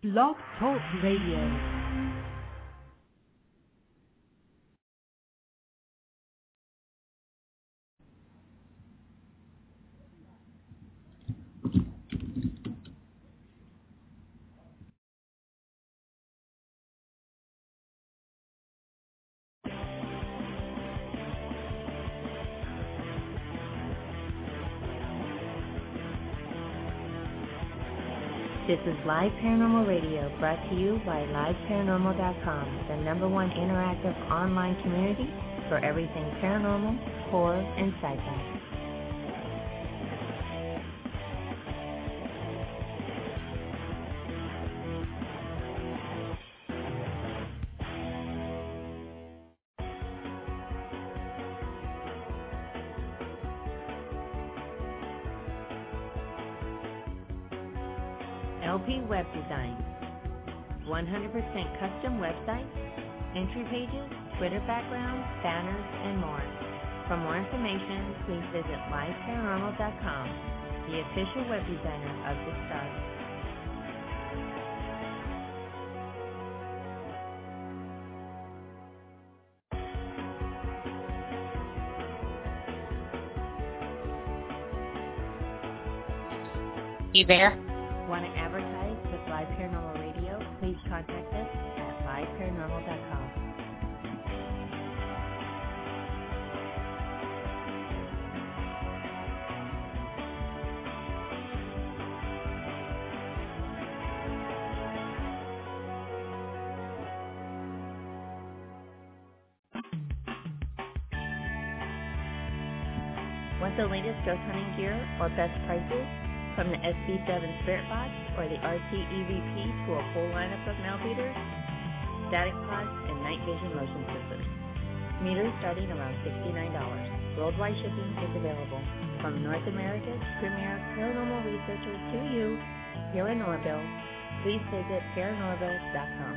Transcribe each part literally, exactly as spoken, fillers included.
Blog Talk Radio. This is Live Paranormal Radio, brought to you by live paranormal dot com, the number one interactive online community for everything paranormal, horror, and sci-fi. L P Web Design, one hundred percent custom websites, entry pages, Twitter backgrounds, banners, and more. For more information, please visit live paranormal dot com, the official web designer of the stars. You there? Want to advertise with Live Paranormal Radio? Please contact us at live paranormal dot com. Want the latest ghost hunting gear or best prices? From the S C seven Spirit Box or the R T E V P to a full lineup of mail beaters, static pods, and night vision motion sensors. Meters starting around sixty-nine dollars. Worldwide shipping is available. From North America's premier paranormal researchers to you here in Norville, please visit paranorville dot com.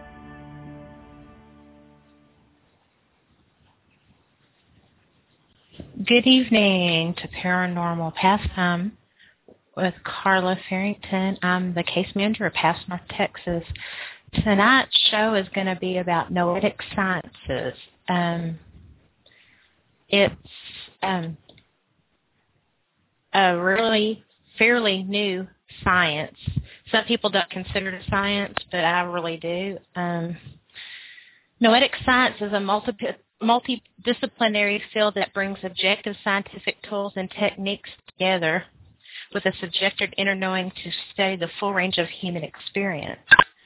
Good evening to Paranormal Pastime with Carla Farrington. I'm the case manager of Pass North, Texas. Tonight's show is going to be about noetic sciences. Um, it's um, a really fairly new science. Some people don't consider it a science, but I really do. Um, noetic science is a multi multidisciplinary field that brings objective scientific tools and techniques together with a subjective inner knowing to study the full range of human experience.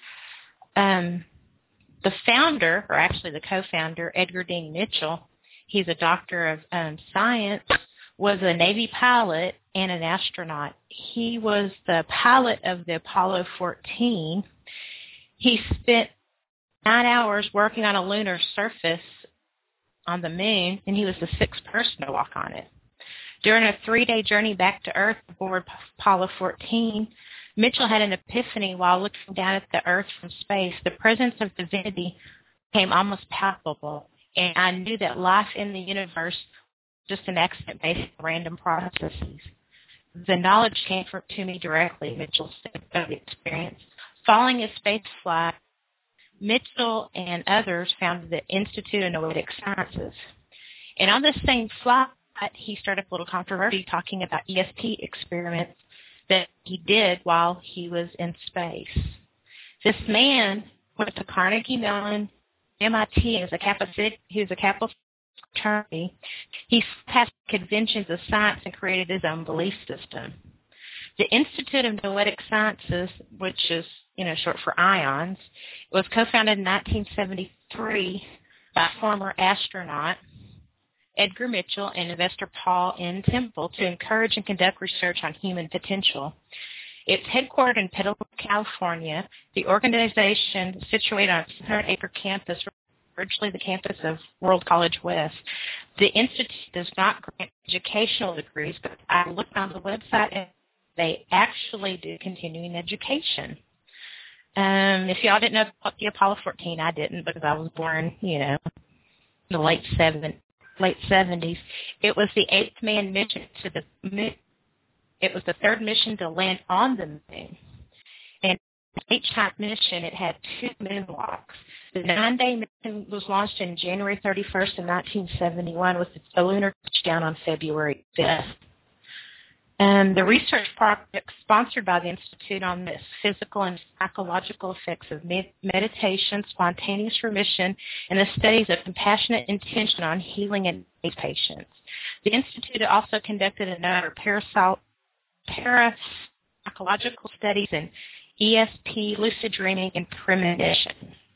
Um, the founder, or actually the co-founder, Edgar Dean Mitchell, he's a doctor of um, science, was a Navy pilot and an astronaut. He was the pilot of the Apollo fourteen. He spent nine hours working on a lunar surface on the moon, and he was the sixth person to walk on it. During a three-day journey back to Earth aboard Apollo fourteen, Mitchell had an epiphany while looking down at the Earth from space. The presence of divinity became almost palpable, and I knew that life in the universe was just an accident based on random processes. The knowledge came from, to me directly, Mitchell said of the experience. Following his space flight, Mitchell and others founded the Institute of Noetic Sciences. And on this same flight, he started a little controversy talking about E S P experiments that he did while he was in space. This man went to Carnegie Mellon, M I T, as a Kappa Sig- he was a Kappa fraternity. He passed conventions of science and created his own belief system. The Institute of Noetic Sciences, which is you know short for IONS, was co-founded in nineteen seventy-three by former astronaut Edgar Mitchell and investor Paul N. Temple to encourage and conduct research on human potential. It's headquartered in Petaluma, California. The organization is situated on a six hundred acre campus, virtually the campus of World College West. The institute does not grant educational degrees, but I looked on the website and they actually do continuing education. Um, if y'all didn't know about the Apollo fourteen, I didn't because I was born, you know, in the late seventies. late seventies. It was the eighth manned mission to the moon. It was the third mission to land on the moon. And H-type mission, it had two moonwalks. The nine-day mission was launched on January thirty-first of nineteen seventy-one with a lunar touchdown on February fifth. Um, the research project sponsored by the Institute on the physical and psychological effects of med- meditation, spontaneous remission, and the studies of compassionate intention on healing in AIDS patients. The Institute also conducted a number of parasol- parapsychological studies in E S P, lucid dreaming, and premonition.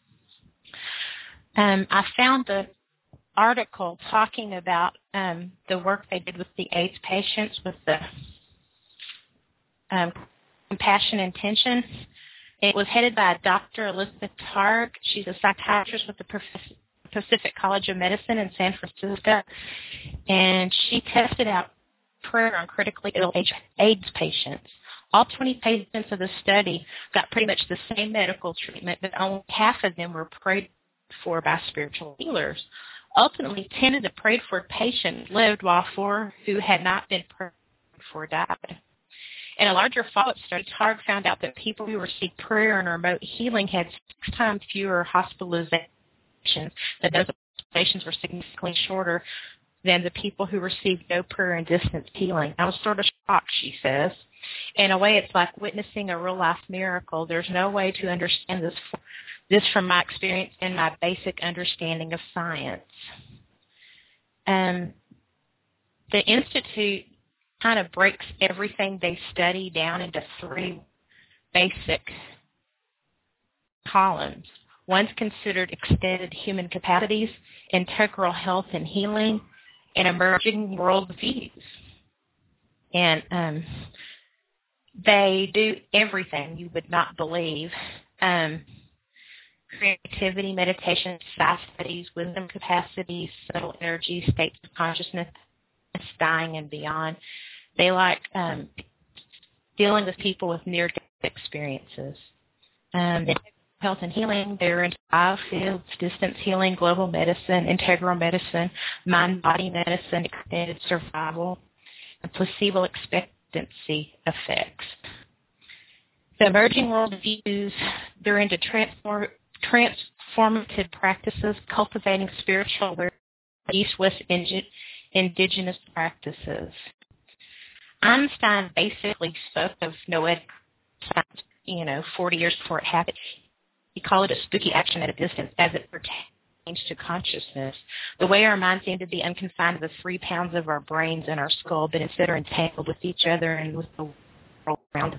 Um, I found the article talking about um, the work they did with the AIDS patients with the um, compassion intention. It was headed by Doctor Elizabeth Targ. She's a psychiatrist with the Pacific College of Medicine in San Francisco, and she tested out prayer on critically ill AIDS patients. All twenty patients of the study got pretty much the same medical treatment, but only half of them were prayed for by spiritual healers. Ultimately, ten of the prayed-for patients lived, while four who had not been prayed for died. In a larger follow-up study, Targ found out that people who received prayer and remote healing had six times fewer hospitalizations, that those hospitalizations were significantly shorter than the people who received no prayer and distance healing. I was sort of shocked, she says. In a way, it's like witnessing a real-life miracle. There's no way to understand this, this from my experience and my basic understanding of science. Um, the Institute kind of breaks everything they study down into three basic columns. One's considered extended human capacities, integral health and healing, and emerging world views. And um, they do everything you would not believe. Um, creativity, meditation, psi studies, wisdom capacities, subtle energy, states of consciousness, dying and beyond. They like um, dealing with people with near-death experiences. Um, health and healing, they're into five fields: distance healing, global medicine, integral medicine, mind-body medicine, extended survival, and placebo expectancy effects. The emerging world views, they're into transform, transformative practices, cultivating spiritual awareness, East-West indigenous practices. Einstein basically spoke of noetic science, you know, forty years before it happened. He called it a spooky action at a distance as it pertains to consciousness. The way our minds seem to be unconfined to the three pounds of our brains and our skull, but instead are entangled with each other and with the world around us.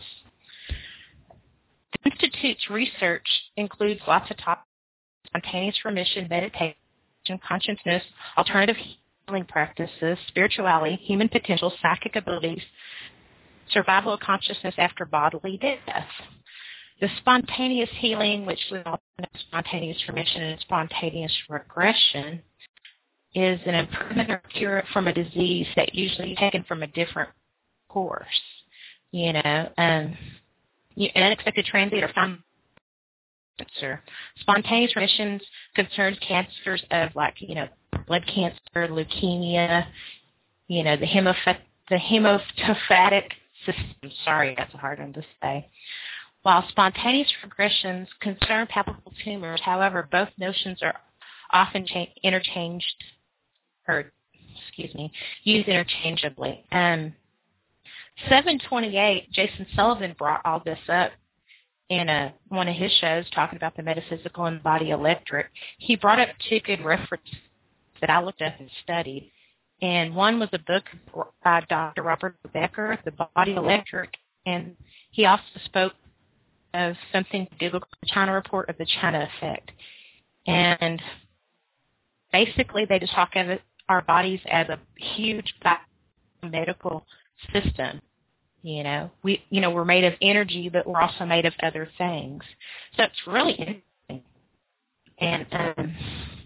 The Institute's research includes lots of topics: spontaneous remission, meditation, consciousness, alternative healing practices, spirituality, human potential, psychic abilities, survival of consciousness after bodily death. The spontaneous healing, which we all know spontaneous remission and spontaneous regression, is an improvement or cure from a disease that usually is taken from a different course. You know, um, an unexpected transient or final cancer. Spontaneous remissions concerns cancers of, like, you know, blood cancer, leukemia, you know, the hemoph- the hemophatic system. Sorry, that's a hard one to say. While spontaneous regressions concern palpable tumors, however, both notions are often cha- interchanged, or, excuse me, used interchangeably. Um, seven twenty-eight, Jason Sullivan brought all this up in a, one of his shows talking about the metaphysical and body electric. He brought up two good references that I looked up and studied. And one was a book by Doctor Robert Becker, The Body Electric, and he also spoke of something to Google, the China Report of the China Effect. And basically they just talk of it, our bodies as a huge medical system. You know, we, you know, we're made of energy, but we're also made of other things. So it's really interesting. And um,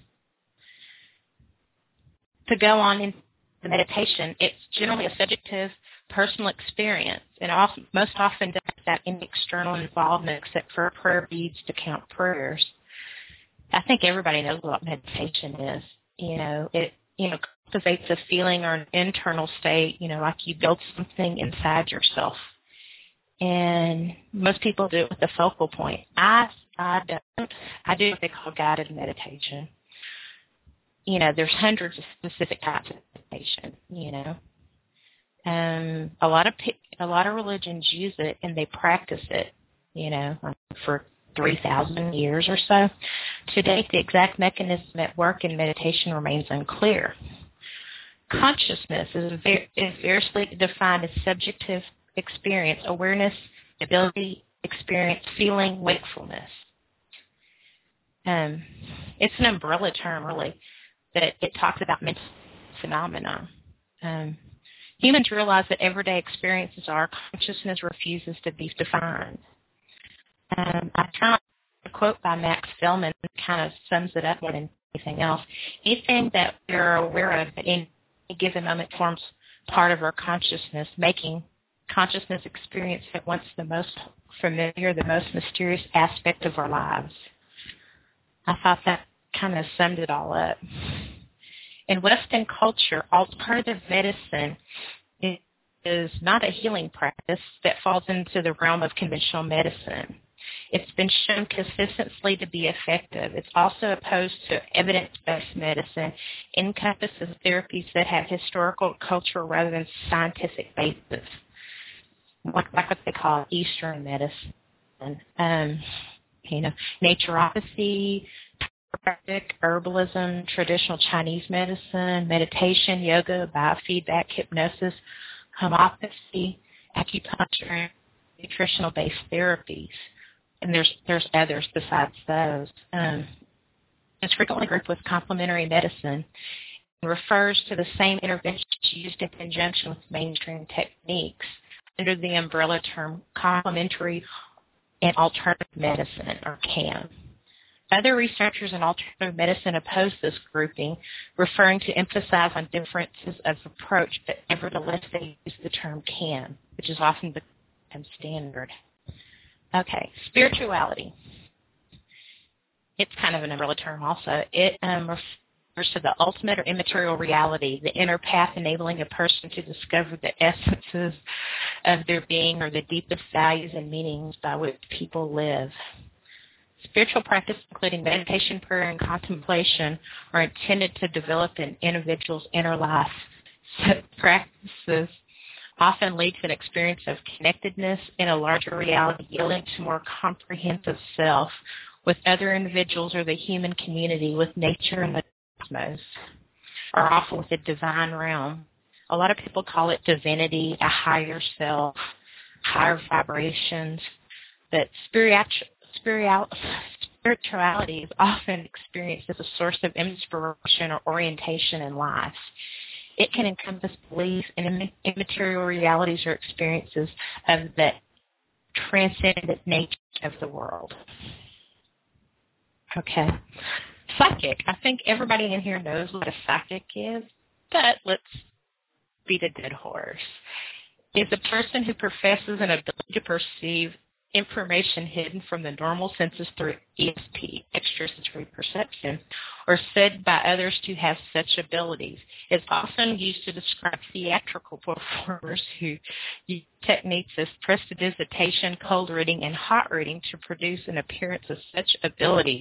to go on in the meditation, it's generally a subjective, personal experience, and often, most often doesn't have any external involvement except for prayer beads to count prayers. I think everybody knows what meditation is. You know, it you know cultivates a feeling or an internal state. You know, like you build something inside yourself, and most people do it with a focal point. I, I don't. I do what they call guided meditation. You know, there's hundreds of specific types of meditation, you know. Um, a lot of a lot of religions use it, and they practice it, you know, for three thousand years or so. To date, the exact mechanism at work in meditation remains unclear. Consciousness is, var- is variously defined as subjective experience, awareness, ability, experience, feeling, wakefulness. Um, it's an umbrella term, really, that it talks about mental phenomena. Um, humans realize that everyday experiences are consciousness refuses to be defined. Um, I found a quote by Max Fellman that kind of sums it up more than anything else. Anything that we're aware of at any given moment forms part of our consciousness, making consciousness experience at once the most familiar, the most mysterious aspect of our lives. I thought that kind of summed it all up. In Western culture, alternative medicine is not a healing practice that falls into the realm of conventional medicine. It's been shown consistently to be effective. It's also opposed to evidence-based medicine, encompasses therapies that have historical, cultural, rather than scientific basis, like, like what they call Eastern medicine. Um, you know, naturopathy, chiropractic, herbalism, traditional Chinese medicine, meditation, yoga, biofeedback, hypnosis, homeopathy, acupuncture, and nutritional-based therapies. And there's there's others besides those. Um, it's frequently grouped with complementary medicine and refers to the same interventions used in conjunction with mainstream techniques under the umbrella term complementary and alternative medicine, or C A M. Other researchers in alternative medicine oppose this grouping, referring to emphasize on differences of approach, but nevertheless they use the term C A M, which is often become standard. Okay, spirituality. It's kind of an umbrella term also. It um, refers to the ultimate or immaterial reality, the inner path enabling a person to discover the essences of their being or the deepest values and meanings by which people live. Spiritual practice, including meditation, prayer, and contemplation, are intended to develop an individual's inner life. Such practices often lead to an experience of connectedness in a larger reality, yielding to more comprehensive self with other individuals or the human community, with nature and the cosmos, or often with the divine realm. A lot of people call it divinity, a higher self, higher vibrations, but spiritual spirituality is often experienced as a source of inspiration or orientation in life. It can encompass beliefs in immaterial realities or experiences of the transcendent nature of the world. Okay. Psychic. I think everybody in here knows what a psychic is, but let's beat a dead horse. It's a person who professes an ability to perceive information hidden from the normal senses through E S P, extrasensory perception, or said by others to have such abilities. It's often used to describe theatrical performers who use techniques as prestidigitation, cold reading, and hot reading to produce an appearance of such abilities.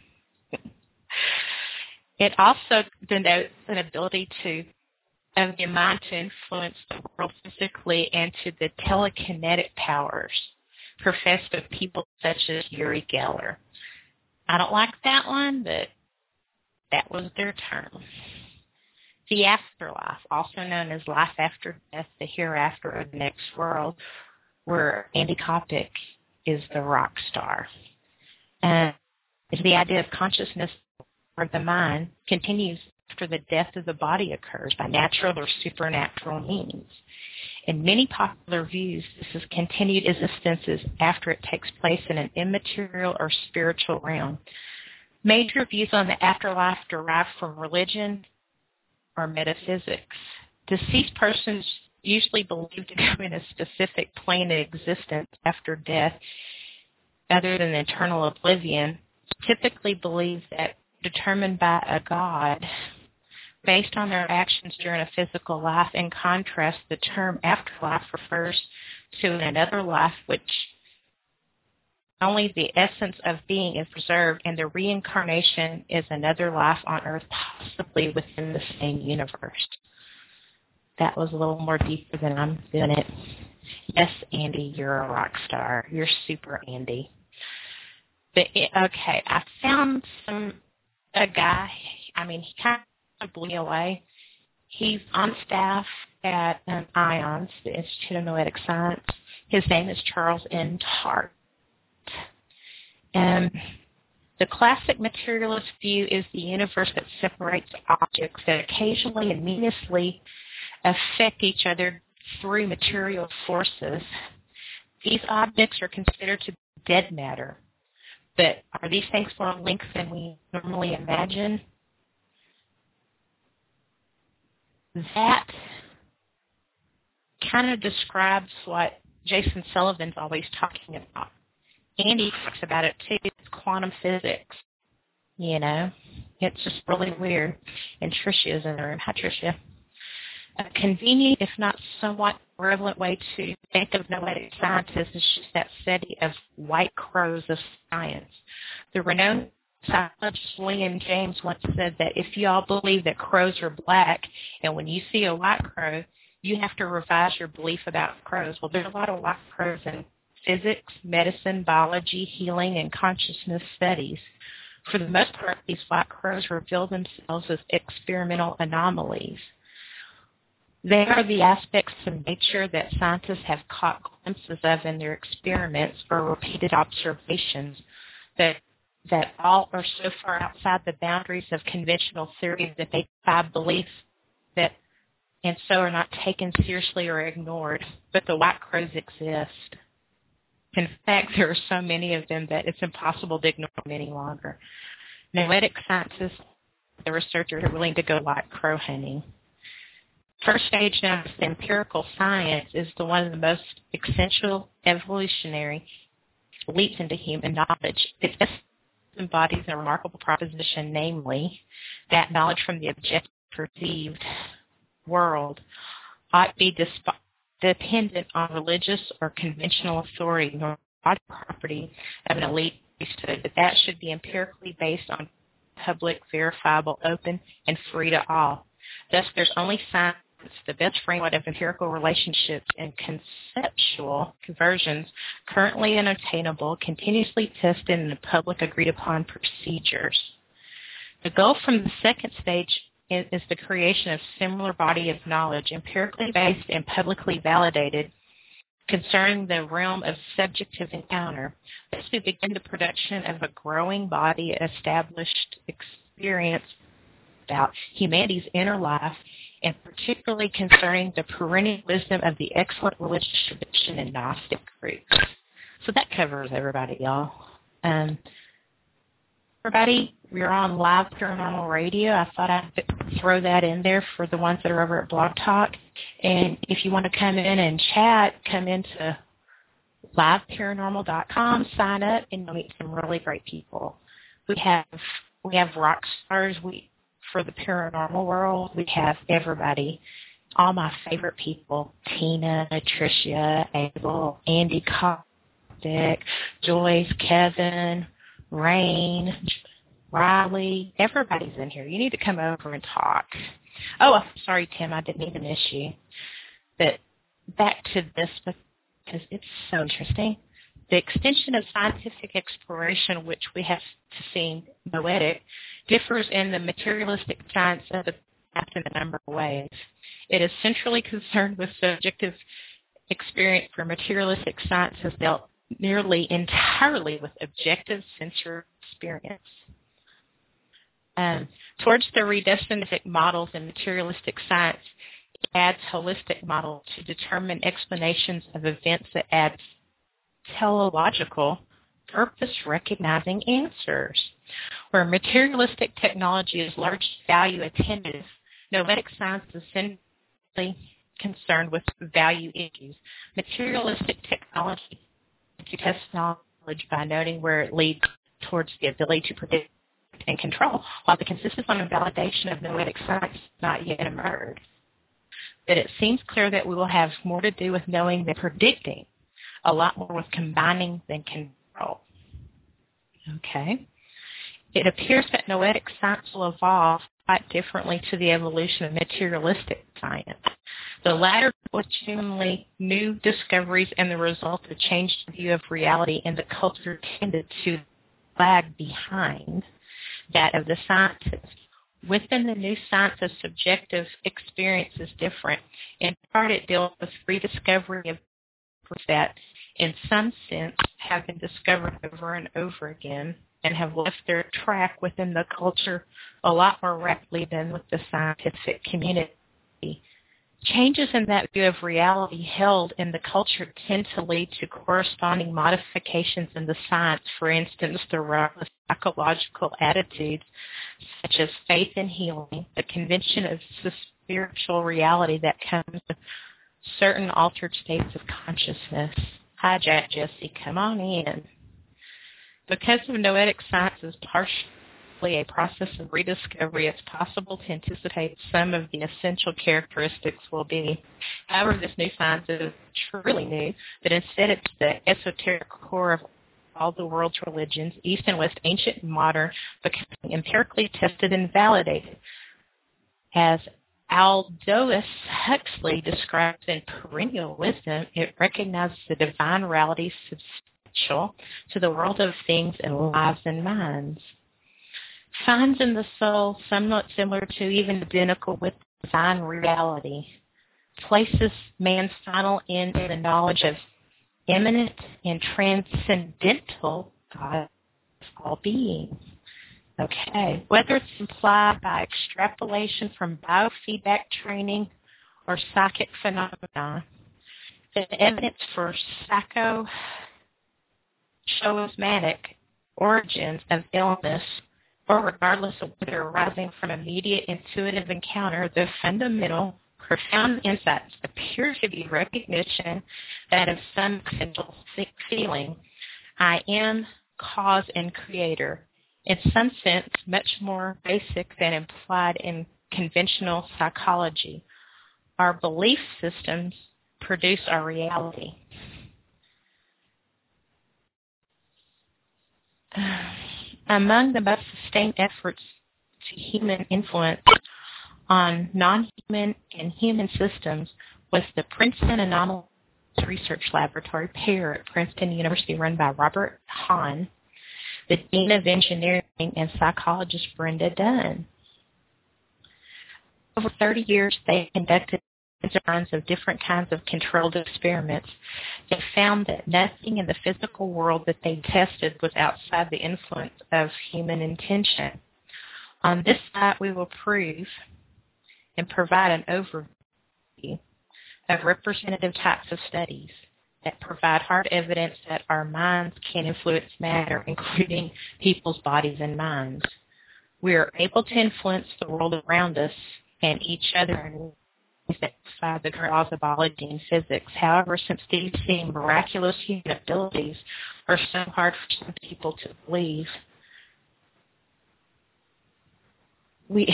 It also denotes an ability to of the mind to influence the world physically and to the telekinetic powers professed of people such as Uri Geller. I don't like that one, but that was their term. The afterlife, also known as life after death, the hereafter, or the next world, where Andy Kopich is the rock star. And the idea of consciousness or the mind continues after the death of the body occurs by natural or supernatural means. In many popular views, this is continued existences after it takes place in an immaterial or spiritual realm. Major views on the afterlife derive from religion or metaphysics. Deceased persons usually believe to go in a specific plane of existence after death, other than eternal oblivion, typically believe that determined by a god based on their actions during a physical life. In contrast, the term afterlife refers to another life which only the essence of being is preserved, and the reincarnation is another life on Earth, possibly within the same universe. That was a little more deeper than I'm doing it. Yes, Andy, you're a rock star. You're super Andy. But it, okay, I found some a guy. I mean, he kind of blew me away. He's on staff at um, IONS, the Institute of Noetic Science. His name is Charles N. Tart. And the classic materialist view is the universe that separates objects that occasionally and meaninglessly affect each other through material forces. These objects are considered to be dead matter. But are these things more linked than we normally imagine? That kind of describes what Jason Sullivan's always talking about. Andy talks about it too. It's quantum physics. You know, it's just really weird. And Tricia is in the room. Hi, Tricia. A convenient, if not somewhat relevant way to think of noetic scientists is just that study of white crows of science. The renowned psychologist William James once said that if you all believe that crows are black, and when you see a white crow, you have to revise your belief about crows. Well, there's a lot of white crows in physics, medicine, biology, healing, and consciousness studies. For the most part, these white crows reveal themselves as experimental anomalies. They are the aspects of nature that scientists have caught glimpses of in their experiments or repeated observations that that all are so far outside the boundaries of conventional theory that they defy belief that and so are not taken seriously or ignored. But the white crows exist. In fact, there are so many of them that it's impossible to ignore them any longer. Noetic scientists, the researchers are willing to go white crow hunting. First stage known as the empirical science is the one of the most essential evolutionary leaps into human knowledge. It just embodies a remarkable proposition, namely that knowledge from the objective perceived world ought to be disp- dependent on religious or conventional authority, nor body property of an elite priesthood, but that should be empirically based on public, verifiable, open, and free to all. Thus, there's only science, the best framework of empirical relationships and conceptual conversions, currently unattainable, continuously tested in the public agreed-upon procedures. The goal from the second stage is, is the creation of similar body of knowledge, empirically based and publicly validated, concerning the realm of subjective encounter. Thus, we begin the production of a growing body of established experience about humanity's inner life, and particularly concerning the perennial wisdom of the excellent religious tradition and Gnostic groups. So that covers everybody, y'all. Um, everybody, we're on Live Paranormal Radio. I thought I'd throw that in there for the ones that are over at Blog Talk. And if you want to come in and chat, come into live paranormal dot com, sign up, and you'll meet some really great people. We have we have rock stars. We For the paranormal world, we have everybody, all my favorite people, Tina, Tricia, Abel, Andy Kostick, Joyce, Kevin, Rain, Riley, everybody's in here. You need to come over and talk. Oh, I'm sorry, Tim, I didn't even miss you. But back to this, because it's so interesting. The extension of scientific exploration, which we have seen noetic, differs in the materialistic science of the past in a number of ways. It is centrally concerned with subjective experience, where materialistic science has dealt nearly entirely with objective sensory experience. Um, towards the reductionistic models in materialistic science, it adds holistic models to determine explanations of events that adds teleological, purpose-recognizing answers. Where materialistic technology is largely value-attentive, noetic science is simply concerned with value issues. Materialistic technology to test knowledge by noting where it leads towards the ability to predict and control, while the consistency and validation of noetic science has not yet emerged. but it seems clear that we will have more to do with knowing than predicting, a lot more with combining than control. Okay. It appears that noetic science will evolve quite differently to the evolution of materialistic science. The latter was genuinely new discoveries and the result of a changed view of reality, and the culture tended to lag behind that of the scientists. Within the new science of subjective experience is different. In part, it deals with rediscovery of that, in some sense, have been discovered over and over again and have left their track within the culture a lot more rapidly than with the scientific community. Changes in that view of reality held in the culture tend to lead to corresponding modifications in the science. For instance, the rise of psychological attitudes such as faith in healing, the convention of spiritual reality that comes with certain altered states of consciousness. Hi, Jack Jesse, come on in. Because of noetic science is partially a process of rediscovery, it's possible to anticipate some of the essential characteristics will be. However, this new science is truly new, but instead it's the esoteric core of all the world's religions, East and West, ancient and modern, becoming empirically tested and validated. As Aldous Huxley describes in Perennial Wisdom, it recognizes the divine reality substantial to the world of things and lives and minds. Finds in the soul somewhat similar to, even identical with, divine reality. Places man's final end in the knowledge of immanent and transcendental God of all beings. Okay. Whether it's implied by extrapolation from biofeedback training or psychic phenomena, the evidence for psychosomatic origins of illness, or regardless of whether arising from immediate intuitive encounter, the fundamental, profound insights appear to be recognition that of some essential feeling, I am cause and creator, in some sense much more basic than implied in conventional psychology. Our belief systems produce our reality. Among the most sustained efforts to human influence on non-human and human systems was the Princeton Anomalous Research Laboratory, PAIR, at Princeton University, run by Robert Hahn, the Dean of Engineering, and psychologist Brenda Dunn. Over thirty years, they conducted kinds of different kinds of controlled experiments. They found that nothing in the physical world that they tested was outside the influence of human intention. On this slide, we will prove and provide an overview of representative types of studies that provide hard evidence that our minds can influence matter, including people's bodies and minds. We are able to influence the world around us and each other in that defy the laws of biology and physics. However, since these seem miraculous human abilities are so hard for some people to believe, we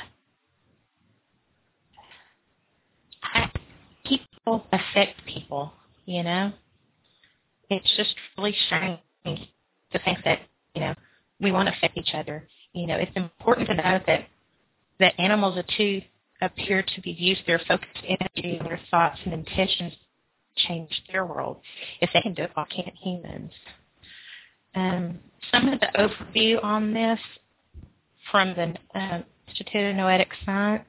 people affect people, you know? It's just really shocking to think that, you know, we want to affect each other. You know, it's important to know that that animals are too appear to be used their focused energy and their thoughts and intentions to change their world. If they can do it, why can't humans? Um, some of the overview on this from the uh, Institute of Noetic Science.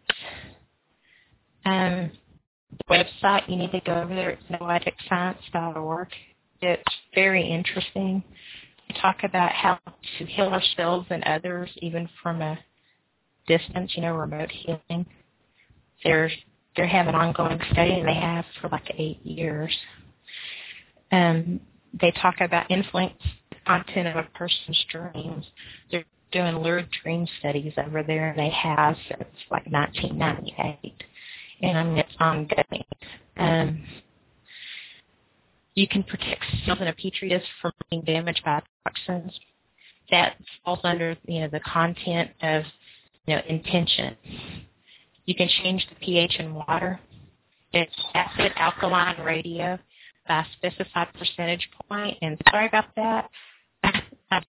Um, the website, you need to go over there. It's noetic science dot org. It's very interesting. They talk about how to heal ourselves and others, even from a distance, you know, remote healing. They're, they have an ongoing study, and they have for like eight years. Um, they talk about influence content of a person's dreams. They're doing lurid dream studies over there, and they have since like nineteen ninety-eight, and it's ongoing. Um, you can protect cells in a petri dish from being damaged by toxins. That falls under, you know, the content of, you know, intention. You can change the pH in water. It's acid alkaline radio by a specified percentage point. And sorry about that. I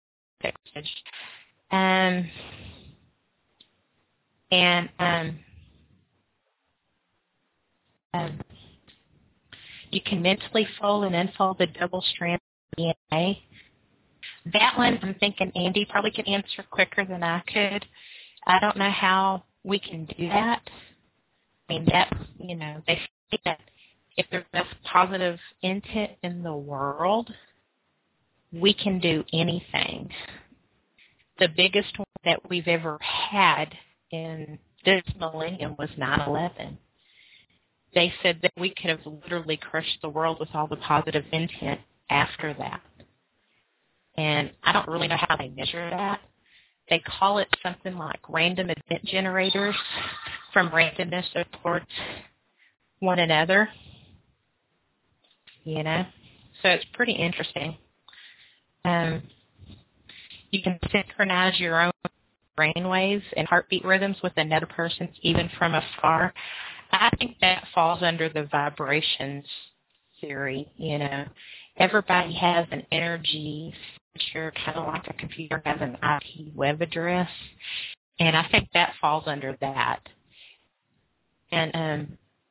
um, and um, um, you can mentally fold and unfold the double strand of D N A. That one, I'm thinking Andy probably could answer quicker than I could. I don't know how we can do that. I mean, that, you know, they say that if there's enough positive intent in the world, we can do anything. The biggest one that we've ever had in this millennium was nine eleven. They said that we could have literally crushed the world with all the positive intent after that. And I don't really know how they measure that. They call it something like random event generators from randomness towards one another. You know? So it's pretty interesting. Um, you can synchronize your own brain waves and heartbeat rhythms with another person's even from afar. I think that falls under the vibrations theory, you know. Everybody has an energy signature, kind of like a computer has an I P web address, and I think that falls under that. And um,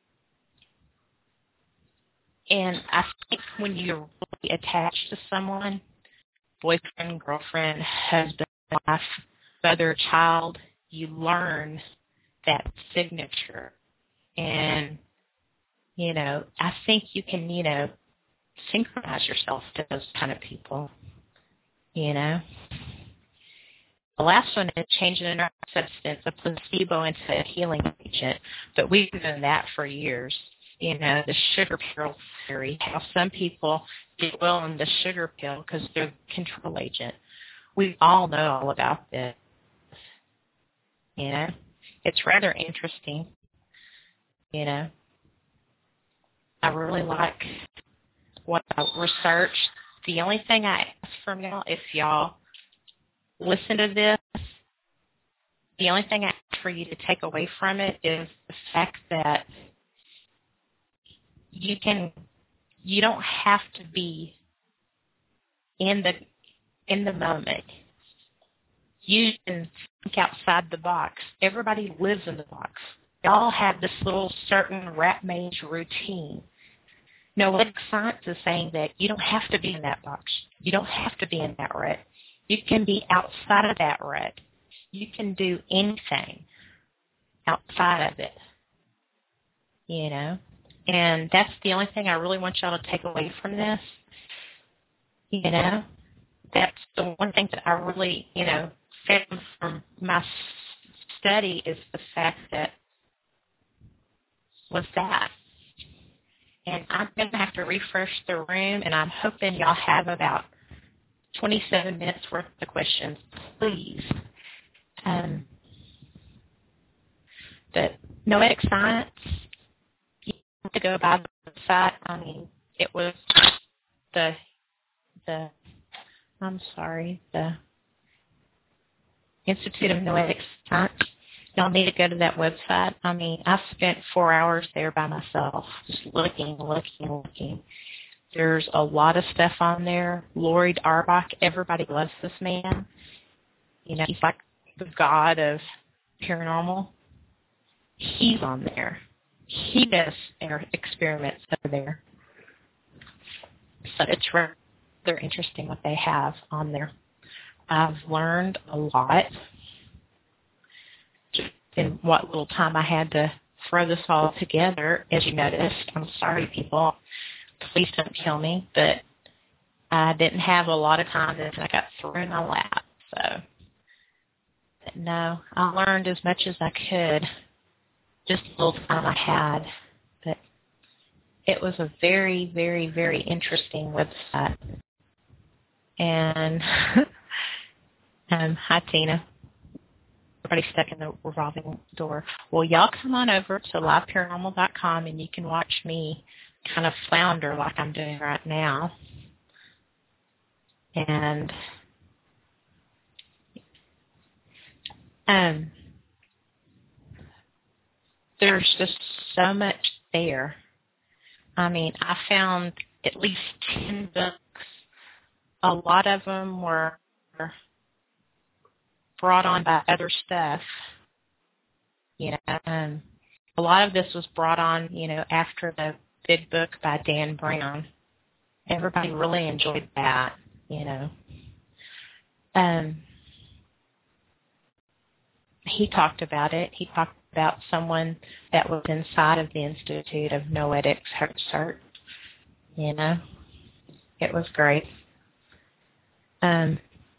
and I think when you're really attached to someone, boyfriend, girlfriend, husband, wife, mother, child, you learn that signature. And, you know, I think you can, you know, synchronize yourself to those kind of people, you know. The last one is changing a nerve substance, a placebo into a healing agent. But we've known that for years. You know, the sugar pill theory, how some people do well on the sugar pill because they're the control agent. We all know all about this. You know, it's rather interesting. You know, I really like what I researched. The only thing I ask from y'all, if y'all listen to this, the only thing I ask for you to take away from it is the fact that you can, you don't have to be in the in the moment. You can think outside the box. Everybody lives in the box. They all have this little certain rat maze routine. Noetic science is saying that you don't have to be in that box. You don't have to be in that rut. You can be outside of that rut. You can do anything outside of it. You know? And that's the only thing I really want y'all to take away from this. You know? That's the one thing that I really, you know, found from my study is the fact that was that. And I'm going to have to refresh the room, and I'm hoping y'all have about twenty-seven minutes worth of questions, please. Um, the Noetic Science, you have to go by the website. I mean, it was the, the, I'm sorry, the Institute of Noetic Science. Y'all need to go to that website. I mean, I spent four hours there by myself, just looking, looking, looking. There's a lot of stuff on there. Lloyd Arbach, everybody loves this man. You know, he's like the god of paranormal. He's on there. He does experiments over there. So it's rather interesting what they have on there. I've learned a lot in what little time I had to throw this all together. As you noticed, I'm sorry, people. Please don't kill me. But I didn't have a lot of time, and I got thrown in my lap. So, but no, I learned as much as I could, just the little time I had. But it was a very, very, very interesting website. And um, hi, Tina. Everybody's stuck in the revolving door. Well, y'all come on over to live paranormal dot com, and you can watch me kind of flounder like I'm doing right now. And um, there's just so much there. I mean, I found at least ten books. A lot of them were brought on by other stuff. You know, um, a lot of this was brought on, you know, after the big book by Dan Brown. Everybody really enjoyed that, you know. Um, he talked about it. He talked about someone that was inside of the Institute of Noetics Research. You know, it was great. Um,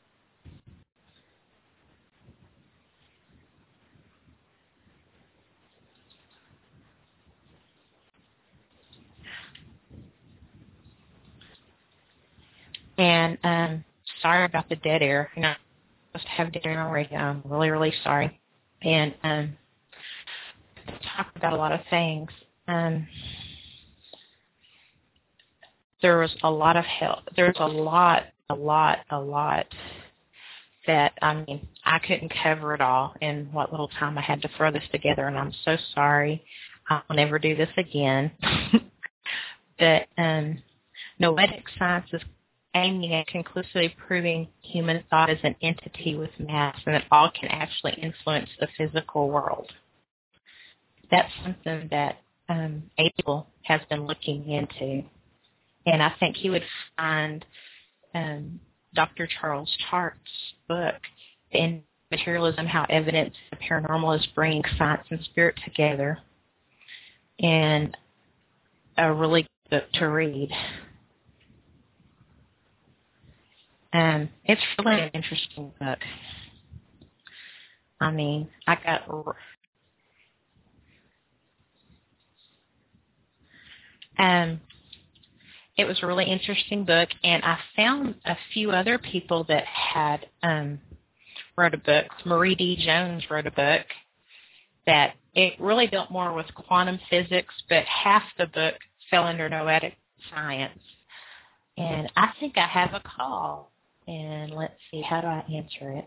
and um, sorry about the dead air. You know, I must have dead air already. I'm really, really sorry. And um, talked about a lot of things. Um, there was a lot of help. There's a lot, a lot, a lot that, I mean, I couldn't cover it all in what little time I had to throw this together, and I'm so sorry. I'll never do this again. But um, noetic science is aiming at conclusively proving human thought as an entity with mass and that all can actually influence the physical world. That's something that um, Abel has been looking into. And I think he would find um, Doctor Charles Tart's book, in Materialism, How Evidence of the Paranormal is Bringing Science and Spirit Together, and a really good book to read. Um, it's really an interesting book. I mean, I got... Um, it was a really interesting book, and I found a few other people that had um, wrote a book. Marie D. Jones wrote a book that it really dealt more with quantum physics, but half the book fell under noetic science. And I think I have a call, and let's see, how do I answer it?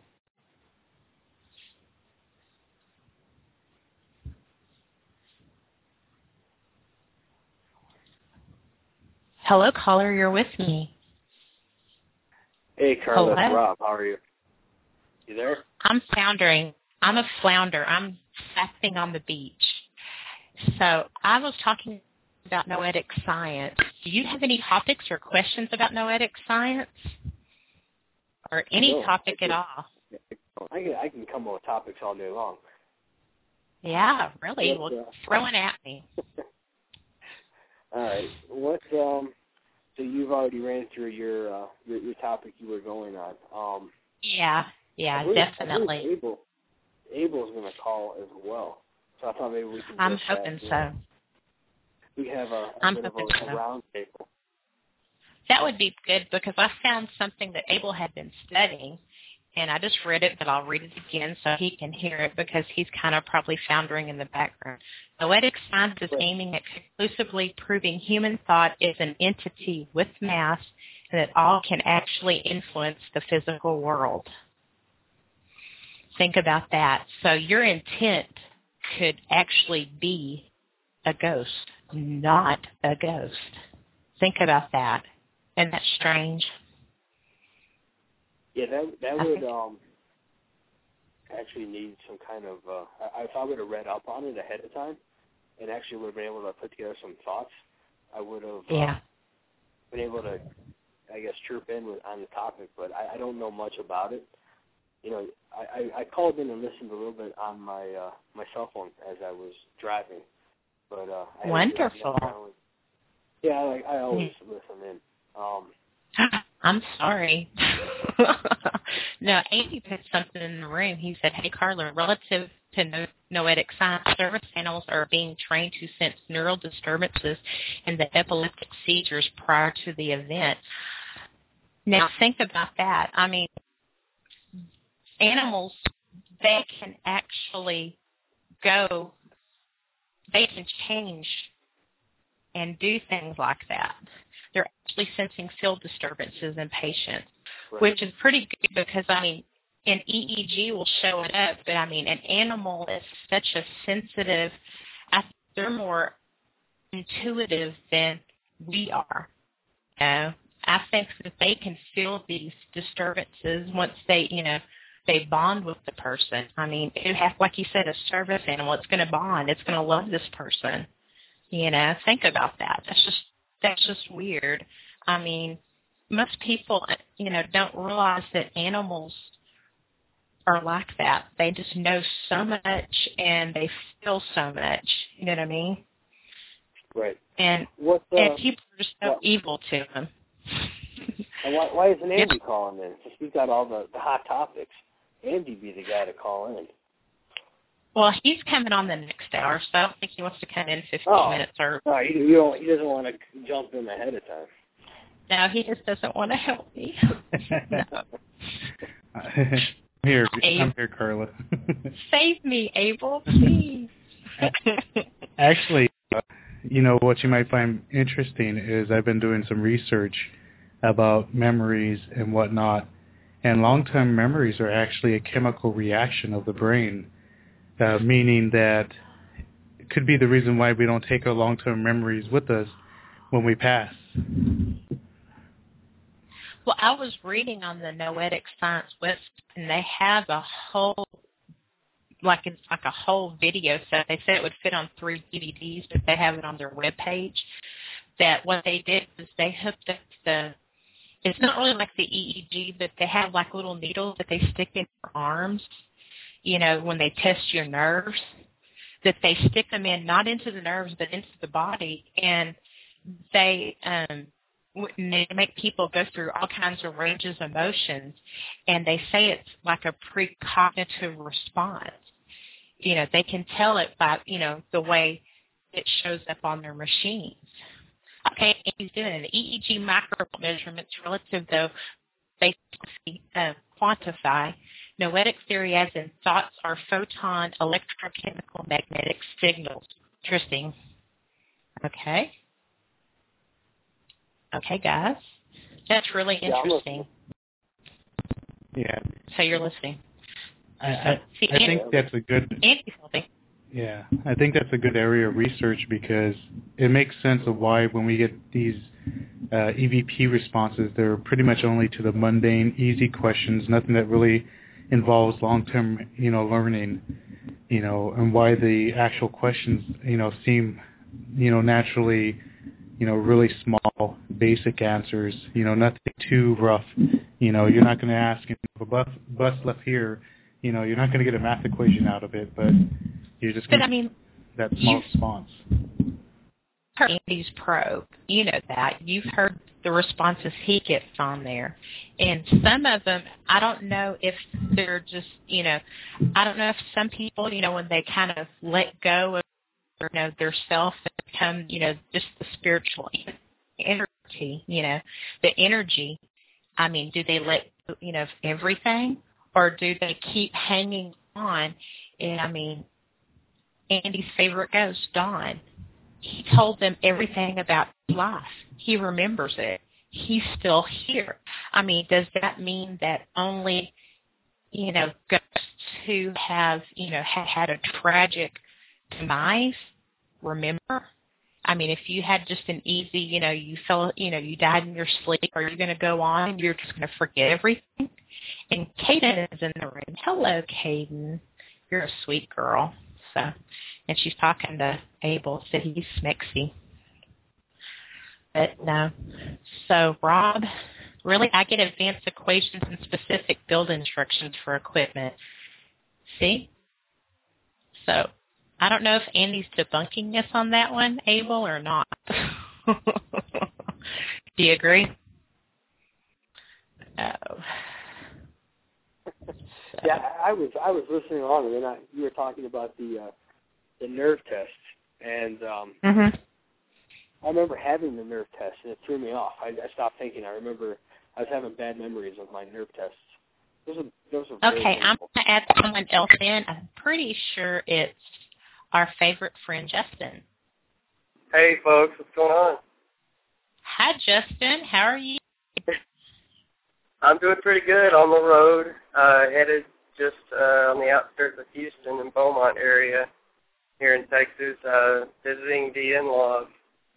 Hello, caller, you're with me. Hey, Carla, it's Rob. How are you? You there? I'm floundering. I'm a flounder. I'm sapping on the beach. So I was talking about noetic science. Do you have any topics or questions about noetic science? Or any no, topic can, at all? I can, I can come up with topics all day long. Yeah, really? What, well, uh, throw it at me. All right. What? Um, so you've already ran through your, uh, your your topic you were going on. Um, yeah, yeah, I believe, definitely. I believe Abel, Abel's going to call as well. So I thought maybe we could. I'm hoping so. Know, we have a, a I'm bit of hoping a, so. a round table. That would be good because I found something that Abel had been studying, and I just read it, but I'll read it again so he can hear it because he's kind of probably floundering in the background. Noetic science is aiming at conclusively proving human thought is an entity with mass and that all can actually influence the physical world. Think about that. So your intent could actually be a ghost, not a ghost. Think about that. Isn't that strange? Yeah, that that would um actually need some kind of. Uh, I, if I would have read up on it ahead of time, and actually would have been able to put together some thoughts, I would have yeah. uh, been able to, I guess, chirp in with, on the topic. But I, I don't know much about it. You know, I, I, I called in and listened a little bit on my uh, my cell phone as I was driving. But uh, I wonderful. Yeah, I, I always mm. listen in. Um, I'm sorry. No, Andy put something in the room. He said, hey, Carla, relative to no- noetic science, service animals are being trained to sense neural disturbances and the epileptic seizures prior to the event. Now, think about that. I mean, animals, they can actually go, they can change and do things like that. They're actually sensing field disturbances in patients, right. Which is pretty good because, I mean, an E E G will show it up, but, I mean, an animal is such a sensitive they're more intuitive than we are. You know, I think that they can feel these disturbances once they, you know, they bond with the person. I mean, it has, like you said, a service animal. It's going to bond. It's going to love this person. You know, think about that. That's just that's just weird. I mean, most people, you know, don't realize that animals are like that. They just know so much and they feel so much. You know what I mean? Right. And what, uh, and people are just so what, evil to them. And why, why isn't Andy calling in? Since we've got all the, the hot topics, Andy be the guy to call in. Well, he's coming on the next hour, so I don't think he wants to come in fifteen oh. minutes. Or no, he, you don't, he doesn't want to jump in ahead of time. No, he just doesn't want to help me. No. I'm here, Abe. I'm here, Carla. Save me, Abel, please. Actually, uh, you know, what you might find interesting is I've been doing some research about memories and whatnot, and long-term memories are actually a chemical reaction of the brain, uh, meaning that it could be the reason why we don't take our long-term memories with us when we pass. Well, I was reading on the Noetic Science website, and they have a whole, like it's like a whole video set. They said it would fit on three D V Ds, but they have it on their webpage. That what they did was they hooked up the, it's not really like the E E G, but they have like little needles that they stick in your arms, you know, when they test your nerves, that they stick them in, not into the nerves, but into the body, and they, um, and they make people go through all kinds of ranges of emotions, and they say it's like a precognitive response. You know, they can tell it by, you know, the way it shows up on their machines. Okay, and he's doing an E E G micro measurements relative, though, basically uh, quantify noetic theory as in thoughts are photon electrochemical magnetic signals. Interesting. Okay. Okay, guys. That's really interesting. Yeah. So you're listening. I, I, See, I think that's a good... Andy's helping. Yeah, I think that's a good area of research because it makes sense of why when we get these uh, E V P responses, they're pretty much only to the mundane, easy questions, nothing that really involves long-term, you know, learning, you know, and why the actual questions, you know, seem, you know, naturally, you know, really small, basic answers, you know, nothing too rough. You know, you're not going to ask if a bus, bus left here, you know, you're not going to get a math equation out of it, but you're just going to I mean, that small response. Heard Andy's probe. You know that. You've heard the responses he gets on there. And some of them, I don't know if they're just, you know, I don't know if some people, you know, when they kind of let go of, you know, their self and become, you know, just the spiritual energy, you know, the energy, I mean, do they let, you know, everything? Or do they keep hanging on? And, I mean, Andy's favorite ghost, Don, he told them everything about life. He remembers it. He's still here. I mean, does that mean that only, you know, ghosts who have, you know, have had a tragic demise remember? I mean, if you had just an easy, you know, you fell, you know, you died in your sleep, are you going to go on and you're just going to forget everything? And Kaden is in the room. Hello, Kaden. You're a sweet girl. So, and she's talking to Abel, said he's smexy. But no. So, Rob, really, I get advanced equations and specific build instructions for equipment. See? So, I don't know if Andy's debunking us on that one, Abel, or not. Do you agree? Oh. So. Yeah, I was I was listening along, and then I, you were talking about the uh, the nerve test, and um, mm-hmm. I remember having the nerve test, and it threw me off. I, I stopped thinking. I remember I was having bad memories of my nerve tests. Those are those are very okay. painful. I'm going to add someone else in. I'm pretty sure it's our favorite friend, Justin. Hey, folks, what's going on? Hi, Justin. How are you? I'm doing pretty good on the road, uh, headed just uh, on the outskirts of Houston and Beaumont area. here in Texas, uh, visiting the in-laws.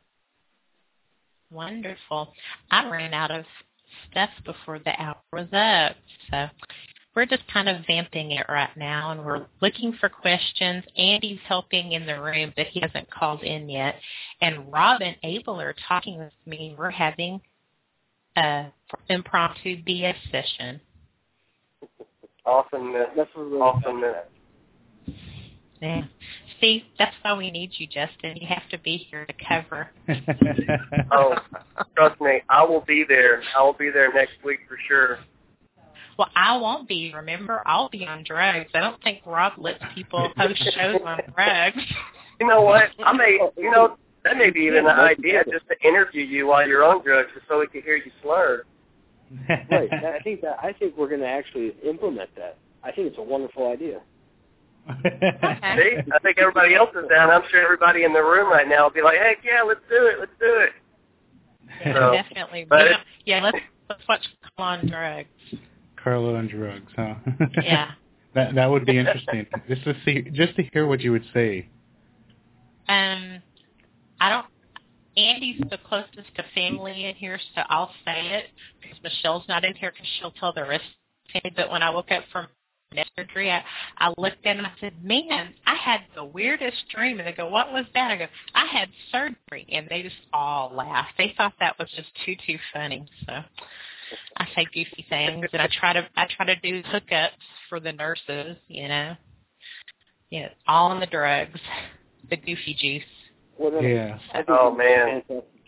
Wonderful. I ran out of stuff before the hour was up, so we're just kind of vamping it right now, and we're looking for questions. Andy's helping in the room, but he hasn't called in yet. And Rob and Abel are talking with me. We're having an impromptu B S session. Awesomeness. That's really awesomeness. Yeah. See, that's why we need you, Justin. You have to be here to cover. Oh, trust me, I will be there. I will be there next week for sure. Well, I won't be. Remember, I'll be on drugs. I don't think Rob lets people host shows on drugs. You know what? I may, you know, that may be even an idea, just to interview you while you're on drugs, just so we can hear you slur. Right. I think that I think we're going to actually implement that. I think it's a wonderful idea. Okay. See, I think everybody else is down. I'm sure everybody in the room right now will be like, "Heck yeah, let's do it, let's do it." Yeah, So, definitely. but Yeah, yeah, let's let's watch Carlo on drugs. Carlo on drugs, huh? Yeah. That that would be interesting. just to see, just to hear what you would say. Um, I don't. Andy's the closest to family in here, so I'll say it because Michelle's not in here because she'll tell the rest of me. But when I woke up from surgery, I, I looked in and I said, man, I had the weirdest dream. And they go, what was that? I go, I had surgery. And they just all laughed. They thought that was just too, too funny. So I say goofy things, and I try to I try to do hookups for the nurses, you know. Yeah, all on the drugs, the goofy juice. Well, yeah. Oh, man.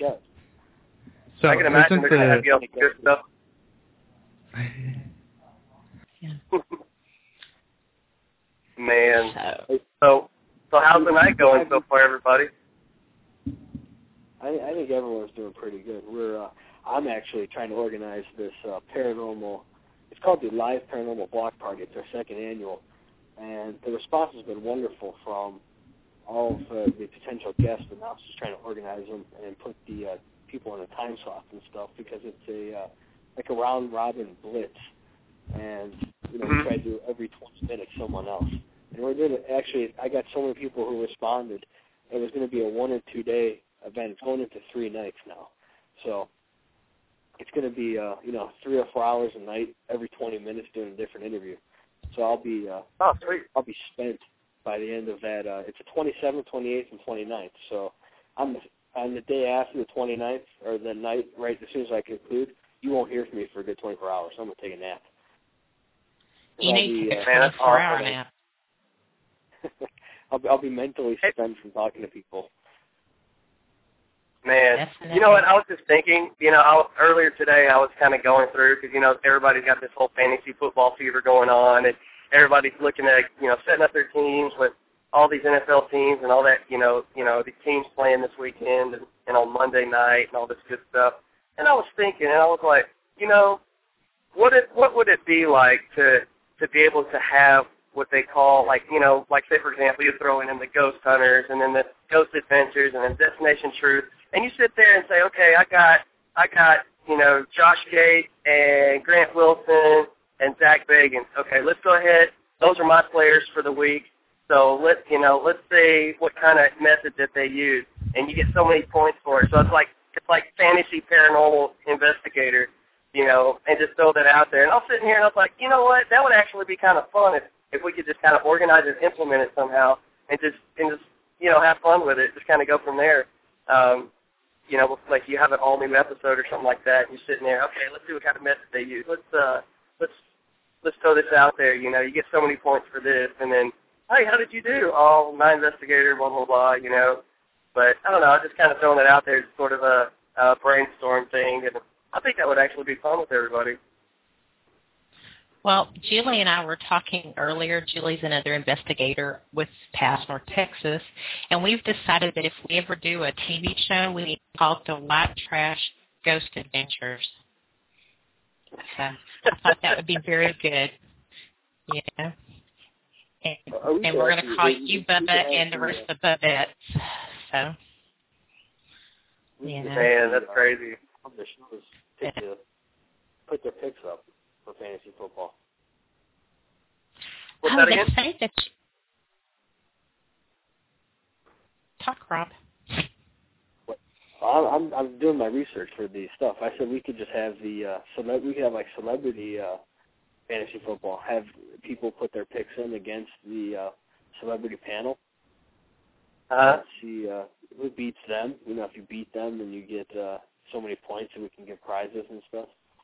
So I can imagine they're going to have you on the good stuff. Yeah. Man. So, so, so how's the night going so far, everybody? I, I think everyone's doing pretty good. We're, uh, I'm actually trying to organize this uh, paranormal. It's called the Live Paranormal Block Party. It's our second annual, and the response has been wonderful from all of uh, the potential guests. And now it's just trying to organize them and put the uh, people in a time slot and stuff because it's a uh, like a round robin blitz, and you know we try to do every twenty minutes someone else. And we're going to actually, I got so many people who responded. It was going to be a one or two day event. It's going into three nights now. So it's going to be, uh, you know, three or four hours a night, every twenty minutes doing a different interview. So I'll be, uh, oh, sweet. I'll be spent by the end of that. Uh, it's the twenty-seventh, twenty-eighth, and twenty-ninth. So on the, on the day after the twenty-ninth, or the night right as soon as I conclude, you won't hear from me for a good twenty-four hours. I'm going to take a nap. you need be, to take uh, a twenty-four hour nap. I'll, I'll be mentally spent from talking to people. Man, Definitely. You know what? I was just thinking. You know, I was, earlier today I was kind of going through because you know everybody's got this whole fantasy football fever going on, and everybody's looking at you know setting up their teams with all these N F L teams and all that. You know, you know the teams playing this weekend and, and on Monday night and all this good stuff. And I was thinking, and I was like, you know, what it what would it be like to to be able to have what they call, like, you know, like, say, for example, you throw in the Ghost Hunters and then the Ghost Adventures and then Destination Truth, and you sit there and say, okay, I got, I got, you know, Josh Gate and Grant Wilson and Zach Bagans. Okay, let's go ahead. Those are my players for the week. So, let you know, let's see what kind of method that they use, and you get so many points for it. So it's like, it's like fantasy paranormal investigator, you know, and just throw that out there. And I was sitting here and I was like, you know what, that would actually be kind of fun if, if we could just kind of organize and implement it somehow and just, and just you know, have fun with it, just kind of go from there. Um, you know, like you have an all-new episode or something like that, and you're sitting there, okay, let's see what kind of method they use. Let's, uh, let's, let's throw this out there, you know, you get so many points for this, and then, hey, how did you do? Oh, my investigator, blah, blah, blah, you know. But, I don't know, I'm just kind of throwing it out there as sort of a, a brainstorm thing, and I think that would actually be fun with everybody. Well, Julie and I were talking earlier. Julie's another investigator with Pass North Texas, and we've decided that if we ever do a T V show, we need to call it the White Trash Ghost Adventures. So I thought that would be very good. Yeah. And, Oh, and we're going to call you Bubba and the rest of the Bubbettes. So, you know. Man, that's crazy. The shows take the, put their picks up for fantasy football. What's oh, that they again? say that. You, Rob? I'm I'm I'm doing my research for the stuff. I said we could just have the uh, cele- we could have like celebrity uh, fantasy football. Have people put their picks in against the uh, celebrity panel. Uh, See uh, who beats them. You know, if you beat them, then you get uh, so many points, and we can give prizes and stuff.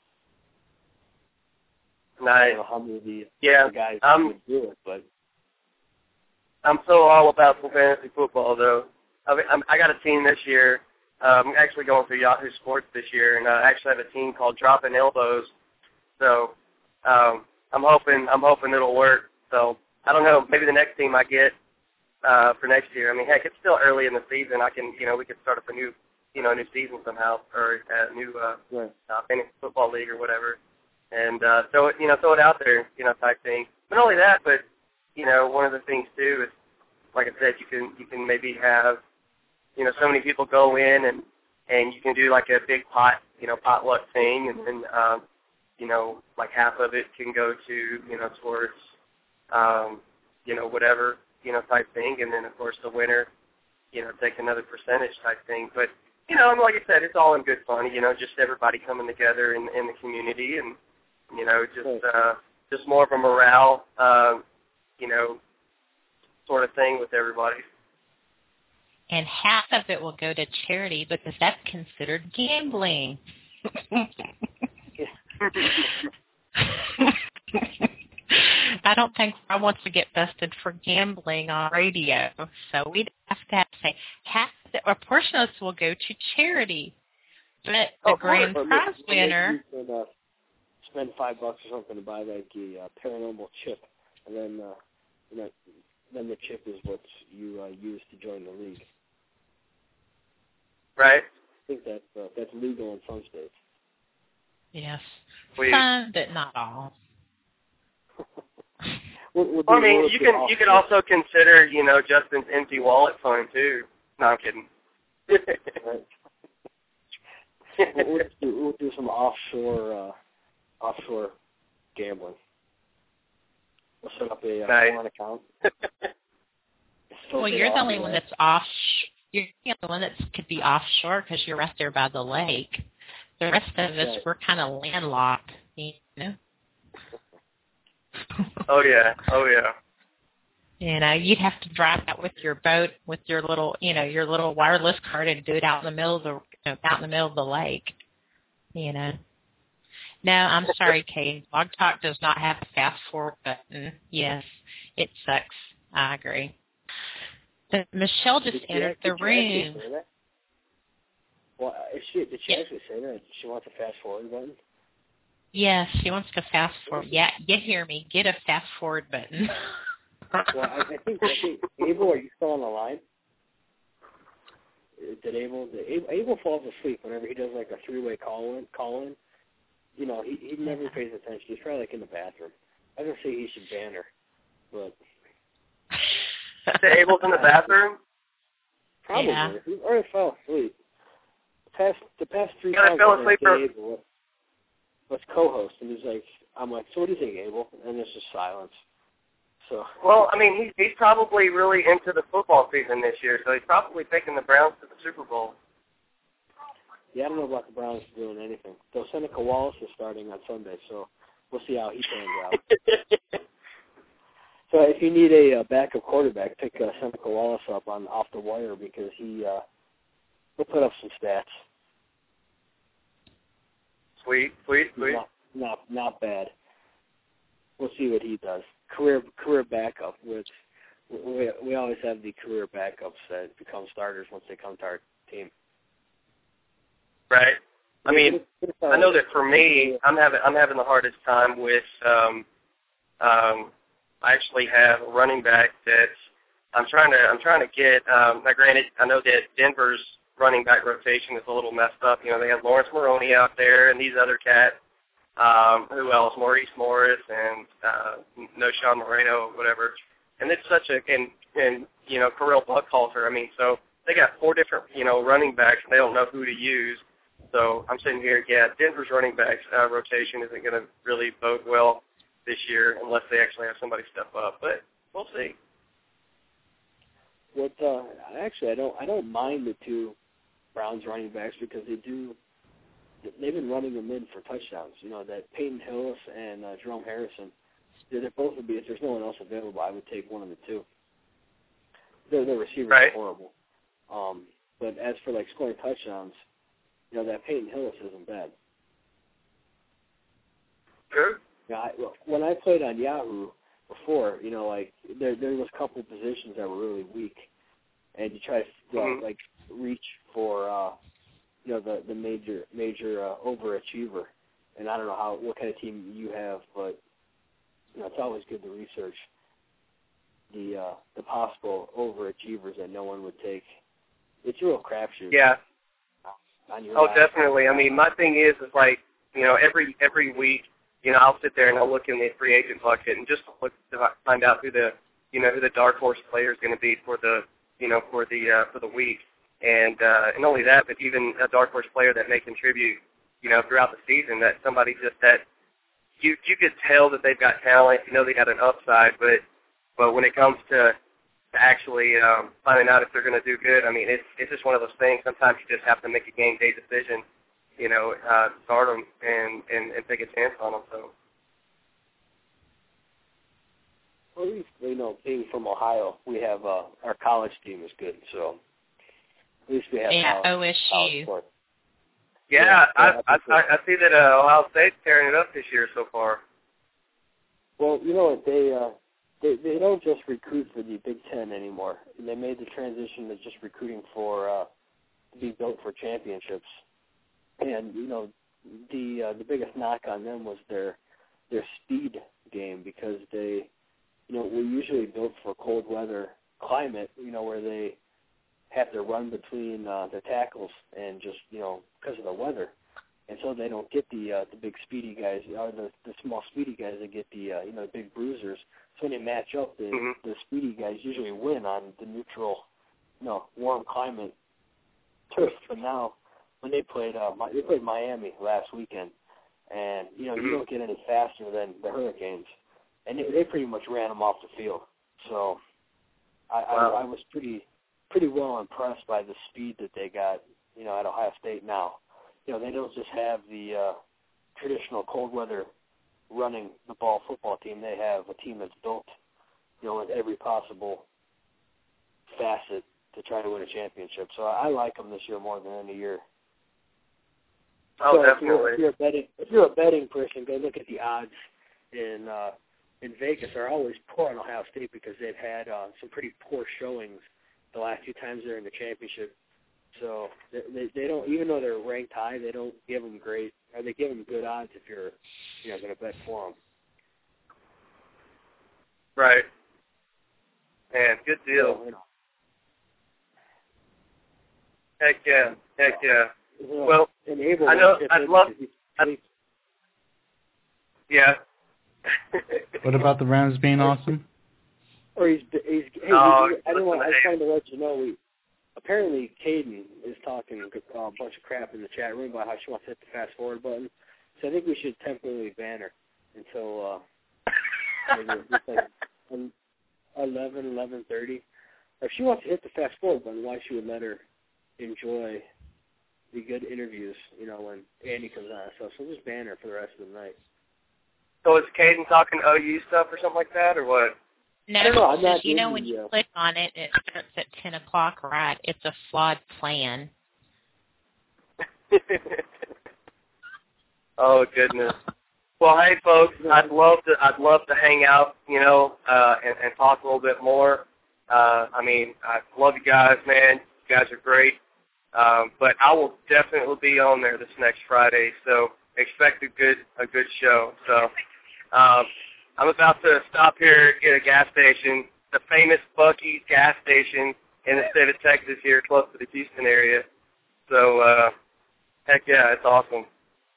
I nice. don't know how many of the, Yeah, the guys I'm, would do it, but I'm so all about some fantasy football, though. I, mean, I'm, I got a team this year. Um, I'm actually going through Yahoo Sports this year, and I actually have a team called Dropping Elbows. So um, I'm hoping I'm hoping it'll work. So I don't know. Maybe the next team I get uh, for next year. I mean, heck, it's still early in the season. I can, you know, we could start up a new, you know, a new season somehow, or a new uh, right. uh, fantasy football league or whatever, and uh, throw it, you know, throw it out there, you know, type thing. But not only that, but you know, one of the things too is, like I said, you can you can maybe have, you know, so many people go in and and you can do like a big pot, you know, potluck thing, and then um, you know, like half of it can go to, you know, towards, um, you know, whatever, you know, type thing, and then of course the winner, you know, take another percentage type thing. But you know, and like I said, it's all in good fun, you know, just everybody coming together in in the community, and you know, just uh, just more of a morale, uh, you know, sort of thing with everybody. And half of it will go to charity because that's considered gambling. I don't think I want to get busted for gambling on radio, so we'd have to, have to say half the, a portion of this will go to charity. But the oh, grand or prize maybe, winner, maybe you could, uh, spend five bucks or something to buy like a uh, paranormal chip, and then uh, you know, then the chip is what you uh, use to join the league. Right. I think that uh, that's legal in some states. yes, We, some, but not all. what, what well, I mean, you can you can also consider, you know, Justin's empty wallet fund too. No, I'm kidding. Right. we'll, we'll, do, we'll do some offshore uh, offshore gambling. We'll set up a uh, nice. foreign account. Well, you're the only one that's off. You're the only one that could be offshore because you're right there by the lake. The rest of us, right. we're kind of landlocked, you know. Oh yeah, oh yeah. You know, you'd have to drive out with your boat, with your little, you know, your little wireless card, and do it out in the middle of the, you know, out in the middle of the lake. You know. No, I'm sorry, Kate. Blog Talk does not have a fast forward button. Yes, it sucks. I agree. But Michelle just did entered she, the room. Well, if she, did she yeah. actually say that? She wants a fast forward button? Yes, she wants to fast forward. Yeah, you hear me. Get a fast forward button. Well, I, I think, I think, Abel, are you still on the line? Did Abel, did Abel, Abel falls asleep whenever he does like a three-way call-in, call-in. You know, he, he never pays attention. He's probably like in the bathroom. I was going to say he should ban her, but... So Abel's in the bathroom? Probably. Yeah. He already fell asleep. The past, the past three You gotta times fell I'm like, asleep for... hey, Abel, let's co-host. And he's like, I'm like, so what do you think, Abel? And there's just silence. So. Well, I mean, he's, he's probably really into the football season this year, so he's probably taking the Browns to the Super Bowl. Yeah, I don't know about the Browns doing anything. Though Seneca Wallace is starting on Sunday, so we'll see how he pans out. So if you need a uh, backup quarterback, pick uh, Seneca Wallace up on off the wire because he uh, he'll put up some stats. Sweet, sweet, sweet. Not, not not bad. We'll see what he does. Career career backup, which we we always have the career backups that become starters once they come to our team. Right. I mean, I know that for me, I'm having I'm having the hardest time with. Um, um, I actually have a running back that I'm trying to I'm trying to get. Um, now, granted, I know that Denver's running back rotation is a little messed up. You know, they have Lawrence Maroney out there and these other cats. Um, who else? Maurice Morris and uh, No Sean Moreno, whatever. And it's such a and and you know Kirill Buckhalter. I mean, so they got four different you know running backs and they don't know who to use. So I'm sitting here, yeah, Denver's running backs uh, rotation isn't going to really bode well this year unless they actually have somebody step up. But we'll see. what uh, actually I don't I don't mind the two Browns running backs because they do they've been running them in for touchdowns. You know that Peyton Hillis and uh, Jerome Harrison. They're both would be if there's no one else available, I would take one of the two. Their their receivers right. are horrible. Um, but as for like scoring touchdowns, you know that Peyton Hillis isn't bad. True. Yeah, I, well, when I played on Yahoo before, you know, like there there was a couple of positions that were really weak, and you try to uh, mm-hmm. like reach for uh, you know the the major major uh, overachiever. And I don't know how what kind of team you have, but you know it's always good to research the uh, the possible overachievers that no one would take. It's a real crapshoot. Yeah. On your Oh, last. definitely. I mean, my thing is, is like, you know, every every week, you know, I'll sit there and I'll look in the free agent bucket and just look to find out who the, you know, who the dark horse player is going to be for the, you know, for the uh, for the week, and uh, and not only that, but even a dark horse player that may contribute, you know, throughout the season. That somebody just that you you could tell that they've got talent. You know, they got an upside, but but when it comes to to actually um, finding out if they're going to do good, I mean, it's it's just one of those things. Sometimes you just have to make a game day decision, you know, uh, start them and, and, and take a chance on them. So. Well, at least, you know, being from Ohio, we have uh, our college team is good, so at least we have yeah, college, O S U. college sports. Yeah, yeah, I, yeah, I, I, I see that uh, Ohio State's tearing it up this year so far. Well, you know what, they uh, they they don't just recruit for the Big Ten anymore. They made the transition to just recruiting for uh, to be built for championships. And you know, the uh, the biggest knock on them was their their speed game because they, you know, were usually built for cold weather climate. You know, where they have to run between uh, the tackles and just you know because of the weather. And so they don't get the uh, the big speedy guys, or the the small speedy guys. They get the uh, you know the big bruisers. So when they match up, the mm-hmm. the speedy guys usually win on the neutral, you know, warm climate turf. But now, when they played, uh, they played Miami last weekend, and you know mm-hmm. you don't get any faster than the Hurricanes, and they, they pretty much ran them off the field. So I, wow. I, I was pretty pretty well impressed by the speed that they got, you know, at Ohio State now. You know, they don't just have the uh, traditional cold weather running the ball football team. They have a team that's built, you know, with every possible facet to try to win a championship. So I like them this year more than any year. Oh, so definitely. If you're, if you're a betting, if you're a betting person, go look at the odds in uh, in Vegas. Are always poor on Ohio State because they've had uh, some pretty poor showings the last two times they're in the championship. So they, they don't, even though they're ranked high, they don't give them great, or they give them good odds if you're, you know, going to bet for them. Right. Man, good deal. So, you know, Heck yeah, heck yeah. you know, Well, and Abel I know, chip I'd in love, because he's- I'd, yeah. What about the Rams being awesome? Or he's, he's hey, Oh, he, I don't want, I listen was to trying to let you know, we, apparently Caden is talking uh, a bunch of crap in the chat room about how she wants to hit the fast forward button. So I think we should temporarily ban her until uh, maybe just like eleven, eleven thirty. If she wants to hit the fast forward button, why she would let her enjoy the good interviews, you know, when Andy comes on. So, so just ban her for the rest of the night. So is Caden talking O U stuff or something like that, or what? No, I don't know, I'm it's not just, you know, in when the, you uh, click on it, it starts at ten o'clock, right? It's a flawed plan. Oh goodness. Well, hey folks, I'd love to I'd love to hang out, you know, uh, and, and talk a little bit more. Uh, I mean, I love you guys, man. You guys are great. Um, but I will definitely be on there this next Friday, so expect a good a good show. So um, I'm about to stop here at a gas station, the famous Buc-ee's gas station in the state of Texas here, close to the Houston area. So uh, heck yeah, it's awesome.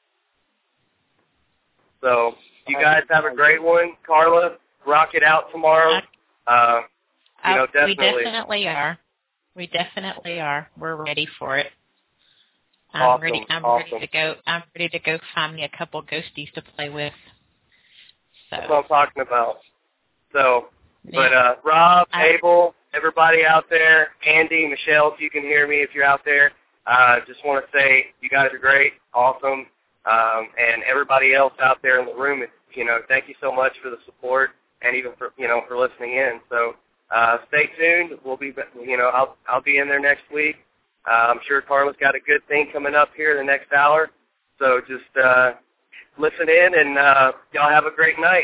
So you guys have a great one. Carla, rock it out tomorrow. Uh, you know, definitely. We definitely are. We definitely are. We're ready for it. I'm awesome. ready. I'm awesome. ready to go. I'm ready to go find me a couple ghosties to play with. So. That's what I'm talking about. So, Yeah. but uh, Rob, I, Abel, everybody out there, Andy, Michelle, if you can hear me, if you're out there, uh, just want to say you guys are great, awesome, um, and everybody else out there in the room, you know, thank you so much for the support and even for, you know, for listening in. So uh, stay tuned. We'll be, you know, I'll I'll be in there next week. Uh, I'm sure Carla's got a good thing coming up here the next hour. So just uh, listen in, and uh, y'all have a great night.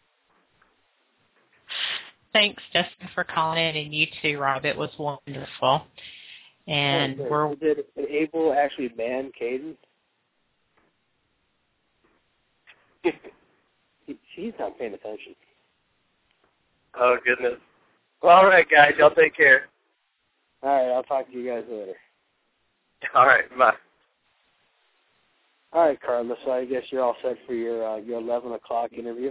Thanks, Justin, for calling in, and you too, Rob. It was wonderful. And oh, we're did Abel actually ban Caden? he, he's not paying attention. Oh goodness. Well, all right, guys. Y'all take care. All right, I'll talk to you guys later. All right, bye. All right, Carla. So I guess you're all set for your uh, your eleven o'clock interview.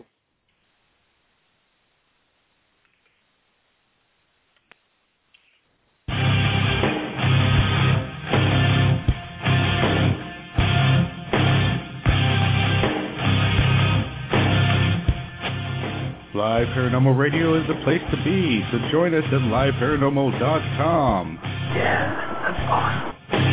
Live Paranormal Radio is the place to be, so join us at live paranormal dot com. Yeah, that's awesome.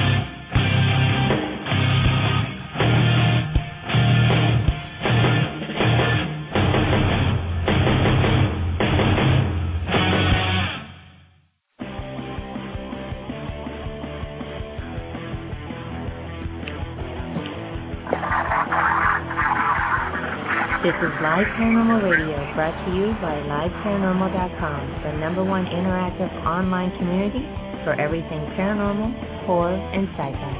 This is Live Paranormal Radio, brought to you by live paranormal dot com, the number one interactive online community for everything paranormal, horror, and sci-fi.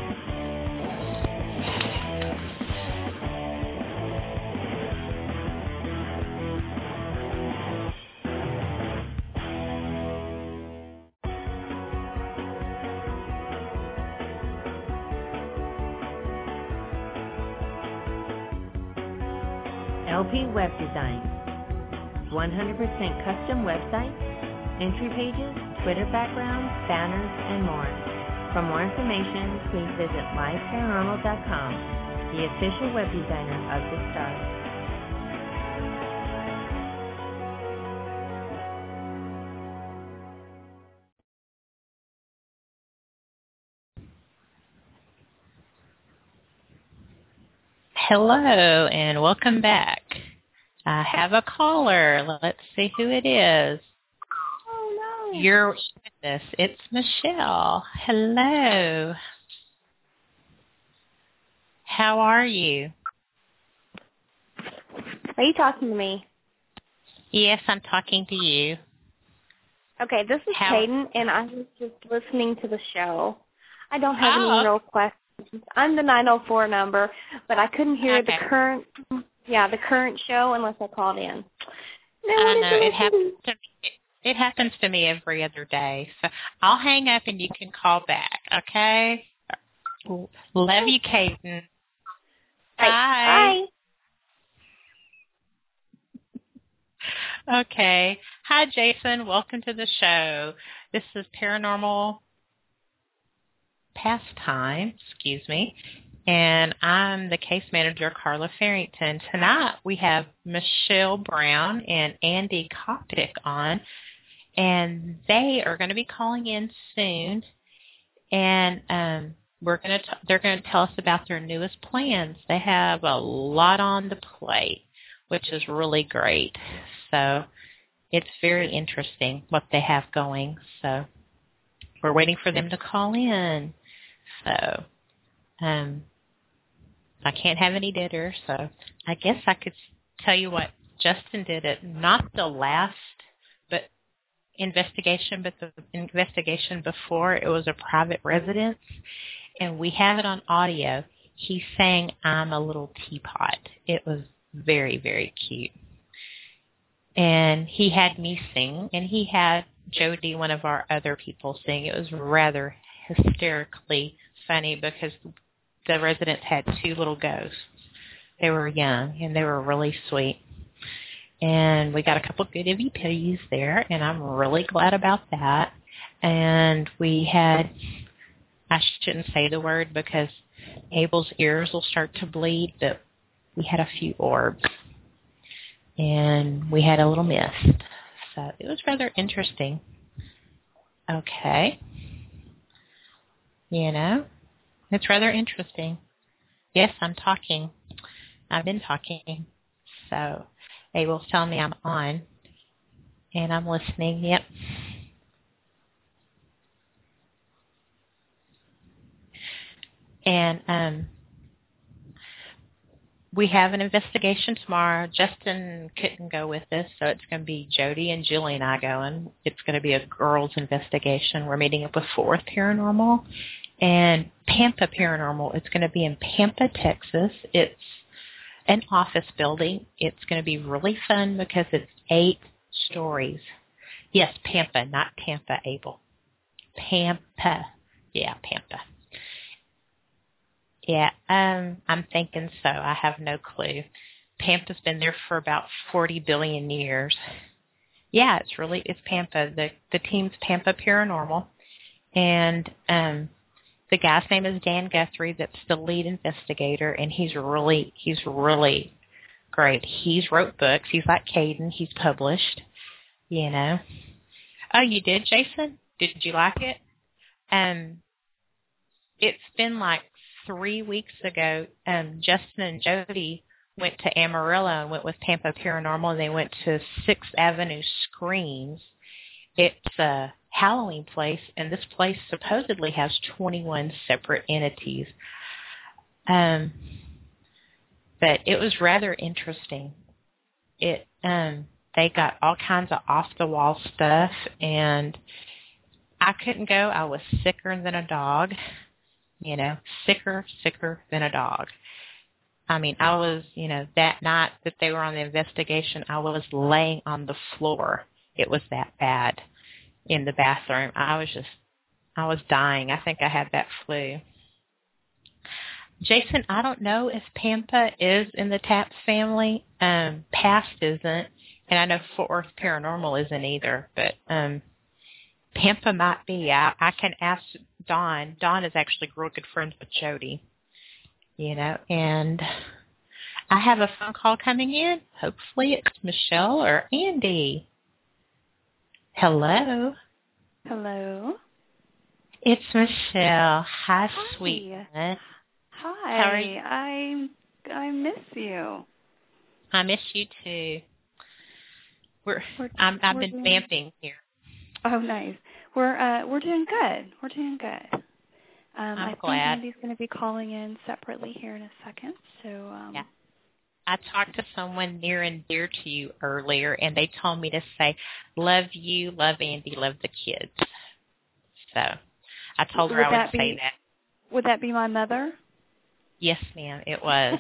L P Web Design, one hundred percent custom websites, entry pages, Twitter backgrounds, banners, and more. For more information, please visit live paranormal dot com, the official web designer of the stars. hello, and welcome back. I have a caller. Let's see who it is. Oh, no. You're with us. It's Michelle. Hello. How are you? Are you talking to me? Yes, I'm talking to you. Okay, this is How- Hayden, and I was just listening to the show. I don't have Oh. any real questions. I'm the nine oh four number, but I couldn't hear Okay. the current, yeah, the current show unless I called in. And I wanted know to it listen. happens to me. It happens to me every other day. So I'll hang up and you can call back. Okay. Love you, Caden. Right. Bye. Okay. Hi, Jason. Welcome to the show. This is Paranormal Pastime, excuse me, and I'm the case manager, Carla Farrington. Tonight we have Michelle Brown and Andy Koptic on, and they are going to be calling in soon, and um, we're going to they're going to tell us about their newest plans. They have a lot on the plate, which is really great. So it's very interesting what they have going. So we're waiting for them to call in. So um, I can't have any didders, so I guess I could tell you what Justin did it, not the last but investigation, but the investigation before. It was a private residence, and we have it on audio. He sang I'm a Little Teapot. It was very, very cute. And he had me sing, and he had Jody, one of our other people, sing. It was rather hysterically funny because the residents had two little ghosts. They were young, and they were really sweet. And we got a couple good M V Ps there, and I'm really glad about that. And we had, I shouldn't say the word because Abel's ears will start to bleed, but we had a few orbs. And we had a little mist. So it was rather interesting. Okay. You know, it's rather interesting. Yes, I'm talking. I've been talking. So Abel's telling me I'm on, and I'm listening. Yep. And um, we have an investigation tomorrow. Justin couldn't go with us, so it's going to be Jody and Julie and I going. It's going to be a girls' investigation. We're meeting up with Fourth Paranormal and Pampa Paranormal. It's going to be in Pampa, Texas. It's an office building. It's going to be really fun because it's eight stories. Yes, Pampa, not Tampa, Abel. Pampa. Yeah, Pampa. Yeah, um, I'm thinking so. I have no clue. Pampa's been there for about forty billion years. Yeah, it's really, it's Pampa. The the team's Pampa Paranormal. And um, the guy's name is Dan Guthrie. That's the lead investigator, and he's really, he's really great. He's wrote books. He's like Caden. He's published, you know. Oh, you did, Jason? Did you like it? Um, it's been like three weeks ago, um, Justin and Jody went to Amarillo and went with Pampa Paranormal, and they went to Sixth Avenue Screams. It's a Halloween place, and this place supposedly has twenty-one separate entities. Um, but it was rather interesting. It um, they got all kinds of off-the-wall stuff, and I couldn't go. I was sicker than a dog. You know, sicker, sicker than a dog. I mean, I was, you know, that night that they were on the investigation, I was laying on the floor. It was that bad in the bathroom. I was just, I was dying. I think I had that flu. Jason, I don't know if Pampa is in the Taps family. Um, Past isn't, and I know Fort Worth Paranormal isn't either, but um, Pampa might be. I, I can ask Dawn. Dawn is actually real good friends with Jody, you know, and I have a phone call coming in. Hopefully it's Michelle or Andy. Hello. Hello. It's Michelle. Hi, Hi. sweetness. Hi. How are you? I I miss you. I miss you too. We're, We're I'm, I've we're been doing, vamping here. Oh, nice. We're uh we're doing good. We're doing good. Um, I'm I glad. think Andy's going to be calling in separately here in a second. So um, yeah. I talked to someone near and dear to you earlier, and they told me to say, love you, love Andy, love the kids. So I told her would I would that be, say that. Would that be my mother? Yes, ma'am, it was.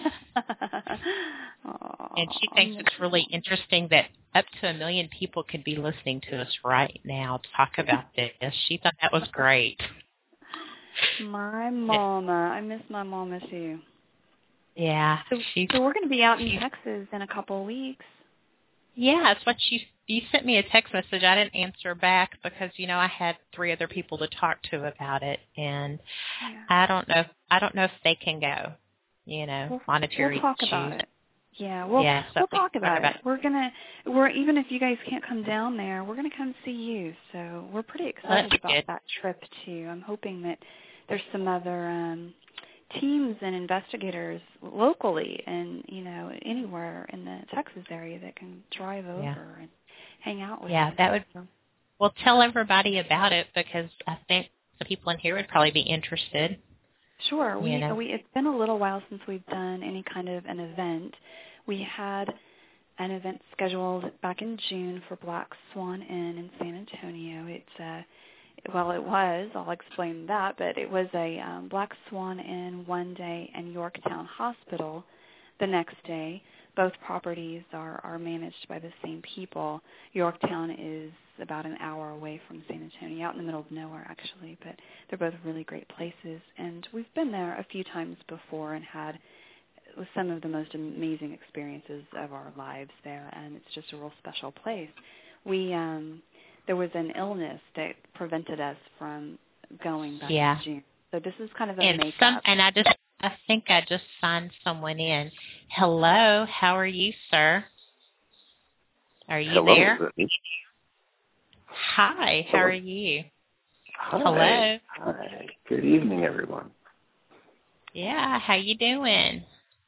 Aww, and she thinks it's really interesting that up to a million people could be listening to us right now to talk about this. She thought that was great. My mama. I miss my mama, too. Yeah. So, she, so we're going to be out in she, Texas in a couple of weeks. Yeah, that's what you you sent me a text message. I didn't answer back because you know I had three other people to talk to about it, and yeah. I don't know. I don't know if they can go. You know, we'll, monetary We'll talk issues. about it. Yeah, we'll yeah, so we'll talk about, about it. We're gonna we're even if you guys can't come down there, we're gonna come see you. So we're pretty excited That's about good. that trip too. I'm hoping that there's some other um teams and investigators locally and, you know, anywhere in the Texas area that can drive over yeah. and hang out with Yeah, us. that would. Well, tell everybody about it because I think the people in here would probably be interested. Sure. We, you know. we it's been a little while since we've done any kind of an event. We had an event scheduled back in June for Black Swan Inn in San Antonio. It's uh well, it was. I'll explain that, but it was a um, Black Swan Inn one day and Yorktown Hospital the next day. Both properties are, are managed by the same people. Yorktown is about an hour away from San Antonio, out in the middle of nowhere, actually, but they're both really great places. And we've been there a few times before and had some of the most amazing experiences of our lives there, and it's just a real special place. We... um There was an illness that prevented us from going back yeah. in June. So this is kind of a and makeup. some, and I just, I think I just signed someone in. Hello, how are you, sir? Are you Hello, there? Brittany. Hi, how are you? Hi. Hello. Hi. Good evening, everyone. Yeah, how you doing?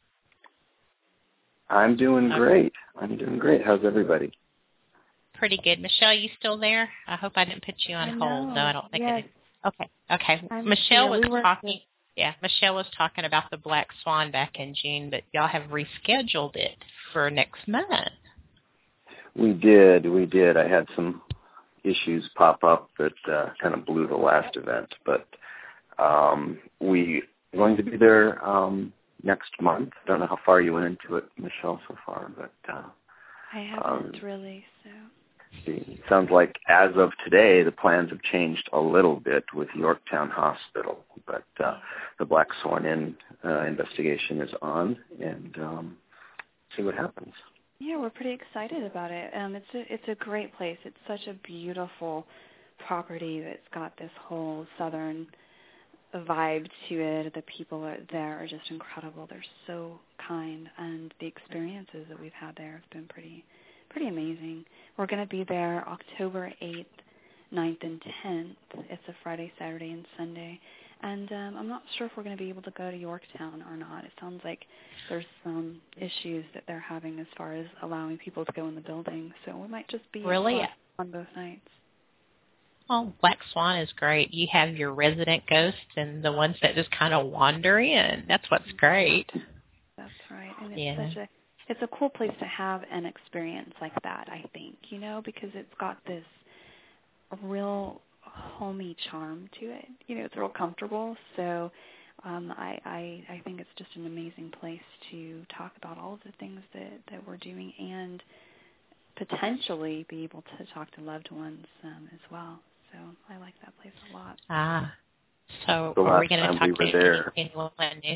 I'm doing great. I'm doing great. How's everybody? Pretty good. Michelle, you still there? I hope I didn't put you on I hold. know. No, I don't think yes. I did. Okay. Okay. I'm Michelle here. was we were, talking. Yeah, Michelle was talking about the Black Swan back in June, but y'all have rescheduled it for next month. We did. We did. I had some issues pop up that uh, kind of blew the last event, but um, we are going to be there um, next month. I don't know how far you went into it, Michelle, so far, but uh, I haven't um, really, so. It sounds like as of today, the plans have changed a little bit with Yorktown Hospital, but uh, the Black Swan Inn uh, investigation is on, and um, see what happens. Yeah, we're pretty excited about it. Um, it's a it's a great place. It's such a beautiful property that's got this whole southern vibe to it. The people are, there are just incredible. They're so kind, and the experiences that we've had there have been pretty pretty amazing. We're going to be there October eighth, ninth, and tenth. It's a Friday, Saturday, and Sunday. And um, I'm not sure if we're going to be able to go to Yorktown or not. It sounds like there's some issues that they're having as far as allowing people to go in the building. So we might just be Really? on both nights. Oh, Black Swan is great. You have your resident ghosts and the ones that just kind of wander in. That's what's great. That's right. And it's Yeah. such a it's a cool place to have an experience like that, I think, you know, because it's got this real homey charm to it. You know, it's real comfortable. So um, I, I I think it's just an amazing place to talk about all of the things that, that we're doing and potentially be able to talk to loved ones um, as well. So I like that place a lot. Ah. So The are we last going to time talk we were to there- anyone new?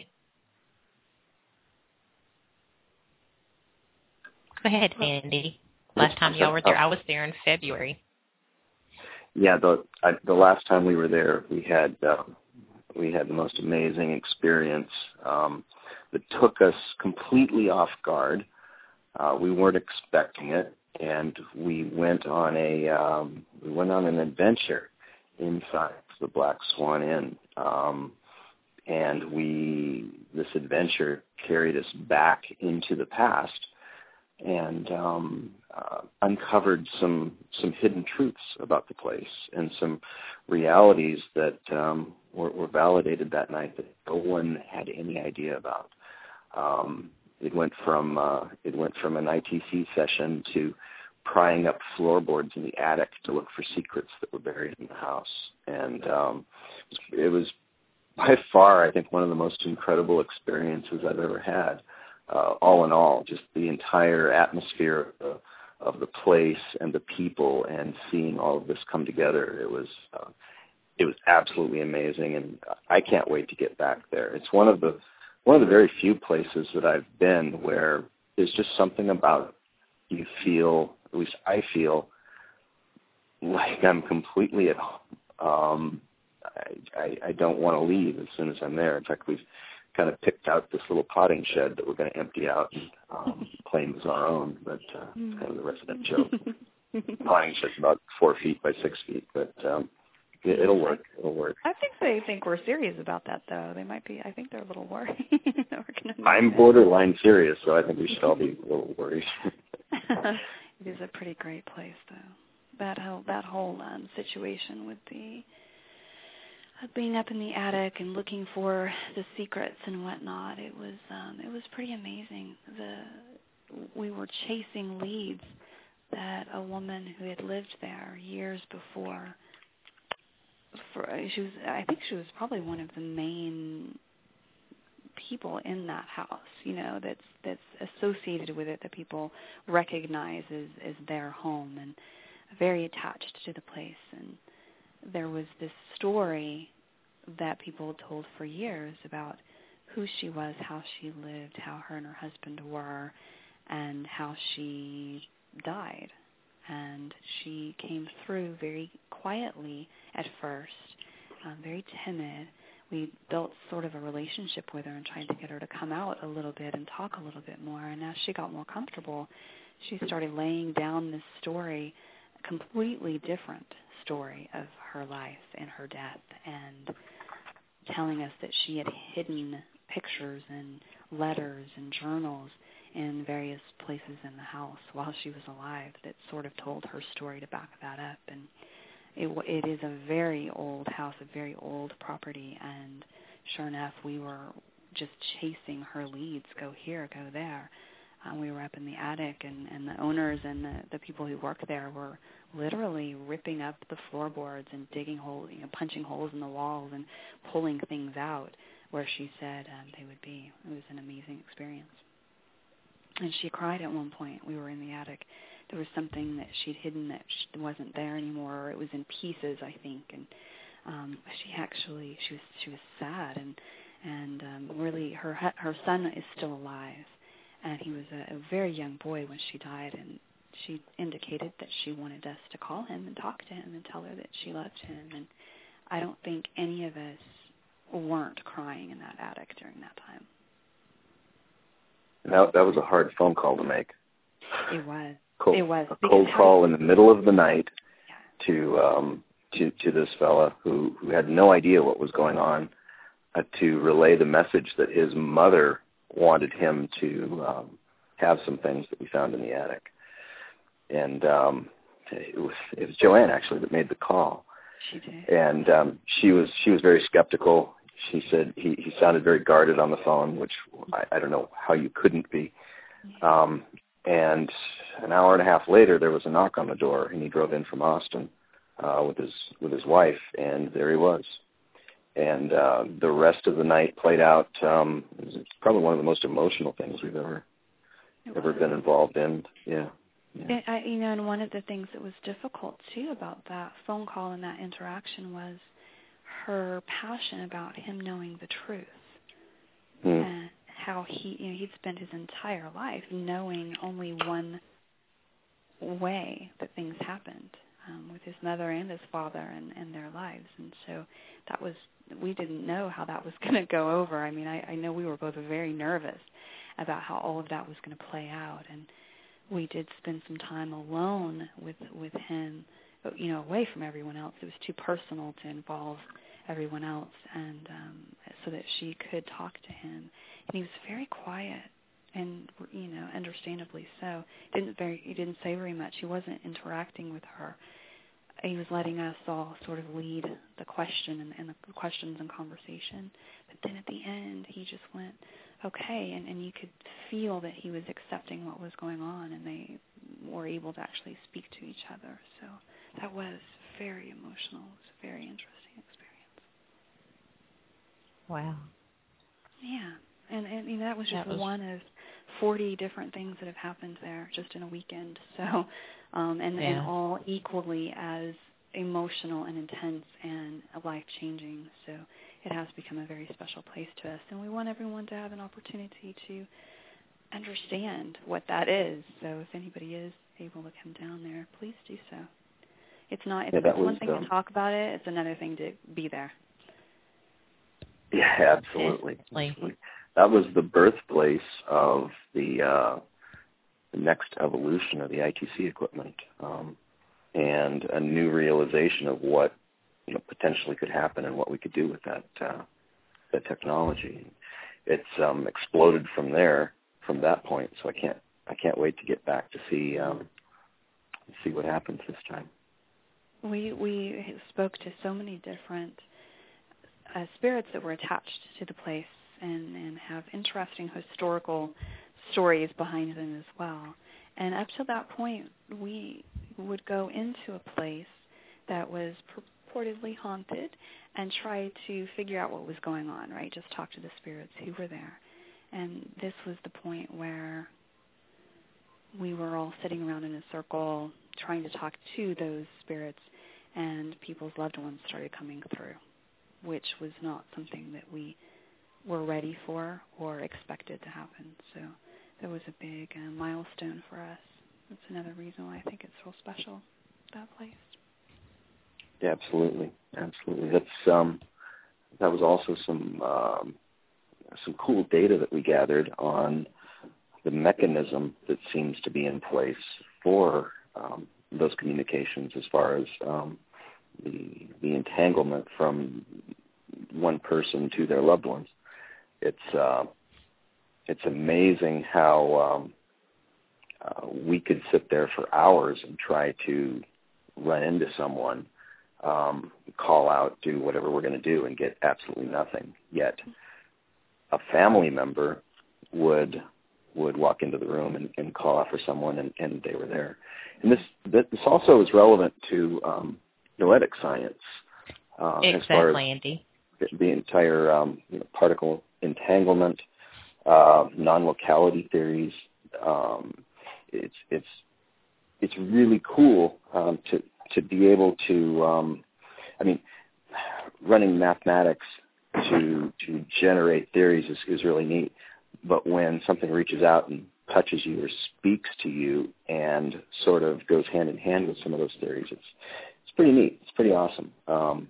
Go ahead, Andy. Last time y'all were there, I was there in February. Yeah, the I, the last time we were there, we had um, we had the most amazing experience um, that took us completely off guard. Uh, we weren't expecting it, and we went on a um, we went on an adventure inside the Black Swan Inn, um, and we this adventure carried us back into the past and um, uh, uncovered some some hidden truths about the place and some realities that um, were, were validated that night that no one had any idea about. Um, it went from uh, it went from an I T C session to prying up floorboards in the attic to look for secrets that were buried in the house, and um, it was by far, I think, one of the most incredible experiences I've ever had. Uh, all in all, just the entire atmosphere of the, of the place and the people, and seeing all of this come together, it was uh, it was absolutely amazing, and I can't wait to get back there. It's one of the one of the very few places that I've been where there's just something about it. You feel, at least I feel, like I'm completely at home. Um, I, I, I don't want to leave as soon as I'm there. In fact, we've kind of picked out this little potting shed that we're going to empty out and um, claim as our own, but uh, it's kind of the resident joke. Potting shed's about four feet by six feet, but um, it, it'll work. It'll work. I think they think we're serious about that, though. They might be. I think they're a little worried. I'm borderline serious, so I think we should all be a little worried. It is a pretty great place, though. That whole that whole um, situation with the uh, being up in the attic and looking for the secrets and whatnot. It was um, it was pretty amazing. The we were chasing leads that a woman who had lived there years before. For she was, I think she was probably one of the main people in that house, you know, that's that's associated with it, that people recognize as, as their home, and very attached to the place. And there was this story that people told for years about who she was, how she lived, how her and her husband were, and how she died. And she came through very quietly at first, um, very timid. We built sort of a relationship with her and tried to get her to come out a little bit and talk a little bit more. And as she got more comfortable, she started laying down this story, a completely different story of her life and her death, and telling us that she had hidden pictures and letters and journals in various places in the house while she was alive that sort of told her story to back that up. And it, it is a very old house, a very old property, and sure enough, we were just chasing her leads, go here, go there. Uh, we were up in the attic, and, and the owners and the, the people who work there were literally ripping up the floorboards and digging holes, you know, punching holes in the walls and pulling things out where she said um, they would be. It was an amazing experience. And she cried at one point. We were in the attic. There was something that she'd hidden that wasn't there anymore, or it was in pieces, I think. And um, she actually, she was she was sad, and and um, really, her her son is still alive, and he was a, a very young boy when she died, and she indicated that she wanted us to call him and talk to him and tell her that she loved him. And I don't think any of us weren't crying in that attic during that time. That, that was a hard phone call to make. It was. Cold, it was. A cold call in the middle of the night yeah. to um, to to this fella who, who had no idea what was going on, uh, to relay the message that his mother wanted him to um, have some things that we found in the attic. And um, it was it was Joanne actually that made the call. She did. And um, she was she was very skeptical. She said he, he sounded very guarded on the phone, which I, I don't know how you couldn't be. Yeah. Um, and an hour and a half later, there was a knock on the door, and he drove in from Austin uh, with his with his wife, and there he was. And uh, the rest of the night played out. Um, it was probably one of the most emotional things we've ever ever been involved in. Yeah. Yeah. It, I, you know, and one of the things that was difficult, too, about that phone call and that interaction was her passion about him knowing the truth. Mm. And how he, you know, he'd spent his entire life knowing only one way that things happened um, with his mother and his father and, and their lives. And so that was, we didn't know how that was going to go over. I mean, I, I know we were both very nervous about how all of that was going to play out. And we did spend some time alone with with him, but, you know, away from everyone else. It was too personal to involve everyone else, and um, so that she could talk to him. And he was very quiet, and, you know, understandably so. Didn't very he didn't say very much. He wasn't interacting with her. He was letting us all sort of lead the question and, and the questions and conversation. But then at the end, he just went, okay, and, and you could feel that he was accepting what was going on, and they were able to actually speak to each other. So that was very emotional. It was a very interesting experience. Wow. Yeah, and, and you know, that was just that was... one of forty different things that have happened there just in a weekend. So, um, and, yeah. and all equally as emotional and intense and life-changing. So it has become a very special place to us, and we want everyone to have an opportunity to understand what that is. So if anybody is able to come down there, please do so. It's not. It's, yeah, it's one was, thing um, to talk about it. It's another thing to be there. Yeah, absolutely. absolutely. That was the birthplace of the, uh, the next evolution of the I T C equipment, um, and a new realization of what, you know, potentially could happen and what we could do with that uh, that technology. It's um, exploded from there, from that point. So I can't I can't wait to get back to see um, see what happens this time. We we spoke to so many different uh, spirits that were attached to the place, and, and have interesting historical stories behind them as well. And up to that point, we would go into a place that was purportedly haunted and try to figure out what was going on, right? Just talk to the spirits who were there. And this was the point where we were all sitting around in a circle trying to talk to those spirits, and people's loved ones started coming through, which was not something that we were ready for or expected to happen. So that was a big uh, milestone for us. That's another reason why I think it's real special, that place. Yeah, absolutely, absolutely. That's um, that was also some um, some cool data that we gathered on the mechanism that seems to be in place for um, those communications, as far as um, the the entanglement from one person to their loved ones. It's uh, it's amazing how um, uh, we could sit there for hours and try to run into someone, um, call out, do whatever we're going to do, and get absolutely nothing. Yet a family member would would walk into the room and, and call out for someone, and, and they were there. And this this also is relevant to um, noetic science. Uh, exactly, as far as Andy. The, the entire um, you know, particle entanglement, uh, non-locality theories. Um, it's it's it's really cool um, to to be able to. Um, I mean, running mathematics to to generate theories is, is really neat. But when something reaches out and touches you or speaks to you and sort of goes hand in hand with some of those theories, it's it's pretty neat. It's pretty awesome. Um,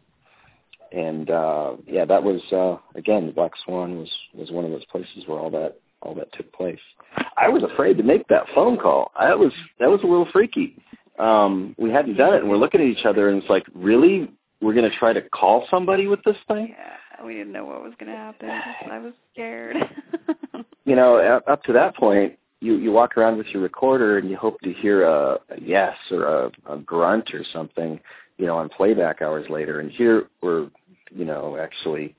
and uh, yeah, that was uh, again, the Black Swan was, was one of those places where all that all that took place. I was afraid to make that phone call. I was that was a little freaky. Um, we hadn't done it, and we're looking at each other, and it's like, really, we're going to try to call somebody with this thing? Yeah, we didn't know what was going to happen. I was scared. You know, up to that point, you, you walk around with your recorder and you hope to hear a, a yes or a, a grunt or something, you know, on playback hours later. And here we're, you know, actually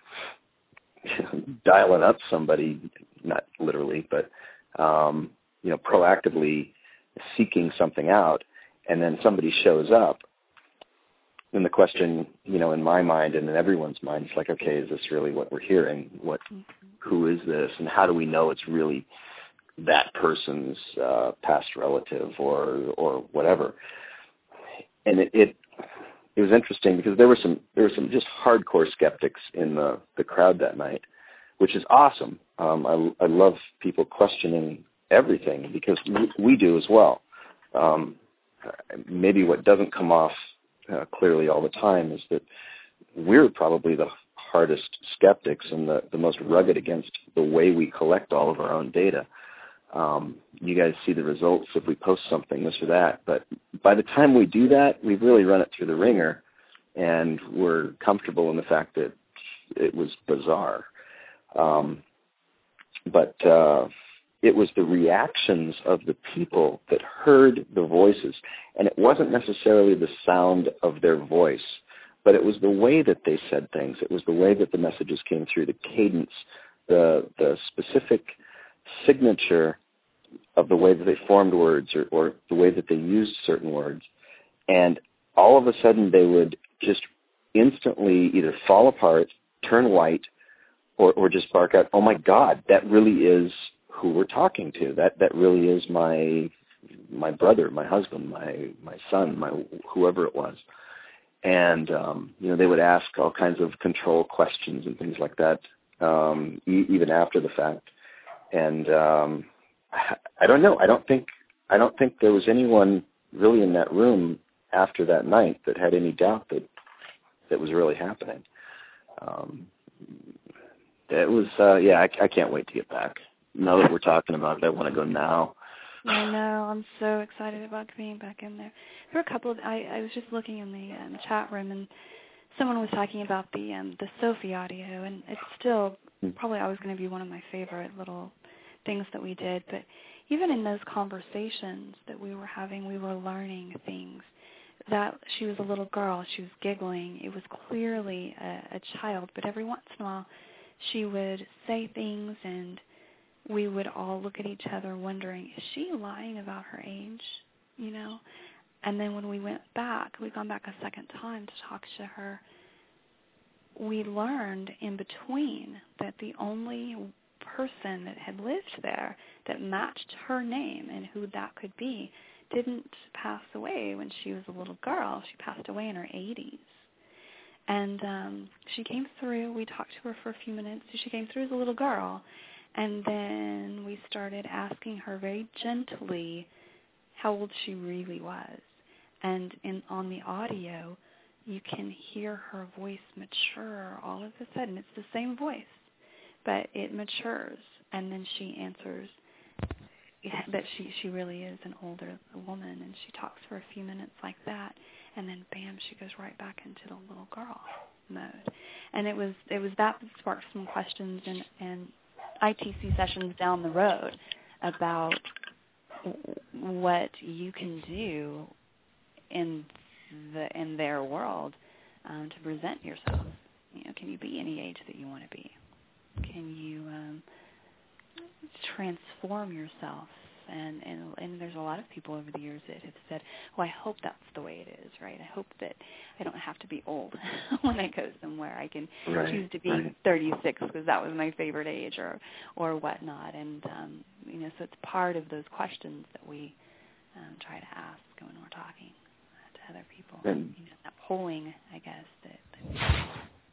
dialing up somebody, not literally, but, um, you know, proactively seeking something out, and then somebody shows up. And the question, you know, in my mind and in everyone's mind, it's like, okay, is this really what we're hearing? What, who is this? And how do we know it's really that person's uh, past relative or or whatever? And it, it it was interesting because there were some there were some just hardcore skeptics in the, the crowd that night, which is awesome. Um, I I love people questioning everything because we, we do as well. Um, maybe what doesn't come off Uh, clearly all the time is that we're probably the hardest skeptics and the, the most rugged against the way we collect all of our own data. Um, you guys see the results if we post something, this or that, but by the time we do that, we've really run it through the ringer, and we're comfortable in the fact that it was bizarre. Um, but uh, it was the reactions of the people that heard the voices. And it wasn't necessarily the sound of their voice, but it was the way that they said things. It was the way that the messages came through, the cadence, the the specific signature of the way that they formed words or, or the way that they used certain words. And all of a sudden they would just instantly either fall apart, turn white, or, or just bark out, oh my God, that really is who we're talking to. That that really is my my brother, my husband, my my son, my whoever it was. And um, you know, they would ask all kinds of control questions and things like that, um, e- even after the fact. And um, I, I don't know. I don't think I don't think there was anyone really in that room after that night that had any doubt that that was really happening. Um, it was uh, yeah. I, I can't wait to get back. Now that we're talking about it, I want to go now. I know. I'm so excited about being back in there. There were a couple of, I, I was just looking in the um, chat room, and someone was talking about the um, the Sophie audio, and it's still probably always going to be one of my favorite little things that we did. But even in those conversations that we were having, we were learning things. That she was a little girl. She was giggling. It was clearly a, a child, but every once in a while she would say things, and we would all look at each other wondering, is she lying about her age, you know? And then when we went back, we'd gone back a second time to talk to her, we learned in between that the only person that had lived there that matched her name and who that could be didn't pass away when she was a little girl. She passed away in her eighties. And um, she came through. We talked to her for a few minutes. She came through as a little girl. And then we started asking her very gently how old she really was. And in on the audio, you can hear her voice mature all of a sudden. It's the same voice, but it matures. And then she answers, that she she really is an older woman, and she talks for a few minutes like that, and then bam, she goes right back into the little girl mode. And it was it was that that sparked some questions and and I T C sessions down the road about what you can do in the in their world um, to present yourself. You know, can you be any age that you want to be? Can you um, transform yourself? And, and and there's a lot of people over the years that have said, well, I hope that's the way it is, right? I hope that I don't have to be old when I go somewhere. I can right. choose to be right. thirty-six because that was my favorite age, or or whatnot. And, um, you know, so it's part of those questions that we um, try to ask when we're talking to other people. And you know, that polling, I guess, that,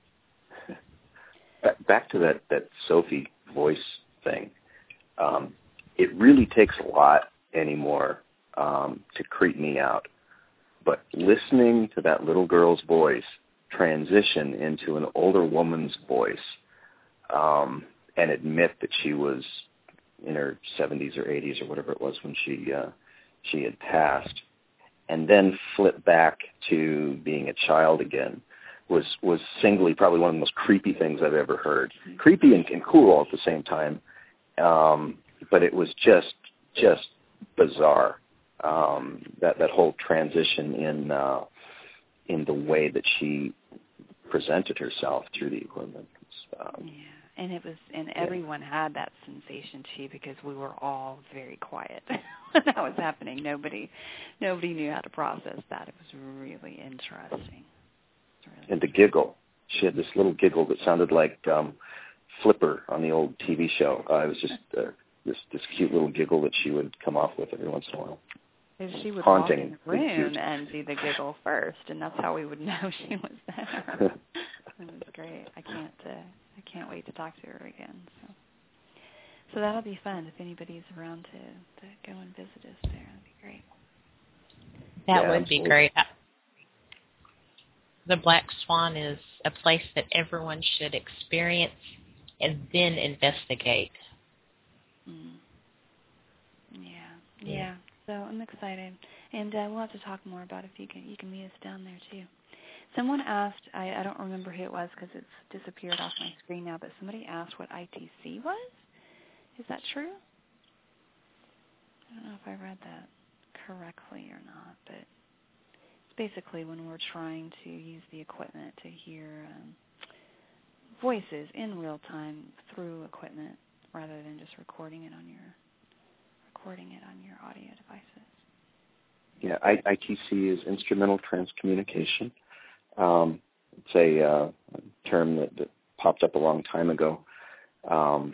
that back to that, that Sophie voice thing. Um, It really takes a lot anymore um, to creep me out. But listening to that little girl's voice transition into an older woman's voice um, and admit that she was in her seventies or eighties or whatever it was when she uh, she had passed, and then flip back to being a child again was was singly probably one of the most creepy things I've ever heard. Creepy and, and cool all at the same time. Um, But it was just just bizarre, um, that that whole transition in uh, in the way that she presented herself through the equipment. Um, yeah, and it was, and everyone yeah. had that sensation too, because we were all very quiet when that was happening. Nobody, nobody knew how to process that. It was really interesting. Really and the giggle, she had this little giggle that sounded like um, Flipper on the old T V show. Uh, it was just. Uh, This, this cute little giggle that she would come off with every once in a while. And she would Haunting. walk in the room and do the giggle first, and that's how we would know she was there. It was great. I can't. Uh, I can't wait to talk to her again. So, so that'll be fun. If anybody's around to, to go and visit us there, that'd be great. That yeah, would absolutely. be great. The Black Swan is a place that everyone should experience and then investigate. Mm. Yeah, yeah. So I'm excited, and uh, we'll have to talk more about if you can. You can meet us down there too. Someone asked. I, I don't remember who it was because it's disappeared off my screen now. But somebody asked what I T C was. Is that true? I don't know if I read that correctly or not, but it's basically when we're trying to use the equipment to hear um, voices in real time through equipment, rather than just recording it on your recording it on your audio devices. Yeah, I, I T C is instrumental transcommunication. Um, it's a, uh, a term that, that popped up a long time ago um,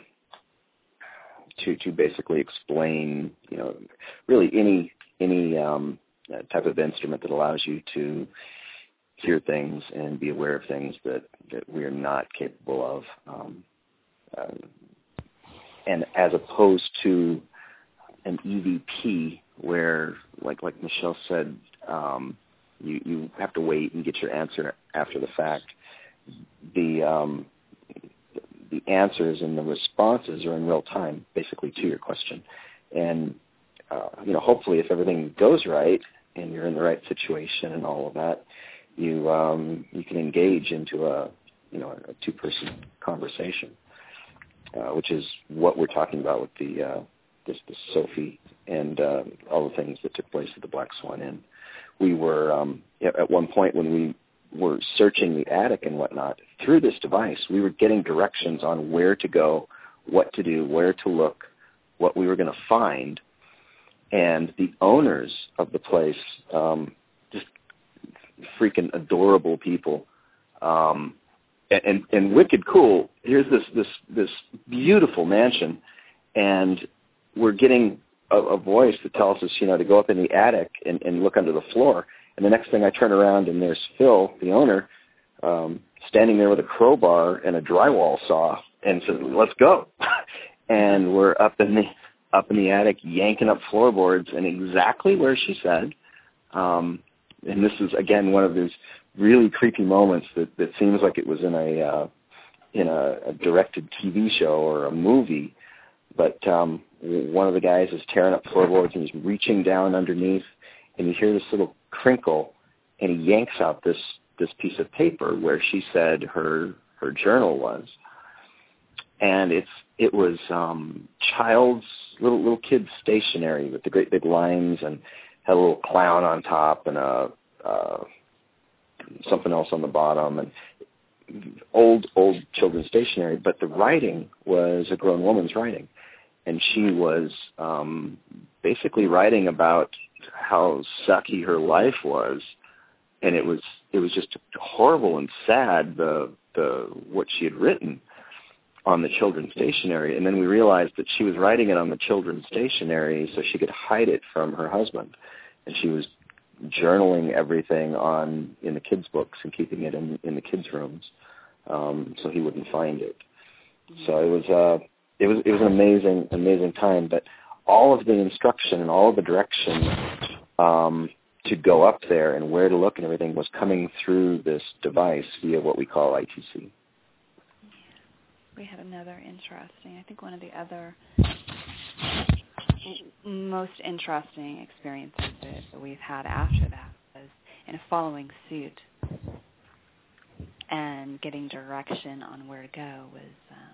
to to basically explain, you know, really any any um, type of instrument that allows you to hear things and be aware of things that, that we are not capable of. Um, uh, And as opposed to an E V P, where, like like Michelle said, um, you you have to wait and get your answer after the fact. The um, the answers and the responses are in real time, basically to your question. And uh, you know, hopefully, if everything goes right and you're in the right situation and all of that, you um, you can engage into a you know a two-person conversation. Uh, which is what we're talking about with the uh, this, this Sophie and uh, all the things that took place at the Black Swan Inn. We were um, at one point when we were searching the attic and whatnot through this device, we were getting directions on where to go, what to do, where to look, what we were going to find, and the owners of the place, um, just freaking adorable people. Um, And, and wicked cool. Here's this this this beautiful mansion, and we're getting a, a voice that tells us, you know, to go up in the attic and, and look under the floor. And the next thing I turn around and there's Phil, the owner, um, standing there with a crowbar and a drywall saw, and says, "Let's go." And we're up in the up in the attic, yanking up floorboards, and exactly where she said. Um, and this is again one of those really creepy moments that, that seems like it was in a uh, in a, a directed T V show or a movie, but um, one of the guys is tearing up floorboards and he's reaching down underneath, and you hear this little crinkle, and he yanks out this this piece of paper where she said her her journal was, and it's it was um, child's little little kid's stationery with the great big lines, and had a little clown on top and a uh, something else on the bottom, and old old children's stationery. But the writing was a grown woman's writing, and she was um, basically writing about how sucky her life was, and it was it was just horrible and sad, the the what she had written on the children's stationery. And then we realized that she was writing it on the children's stationery so she could hide it from her husband, and she was journaling everything on in the kids' books and keeping it in in the kids' rooms, um, so he wouldn't find it. So it was uh it was it was an amazing amazing time. But all of the instruction and all of the direction um, to go up there and where to look and everything was coming through this device via what we call I T C. We had another interesting, I think one of the other most interesting experiences that, that we've had after that was in following suit and getting direction on where to go was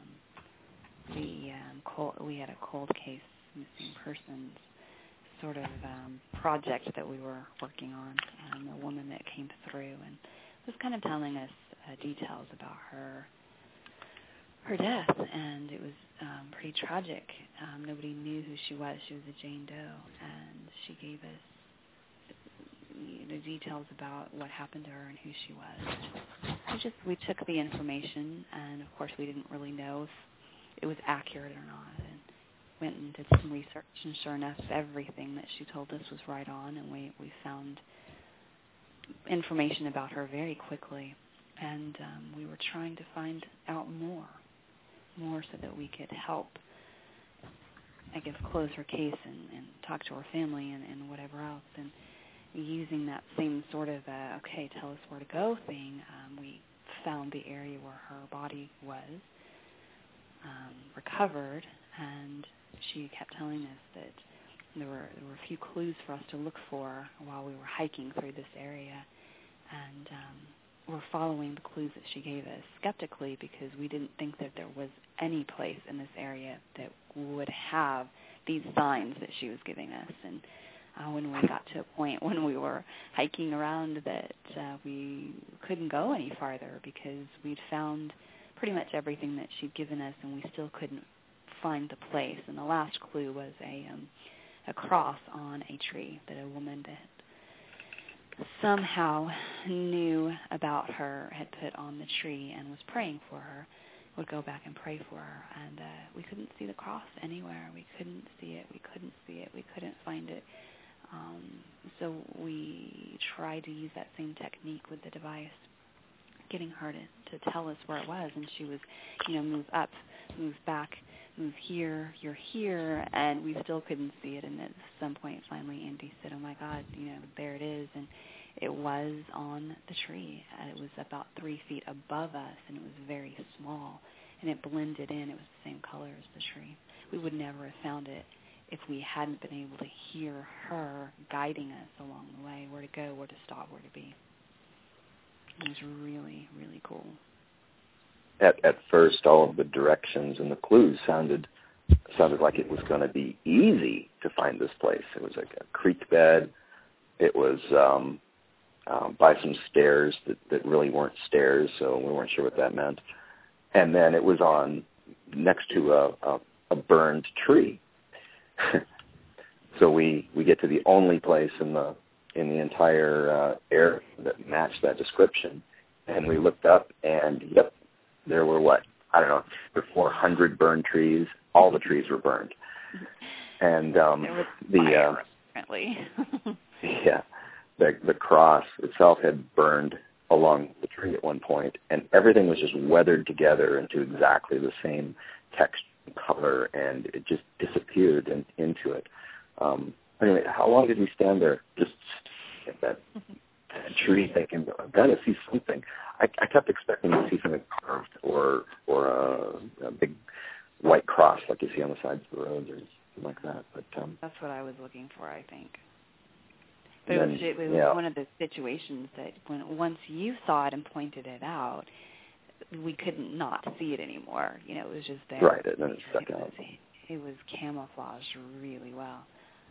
um, we um, cold, we had a cold case missing persons sort of um, project that we were working on, and a woman that came through and was kind of telling us uh, details about her her death, and it was um, pretty tragic. Um, nobody knew who she was. She was a Jane Doe, and she gave us you know, details about what happened to her and who she was. We just we took the information, and of course we didn't really know if it was accurate or not, and went and did some research, and sure enough, everything that she told us was right on, and we, we found information about her very quickly, and um, we were trying to find out more, more so that we could help, I guess, close her case and, and talk to her family and, and whatever else, and using that same sort of, uh, okay, tell us where to go thing, um, we found the area where her body was, um, recovered, and she kept telling us that there were there were a few clues for us to look for while we were hiking through this area, and um, we're following the clues that she gave us skeptically because we didn't think that there was any place in this area that would have these signs that she was giving us. And uh, when we got to a point when we were hiking around that uh, we couldn't go any farther because we'd found pretty much everything that she'd given us, and we still couldn't find the place. And the last clue was a um, a cross on a tree that a woman that somehow knew about her had put on the tree and was praying for her, would go back and pray for her. And uh, we couldn't see the cross anywhere. We couldn't see it. We couldn't see it. We couldn't find it. Um, so we tried to use that same technique with the device, getting her to, to tell us where it was. And she was, you know, move up, move back, move here, you're here, and we still couldn't see it. And at some point, finally, Andy said, oh, my God, you know, there it is. And it was on the tree. It was about three feet above us, and it was very small, and it blended in. It was the same color as the tree. We would never have found it if we hadn't been able to hear her guiding us along the way, where to go, where to stop, where to be. It was really, really cool. At at first, all of the directions and the clues sounded sounded like it was going to be easy to find this place. It was like a creek bed. It was um, um, by some stairs that, that really weren't stairs, so we weren't sure what that meant. And then it was on next to a, a, a burned tree. So we, we get to the only place in the in the entire uh, area that matched that description, and we looked up, and yep. There were, what, I don't know, four hundred burned trees. All the trees were burned. And um, it was the fire, uh, apparently. yeah, the the cross itself had burned along the tree at one point, and everything was just weathered together into exactly the same texture and color, and it just disappeared in, into it. Um, anyway, how long did we stand there just at that tree thinking, I've got to see something? I, I kept expecting to see something carved or or a, a big white cross like you see on the sides of the roads or something like that. But um, that's what I was looking for, I think. But then, it was, it was yeah. one of those situations that when once you saw it and pointed it out, we couldn't not see it anymore. You know, it was just there. Right, and then it stuck it out. Was, it was camouflaged really well.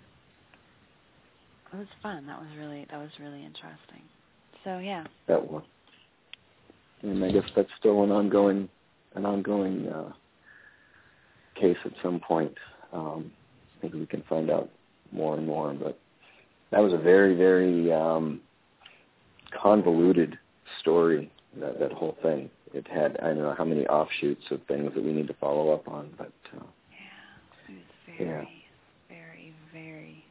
It was fun. That was really that was really interesting. So yeah. That was. And I guess that's still an ongoing an ongoing uh, case at some point. Um, maybe we can find out more and more. But that was a very very um, convoluted story. That that whole thing. It had I don't know how many offshoots of things that we need to follow up on. But uh, yeah, it was very yeah. very very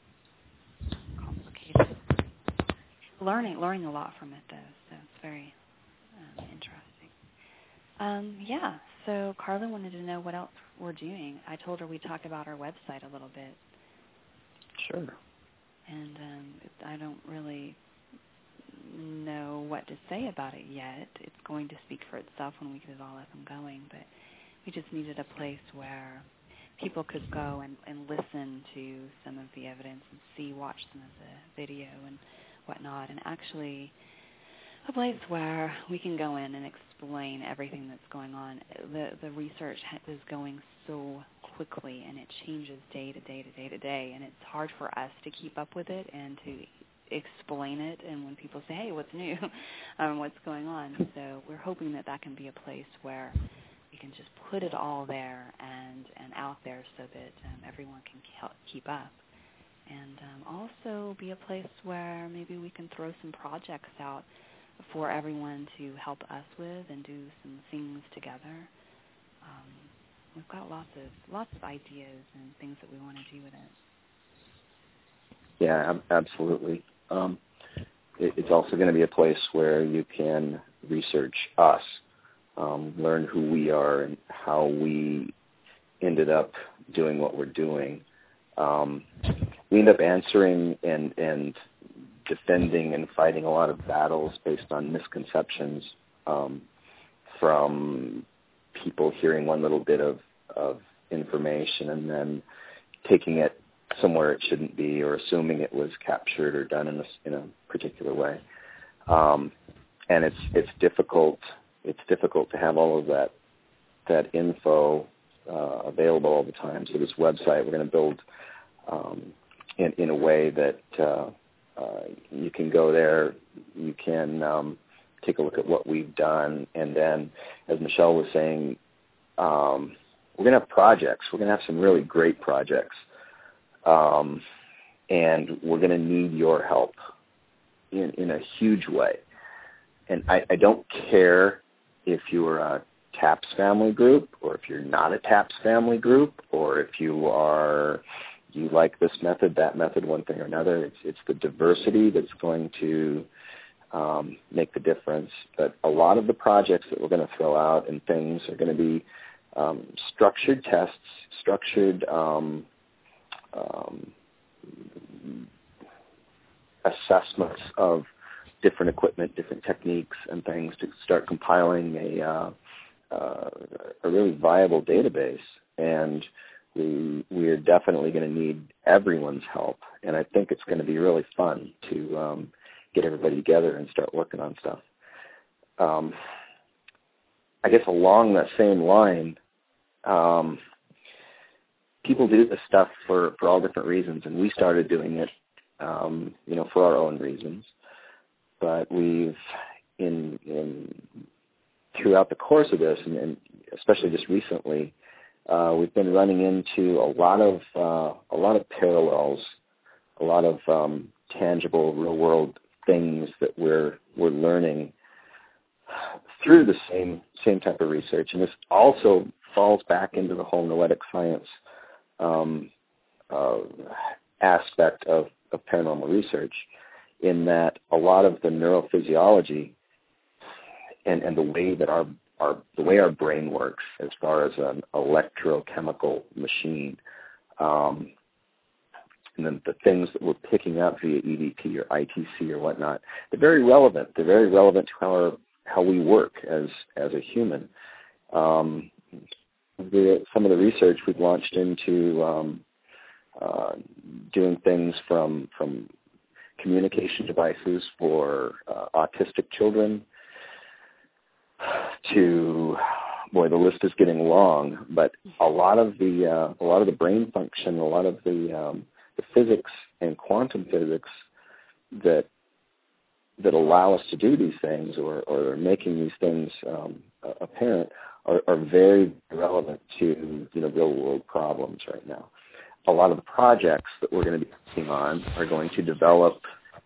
complicated. Learning learning a lot from it though. So it's very Um, interesting. Um, yeah, so Carla wanted to know what else we're doing. I told her we'd talk about our website a little bit. Sure. And um, I don't really know what to say about it yet. It's going to speak for itself when we get it all up and going, but we just needed a place where people could go and, and listen to some of the evidence and see, watch some of the video and whatnot, and actually a place where we can go in and explain everything that's going on. The the research is going so quickly, and it changes day to day to day to day, and it's hard for us to keep up with it and to explain it. And when people say, hey, what's new, um, what's going on? So we're hoping that that can be a place where we can just put it all there and, and out there so that um, everyone can keep up. And um, also be a place where maybe we can throw some projects out for everyone to help us with and do some things together. Um, we've got lots of lots of ideas and things that we want to do with it. Yeah, ab- absolutely. Um, it, it's also going to be a place where you can research us, um, learn who we are and how we ended up doing what we're doing. Um, we end up answering and and defending and fighting a lot of battles based on misconceptions um, from people hearing one little bit of, of information and then taking it somewhere it shouldn't be, or assuming it was captured or done in a, in a particular way. Um, and it's it's difficult. It's difficult to have all of that that info uh, available all the time. So this website we're going to build um, in in a way that uh, uh, you can go there, you can um, take a look at what we've done, and then, as Michelle was saying, um, we're going to have projects. We're going to have some really great projects. Um, and we're going to need your help in, in a huge way. And I, I don't care if you're a TAPS family group or if you're not a TAPS family group, or if you are you like this method, that method, one thing or another. It's, it's the diversity that's going to um, make the difference. But a lot of the projects that we're going to throw out and things are going to be um, structured tests, structured um, Um, assessments of different equipment, different techniques, and things to start compiling a uh, uh, a really viable database. And we we are definitely going to need everyone's help. And I think it's going to be really fun to um, get everybody together and start working on stuff. Um, I guess along that same line. Um, People do this stuff for, for all different reasons, and we started doing it, um, you know, for our own reasons. But we've, in, in throughout the course of this, and, and especially just recently, uh, we've been running into a lot of uh, a lot of parallels, a lot of um, tangible, real world things that we're we're learning through the same same type of research, and this also falls back into the whole noetic science Um, uh, aspect of, of paranormal research, in that a lot of the neurophysiology and, and the way that our, our the way our brain works as far as an electrochemical machine, um, and then the things that we're picking up via E V P or I T C or whatnot, they're very relevant. They're very relevant to how our, how we work as as a human. Um, The, some of the research we've launched into um, uh, doing things from from communication devices for uh, autistic children to, boy, the list is getting long, but a lot of the uh, a lot of the brain function, a lot of the um, the physics and quantum physics that that allow us to do these things, or, or are making these things um, apparent, are, are very relevant to you know real world problems right now. A lot of the projects that we're going to be working on are going to develop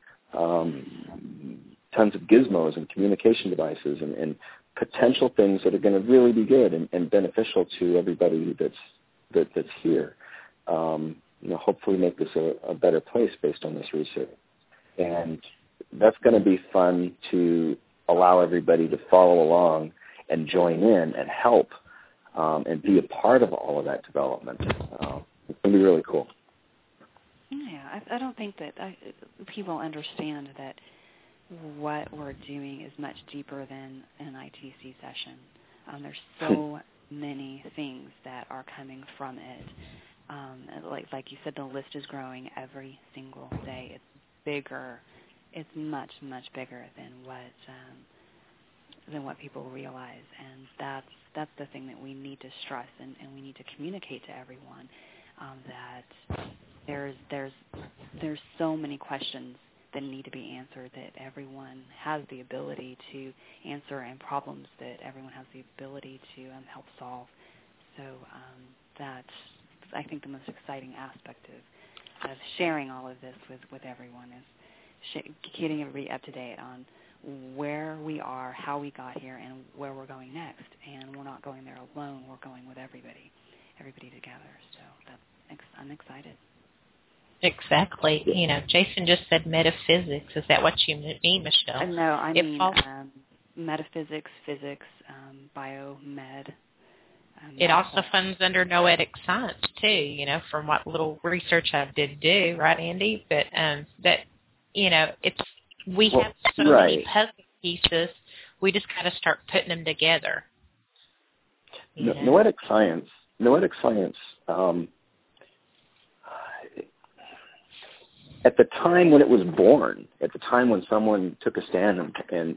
um, tons of gizmos and communication devices and, and potential things that are going to really be good and, and beneficial to everybody that's that, that's here. Um, you know, hopefully make this a, a better place based on this research. And that's going to be fun to allow everybody to follow along and join in and help um, and be a part of all of that development. Uh, it's going to be really cool. Yeah, I, I don't think that I, people understand that what we're doing is much deeper than an I T C session. Um, there's so many things that are coming from it. Um, like like you said, the list is growing every single day. It's bigger. It's much much bigger than what um, than what people realize, and that's that's the thing that we need to stress and, and we need to communicate to everyone um, that there's there's there's so many questions that need to be answered, that everyone has the ability to answer, and problems that everyone has the ability to um, help solve. So um, that's, I think, the most exciting aspect of, of sharing all of this with, with everyone is sh- getting everybody up to date on where we are, how we got here, and where we're going next. And we're not going there alone. We're going with everybody, everybody together. So that's, I'm excited. Exactly. You know, Jason just said metaphysics. Is that what you mean, Michelle? No, I it mean falls- um, metaphysics, physics, um, biomed. Um, it also falls under noetic science too. You know, from what little research I did do, right, Andy? But um, that you know, it's we well, have so right. many puzzle pieces. We just got to start putting them together. No, noetic science. Noetic science. Um, At the time when it was born, at the time when someone took a stand and and,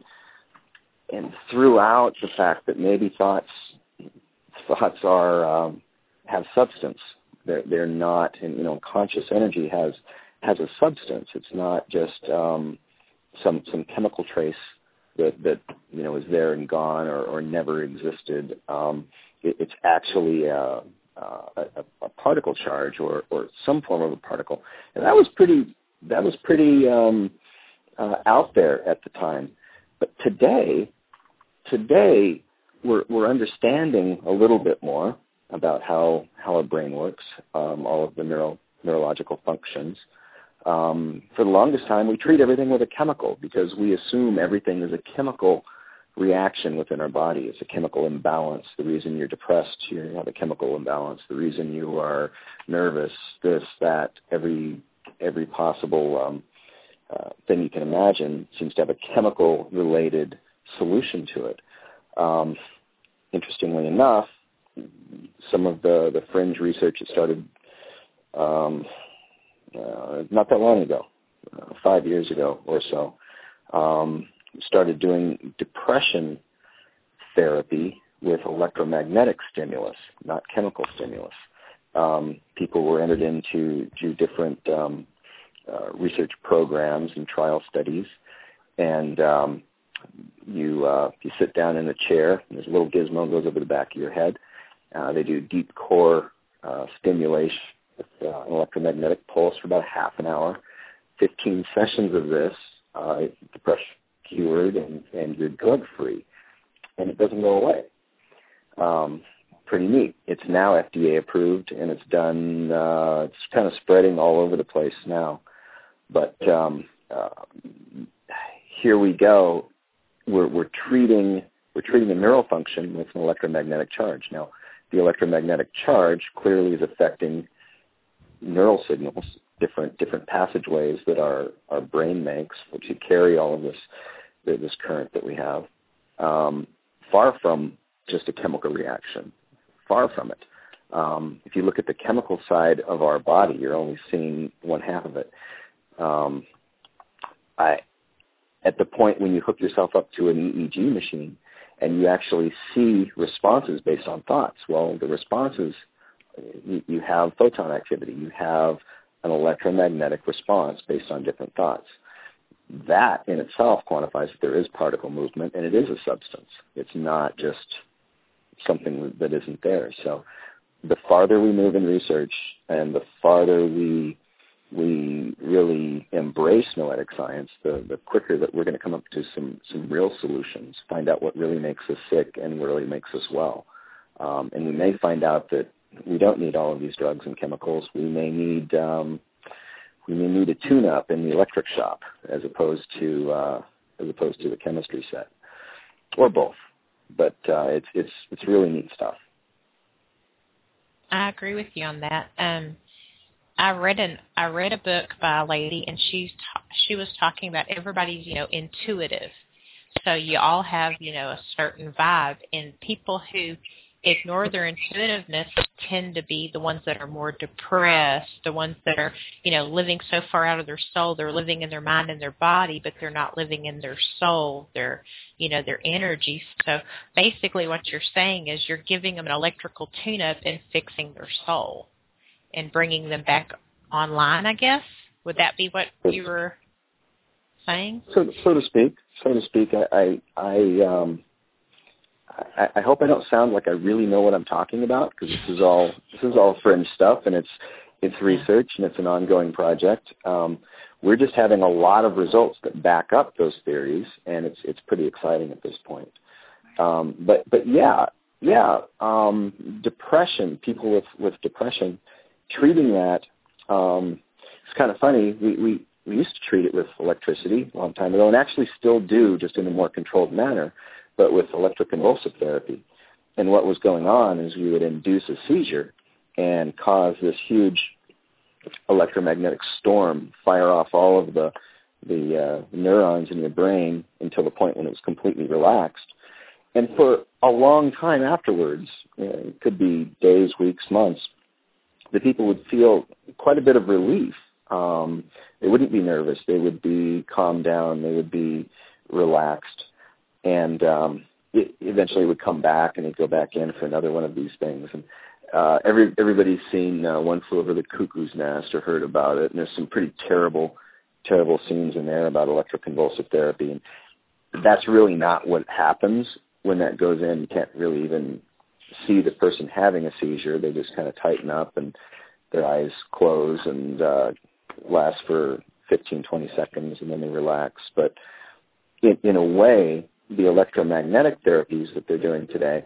and threw out the fact that maybe thoughts thoughts are um, have substance, they're they're not, and you know, conscious energy has has a substance. It's not just um, some some chemical trace that that you know is there and gone or, or never existed. Um, it, it's actually a, a, a particle charge or, or some form of a particle, and that was pretty that was pretty um, uh, out there at the time. But today, today we're we're understanding a little bit more about how how our brain works, um, all of the neuro, neurological functions. Um, for the longest time, we treat everything with a chemical because we assume everything is a chemical reaction within our body. It's a chemical imbalance. The reason you're depressed, you have a chemical imbalance. The reason you are nervous, this, that, every every possible um, uh, thing you can imagine seems to have a chemical-related solution to it. Um, interestingly enough, some of the, the fringe research that started um, uh, not that long ago, uh, five years ago or so, um, started doing depression therapy with electromagnetic stimulus, not chemical stimulus. Um, people were entered into to different um, uh, research programs and trial studies, and um, you uh, you sit down in a chair, and there's a little gizmo goes over the back of your head. Uh, they do deep core uh, stimulation with uh, an electromagnetic pulse for about half an hour. fifteen sessions of this, uh, depression cured, and, and you're drug-free, and it doesn't go away. Um, pretty neat. It's now F D A approved, and it's done, uh, it's kind of spreading all over the place now. But um, uh, here we go. We're, we're treating we're treating the neural function with an electromagnetic charge. Now, the electromagnetic charge clearly is affecting neural signals, different different passageways that our, our brain makes to carry all of this this current that we have. Um, far from just a chemical reaction, far from it. Um, if you look at the chemical side of our body, you're only seeing one half of it. Um, I, at the point when you hook yourself up to an E E G machine and you actually see responses based on thoughts, well, the responses, you, you have photon activity. You have an electromagnetic response based on different thoughts. That in itself quantifies that there is particle movement, and it is a substance. It's not just something that isn't there. So the farther we move in research and the farther we we really embrace noetic science, the, the quicker that we're going to come up to some, some real solutions, find out what really makes us sick and what really makes us well. Um, and we may find out that we don't need all of these drugs and chemicals. We may need um, we may need a tune-up in the electric shop as opposed to uh, as opposed to the chemistry set, or both. But uh, it's it's it's really neat stuff. I agree with you on that. Um, I read an I read a book by a lady, and she's ta- she was talking about everybody's you know intuitive. So you all have you know a certain vibe, and people who ignore their intuitiveness tend to be the ones that are more depressed, the ones that are, you know, living so far out of their soul. They're living in their mind and their body, but they're not living in their soul, their, you know, their energy. So basically what you're saying is you're giving them an electrical tune-up and fixing their soul and bringing them back online, I guess. Would that be what you were saying? So, so to speak, so to speak, I, I, I um, I, I hope I don't sound like I really know what I'm talking about, because this is all this is all fringe stuff, and it's it's research and it's an ongoing project. Um, we're just having a lot of results that back up those theories, and it's it's pretty exciting at this point. Um, but but yeah yeah um, depression, people with, with depression, treating that, um, it's kind of funny. We, we we used to treat it with electricity a long time ago, and actually still do, just in a more controlled manner, but with electroconvulsive therapy. And what was going on is we would induce a seizure and cause this huge electromagnetic storm, fire off all of the the uh, neurons in your brain until the point when it was completely relaxed. And for a long time afterwards, you know, it could be days, weeks, months, the people would feel quite a bit of relief. Um, they wouldn't be nervous. They would be calmed down. They would be relaxed. And um, it eventually would come back, and he'd go back in for another one of these things. And uh, every everybody's seen uh, One Flew Over the Cuckoo's Nest or heard about it, and there's some pretty terrible, terrible scenes in there about electroconvulsive therapy. And that's really not what happens when that goes in. You can't really even see the person having a seizure. They just kind of tighten up, and their eyes close and uh, last for fifteen, twenty seconds, and then they relax. But in, in a way, the electromagnetic therapies that they're doing today,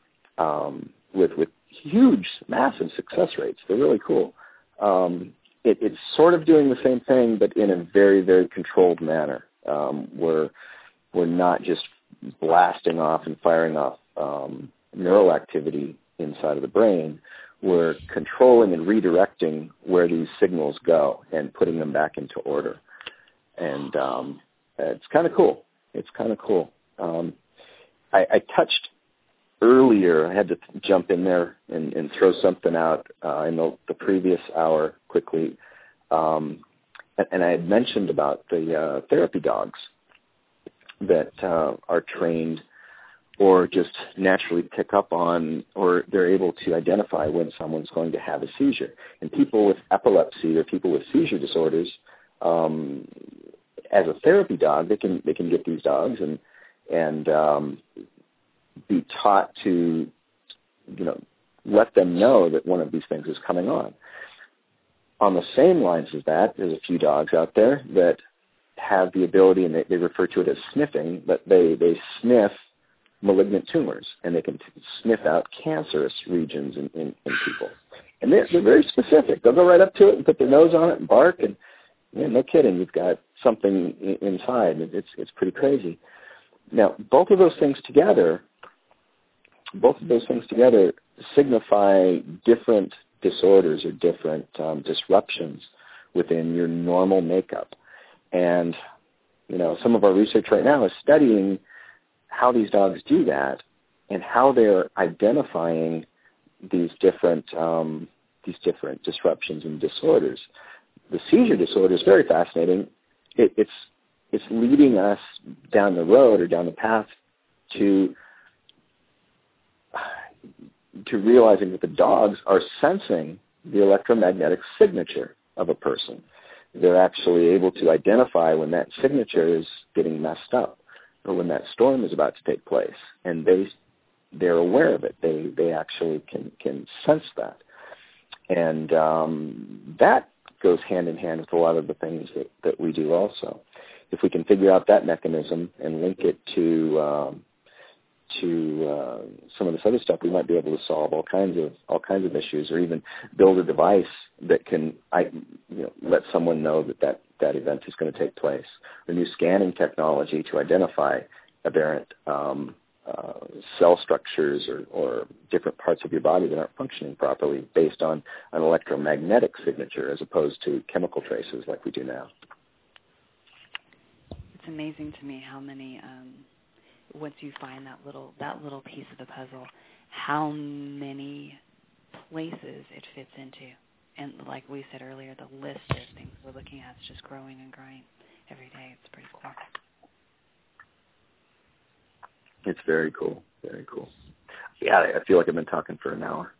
um, with with huge, massive success rates, they're really cool. Um, it, it's sort of doing the same thing, but in a very, very controlled manner. Um, we're we're not just blasting off and firing off um, neural activity inside of the brain. We're controlling and redirecting where these signals go and putting them back into order. And um, it's kind of cool. It's kind of cool. Um, I, I touched earlier, I had to jump in there and, and throw something out uh, in the, the previous hour quickly, um, and, and I had mentioned about the uh, therapy dogs that uh, are trained or just naturally pick up on, or they're able to identify when someone's going to have a seizure. And people with epilepsy or people with seizure disorders, um, as a therapy dog, they can they can get these dogs and and um, be taught to, you know, let them know that one of these things is coming on. On the same lines as that, there's a few dogs out there that have the ability, and they, they refer to it as sniffing, but they, they sniff malignant tumors, and they can t- sniff out cancerous regions in, in, in people. And they're, they're very specific. They'll go right up to it and put their nose on it and bark, and yeah, no kidding, you've got something I- inside. It's it's pretty crazy. Now, both of those things together, both of those things together signify different disorders or different um, disruptions within your normal makeup. And, you know, some of our research right now is studying how these dogs do that and how they're identifying these different um, these different disruptions and disorders. The seizure disorder is very fascinating. It, it's it's leading us down the road or down the path to to realizing that the dogs are sensing the electromagnetic signature of a person. They're actually able to identify when that signature is getting messed up or when that storm is about to take place, and they they're aware of it. They they actually can can sense that, and um, that goes hand in hand with a lot of the things that, that we do also. If we can figure out that mechanism and link it to um, to uh, some of this other stuff, we might be able to solve all kinds of all kinds of issues, or even build a device that can, I, you know, let someone know that, that that event is going to take place. Or new scanning technology to identify aberrant um, uh, cell structures or, or different parts of your body that aren't functioning properly based on an electromagnetic signature as opposed to chemical traces like we do now. It's amazing to me how many. Um once you find that little that little piece of the puzzle, how many places it fits into. And like we said earlier, the list of things we're looking at is just growing and growing every day. It's pretty cool. It's very cool. Very cool. Yeah, I feel like I've been talking for an hour.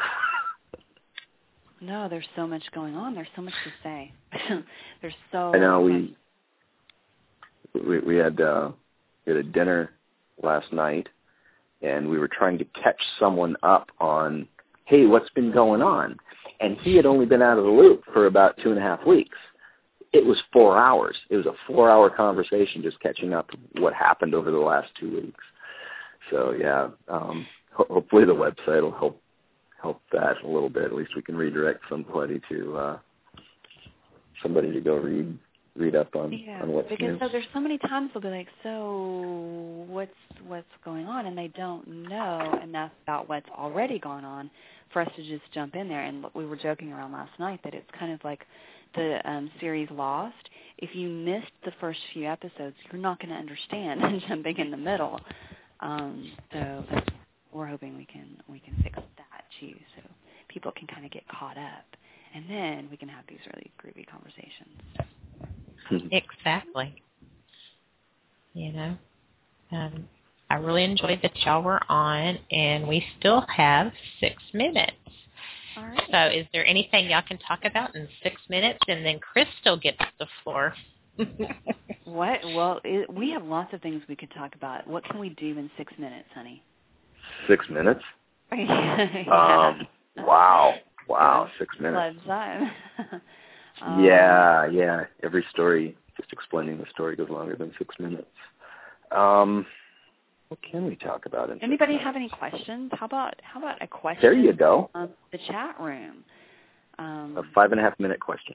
No, there's so much going on. There's so much to say. There's so I know, much. we, we, we had... Uh, We had a dinner last night, and we were trying to catch someone up on, hey, what's been going on? And he had only been out of the loop for about two and a half weeks. It was four hours. It was a four-hour conversation just catching up what happened over the last two weeks. So, yeah, um, ho- hopefully the website will help help that a little bit. At least we can redirect somebody to uh, somebody to go read. read up on, yeah, on what's because new. So there's so many times they'll be like, so what's what's going on? And they don't know enough about what's already gone on for us to just jump in there. And we were joking around last night that it's kind of like the um, series Lost. If you missed the first few episodes, you're not going to understand jumping in the middle. Um, so that's, we're hoping we can we can fix that too, so people can kind of get caught up, and then we can have these really groovy conversations. Exactly. You know, um, I really enjoyed that y'all were on, and we still have six minutes. All right. So is there anything y'all can talk about in six minutes, and then Crystal gets the floor? What? Well, it, we have lots of things we could talk about. What can we do in six minutes, honey? Six minutes? yeah. Um, wow. Wow, six minutes. Time. Um, yeah, yeah. Every story, just explaining the story goes longer than six minutes. Um, what can we talk about? In anybody six have any questions? How about how about a question? There you go. From the chat room. Um, a five and a half minute question.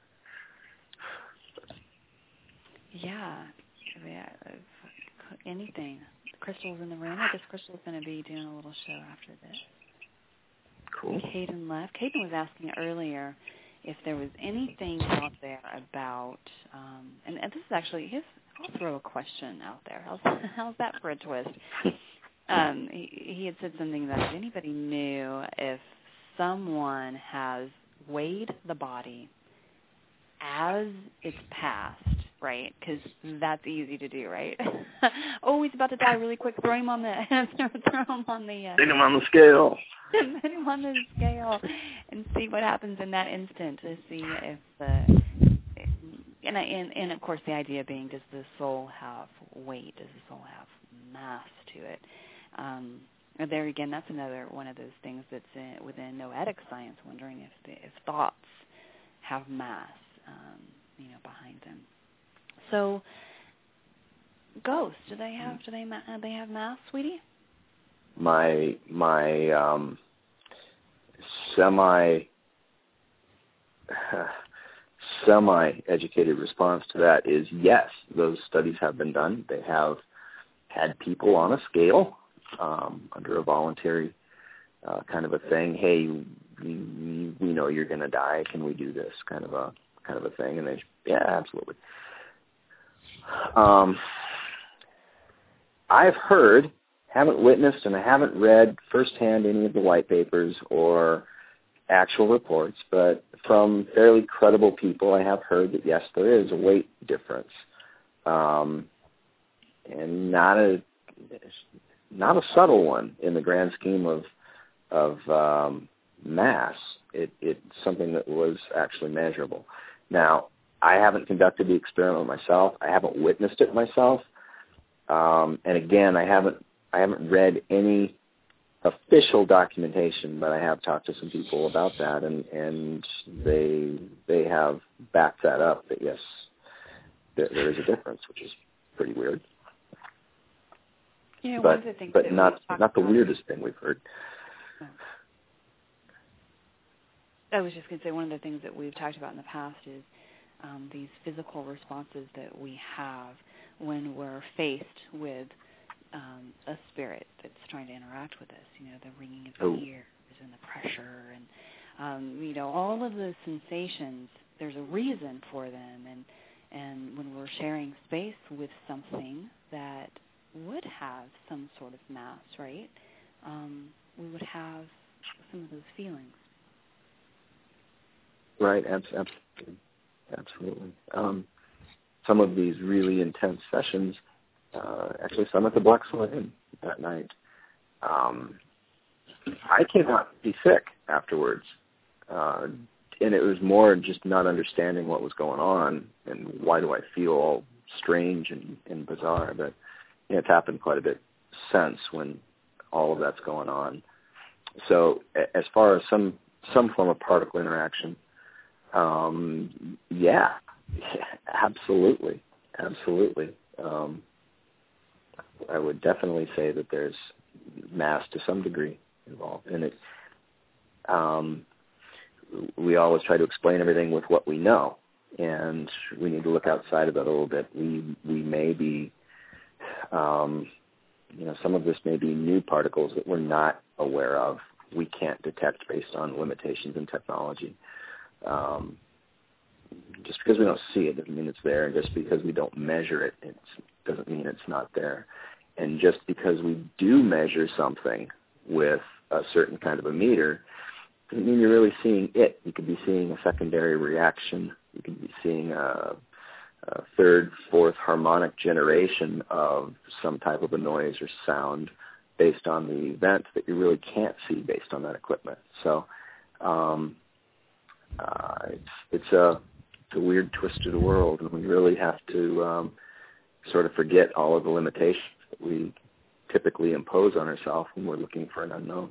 Yeah, yeah. Anything. Crystal's in the room. I guess Crystal's going to be doing a little show after this. Cool. Caden left. Caden was asking earlier if there was anything out there about, um, and, and this is actually his, I'll throw a question out there. How's, how's that for a twist? Um, he, he had said something that if anybody knew if someone has weighed the body as it's passed, right? Because that's easy to do, right? Oh, he's about to die really quick. Throw him on the, throw him on the, uh, Stick him on the scale. Put him on the scale and see what happens in that instant to see if the, and, and, and of course the idea being, does the soul have weight? Does the soul have mass to it? Um, there again, that's another one of those things that's in, within noetic science, wondering if the, if thoughts have mass, um, you know, behind them. So, ghosts, do they have do they do they have mass, sweetie? My my um, semi uh, semi-educated response to that is yes. Those studies have been done. They have had people on a scale um, under a voluntary uh, kind of a thing. Hey, we, we know you're going to die. Can we do this? Kind of a kind of a thing. And they, yeah, absolutely. Um, I've heard haven't witnessed and I haven't read firsthand any of the white papers or actual reports, but from fairly credible people, I have heard that yes, there is a weight difference, um, and not a not a subtle one in the grand scheme of of um, mass. It, it's something that was actually measurable. Now, I haven't conducted the experiment myself. I haven't witnessed it myself, um, and again, I haven't I haven't read any official documentation, but I have talked to some people about that, and, and they they have backed that up, that yes, there, there is a difference, which is pretty weird. You know, but one of the things but that not not the about, weirdest thing we've heard. I was just going to say one of the things that we've talked about in the past is um, these physical responses that we have when we're faced with Um, a spirit that's trying to interact with us, you know, the ringing of the oh. ears and the pressure and, um, you know, all of those sensations, there's a reason for them. And, and when we're sharing space with something that would have some sort of mass, right, um, we would have some of those feelings. Right, absolutely. Absolutely. Um, some of these really intense sessions, Uh, actually, some at the Black Swan Inn that night. Um, I came out pretty sick afterwards, uh, and it was more just not understanding what was going on and why do I feel all strange and, and bizarre. But you know, it's happened quite a bit since when all of that's going on. So as far as some some form of particle interaction, um, yeah, absolutely, absolutely. Um, I would definitely say that there's mass to some degree involved in it. Um, we always try to explain everything with what we know, and we need to look outside of that a little bit. We we may be, um, you know, some of this may be new particles that we're not aware of. We can't detect based on limitations in technology. Um, just because we don't see it doesn't mean it's there, and just because we don't measure it, it doesn't mean it's not there. And just because we do measure something with a certain kind of a meter doesn't mean you're really seeing it. You could be seeing a secondary reaction. You could be seeing a, a third, fourth harmonic generation of some type of a noise or sound based on the event that you really can't see based on that equipment. So um, uh, it's, it's, a, it's a weird twist of the world, and we really have to um, sort of forget all of the limitations that we typically impose on ourselves when we're looking for an unknown.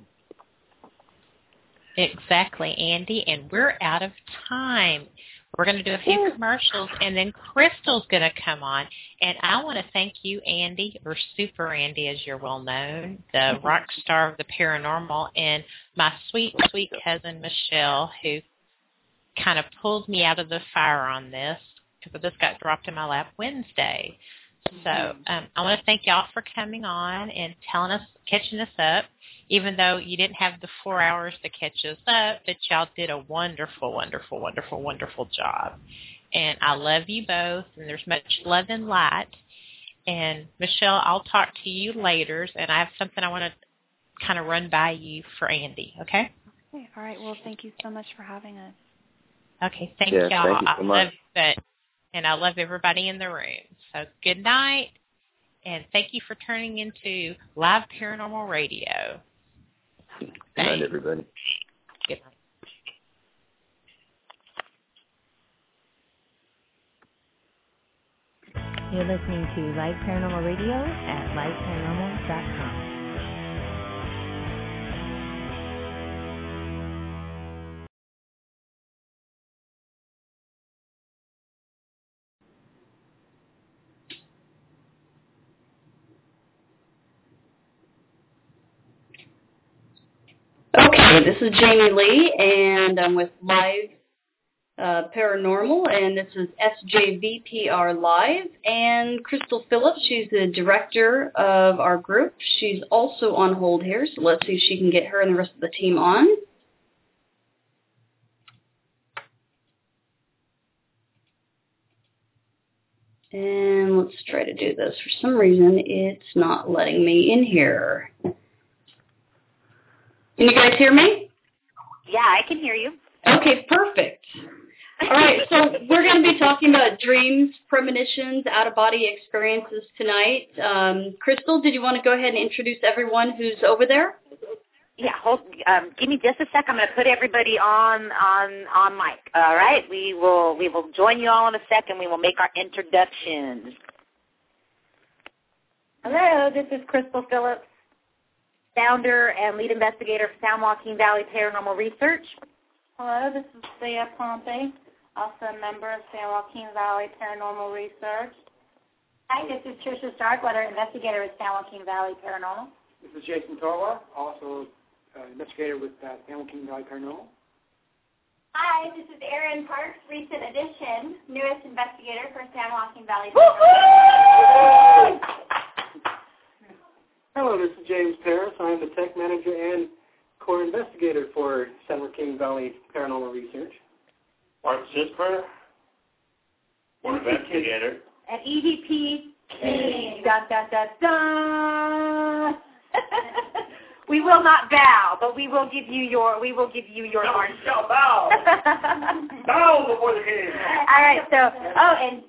Exactly, Andy, and we're out of time. We're going to do a few commercials, and then Crystal's going to come on. And I want to thank you, Andy, or Super Andy, as you're well known, the rock star of the paranormal, and my sweet, sweet cousin, Michelle, who kind of pulled me out of the fire on this, because this got dropped in my lap Wednesday. So um, I want to thank y'all for coming on and telling us, catching us up, even though you didn't have the four hours to catch us up, but y'all did a wonderful, wonderful, wonderful, wonderful job. And I love you both, and there's much love and light. And, Michelle, I'll talk to you later, and I have something I want to kind of run by you for Andy, okay? Okay, all right. Well, thank you so much for having us. Okay, thank yeah, y'all. Thank you so I much. love it. And I love everybody in the room. So good night, and thank you for turning into Live Paranormal Radio. Good night, everybody. Good night. You're listening to Live Paranormal Radio at live paranormal dot com. Okay, this is Jamie Lee, and I'm with Live uh, Paranormal, and this is S J V P R Live, and Crystal Phillips, she's the director of our group. She's also on hold here, so let's see if she can get her and the rest of the team on. And let's try to do this. For some reason, it's not letting me in here. Can you guys hear me? Yeah, I can hear you. Okay, perfect. All right, so we're going to be talking about dreams, premonitions, out-of-body experiences tonight. Um, Crystal, did you want to go ahead and introduce everyone who's over there? Yeah, hold, um, give me just a sec. I'm going to put everybody on on on mic. All right, we will we will join you all in a sec, and we will make our introductions. Hello, this is Crystal Phillips, founder and lead investigator of San Joaquin Valley Paranormal Research. Hello, this is Thea Pompey, also a member of San Joaquin Valley Paranormal Research. Hi, this is Tricia Starkweather, investigator with San Joaquin Valley Paranormal. This is Jason Torwa, also uh, investigator with uh, San Joaquin Valley Paranormal. Hi, this is Erin Parks, recent addition, newest investigator for San Joaquin Valley Paranormal. Hello, this is James Paris. I'm the tech manager and core investigator for San Joaquin Valley Paranormal Research. Mark Sisper, core investigator. At E V P King. Dun, dun, dun, dun. We will not bow, but we will give you your we will give you your No, orange. you shall bow. Bow before the king. All right, so oh, and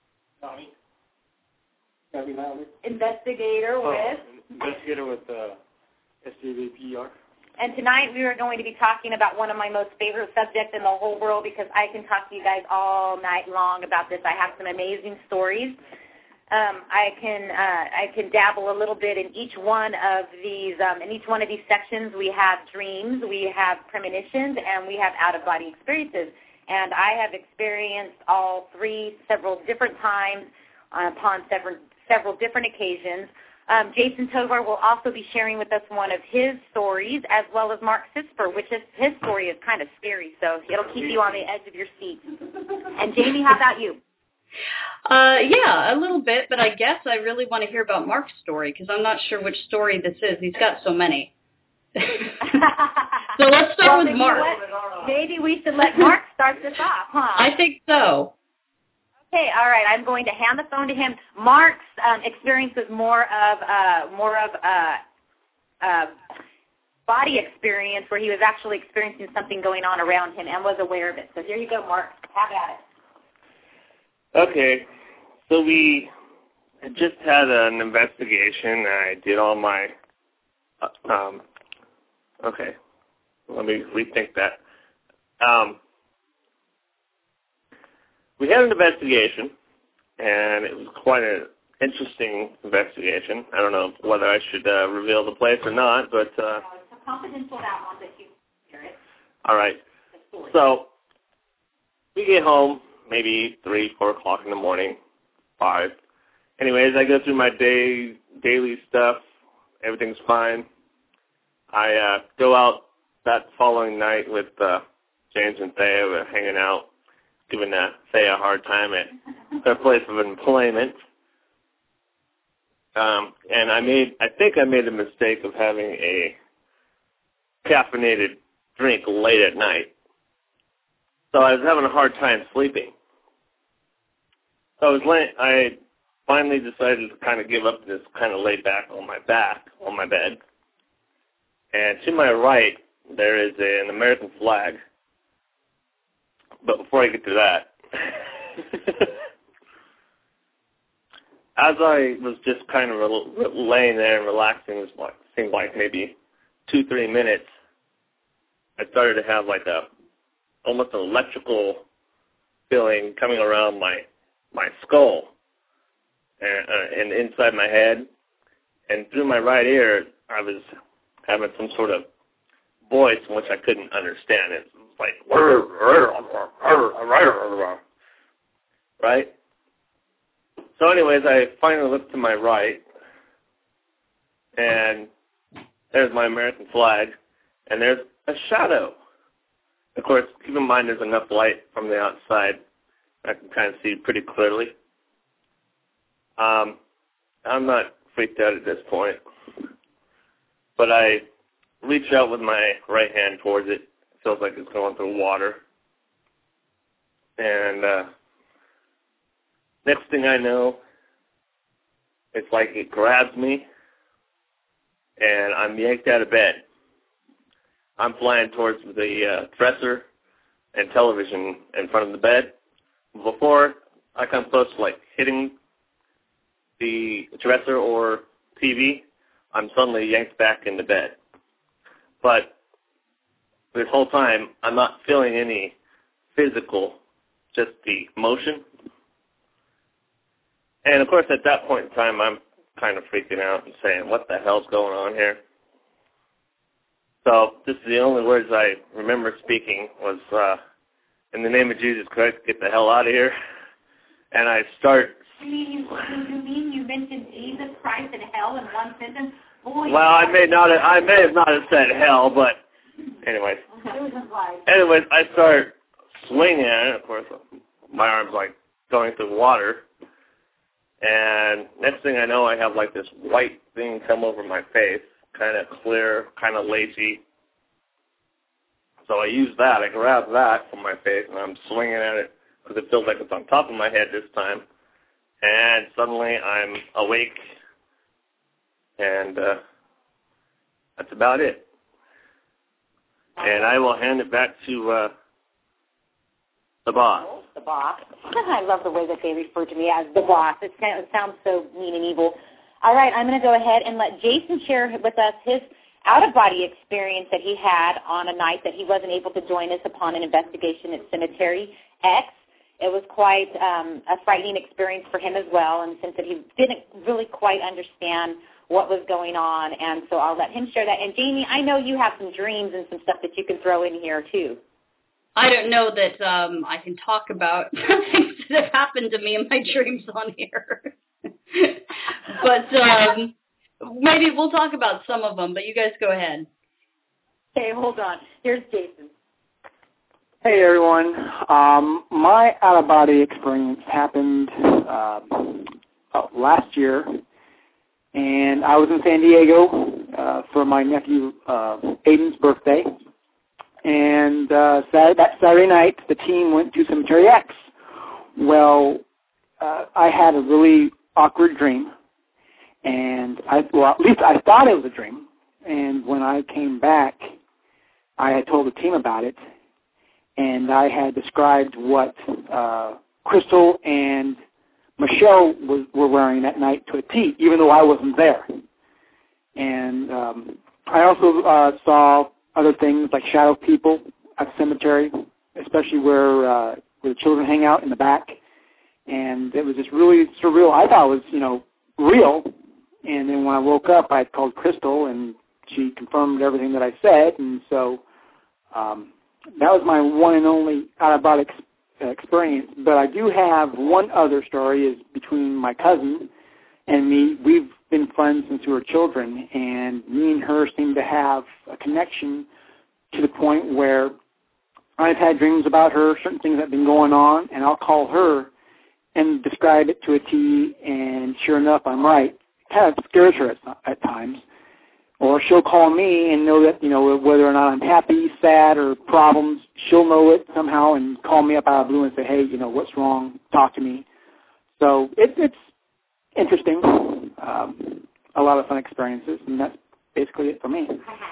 investigator Oh, with investigator with uh, S J V P R. and tonight we are going to be talking about one of my most favorite subjects in the whole world because I can talk to you guys all night long about this. I have some amazing stories. Um, I can uh, I can dabble a little bit in each one of these. Um, in each one of these sections, we have dreams, we have premonitions, and we have out-of-body experiences. And I have experienced all three several different times uh, upon several several different occasions. Um, Jason Tovar will also be sharing with us one of his stories, as well as Mark Sisper, which is his story is kind of scary, so it'll keep you on the edge of your seat. And Jamie, how about you? Uh, yeah, a little bit, but I guess I really want to hear about Mark's story because I'm not sure which story this is. He's got so many. So let's start well, with Mark. Maybe we should let Mark start this off, huh? I think so. Okay, all right. I'm going to hand the phone to him. Mark's um, experience was more of uh, more of a uh, body experience where he was actually experiencing something going on around him and was aware of it. So here you go, Mark. Have at it. Okay, so we had just had an investigation. I did all my, uh, um, okay, let me rethink that. Um, we had an investigation, and it was quite an interesting investigation. I don't know whether I should uh, reveal the place or not, but... Uh, it's confidential, that one, but you hear it. All right, so we get home. Maybe three, four o'clock in the morning, five. Anyways, I go through my day, daily stuff. Everything's fine. I uh, go out that following night with uh, James and Thea. We're hanging out, giving uh, Thea a hard time at their place of employment. Um, and I made, I think I made the mistake of having a caffeinated drink late at night. So I was having a hard time sleeping. So I was laying, I finally decided to kind of give up and just kind of lay back on my back, on my bed. And to my right, there is a, an American flag. But before I get to that, as I was just kind of re- laying there and relaxing, it was, seemed like maybe two, three minutes, I started to have like a almost an electrical feeling coming around my my skull and, uh, and inside my head, and through my right ear, I was having some sort of voice in which I couldn't understand. It was like, right? So anyways, I finally looked to my right, and there's my American flag, and there's a shadow. Of course, keep in mind there's enough light from the outside. I can kind of see pretty clearly. Um, I'm not freaked out at this point, but I reach out with my right hand towards it. It feels like it's going through water. And uh, next thing I know, it's like it grabs me, and I'm yanked out of bed. I'm flying towards the uh, dresser and television in front of the bed. Before I come close to like hitting the dresser or T V, I'm suddenly yanked back into bed. But this whole time, I'm not feeling any physical, just the motion. And of course, at that point in time, I'm kind of freaking out and saying, what the hell's going on here? So this is the only words I remember speaking was, uh, in the name of Jesus Christ, get the hell out of here. And I start... You mean you, you, mean you mentioned Jesus Christ and hell in one sentence? Boy, well, I may not have, I may have not have said hell, but anyways. Anyways, I start swinging at it. Of course, my arm's like going through water. And next thing I know, I have like this white thing come over my face, kind of clear, kind of lacy. So I use that. I grab that from my face, and I'm swinging at it because it feels like it's on top of my head this time. And suddenly I'm awake, and uh, that's about it. And I will hand it back to uh, the boss. The boss. I love the way that they refer to me as the boss. It sounds so mean and evil. All right, I'm going to go ahead and let Jason share with us his out-of-body experience that he had on a night that he wasn't able to join us upon an investigation at Cemetery X. It was quite um, a frightening experience for him as well, and since that he didn't really quite understand what was going on, and so I'll let him share that. And Jamie, I know you have some dreams and some stuff that you can throw in here too. I don't know that um, I can talk about things that have happened to me in my dreams on here. But um, maybe we'll talk about some of them, but you guys go ahead. Okay, hold on. Here's Jason. Hey, everyone. Um, my out-of-body experience happened uh, uh, last year, and I was in San Diego uh, for my nephew uh, Aiden's birthday. And uh, Saturday, that Saturday night, the team went to Cemetery X. Well, uh, I had a really awkward dream, and I, well, at least I thought it was a dream. And when I came back, I had told the team about it, and I had described what uh, Crystal and Michelle was, were wearing that night to a T, even though I wasn't there. And um, I also uh, saw other things like shadow people at the cemetery, especially where uh, where the children hang out in the back. And it was just really surreal. I thought it was, you know, real. And then when I woke up, I had called Crystal, and she confirmed everything that I said. And so um, that was my one and only out-of-body ex- experience. But I do have one other story is between my cousin and me. We've been friends since we were children, and me and her seem to have a connection to the point where I've had dreams about her, certain things that have been going on, and I'll call her and describe it to a T, and sure enough, I'm right. It kind of scares her at, at times. Or she'll call me and know that, you know, whether or not I'm happy, sad, or problems, she'll know it somehow and call me up out of the blue and say, hey, you know, what's wrong? Talk to me. So it, it's interesting, um, a lot of fun experiences, and that's basically it for me.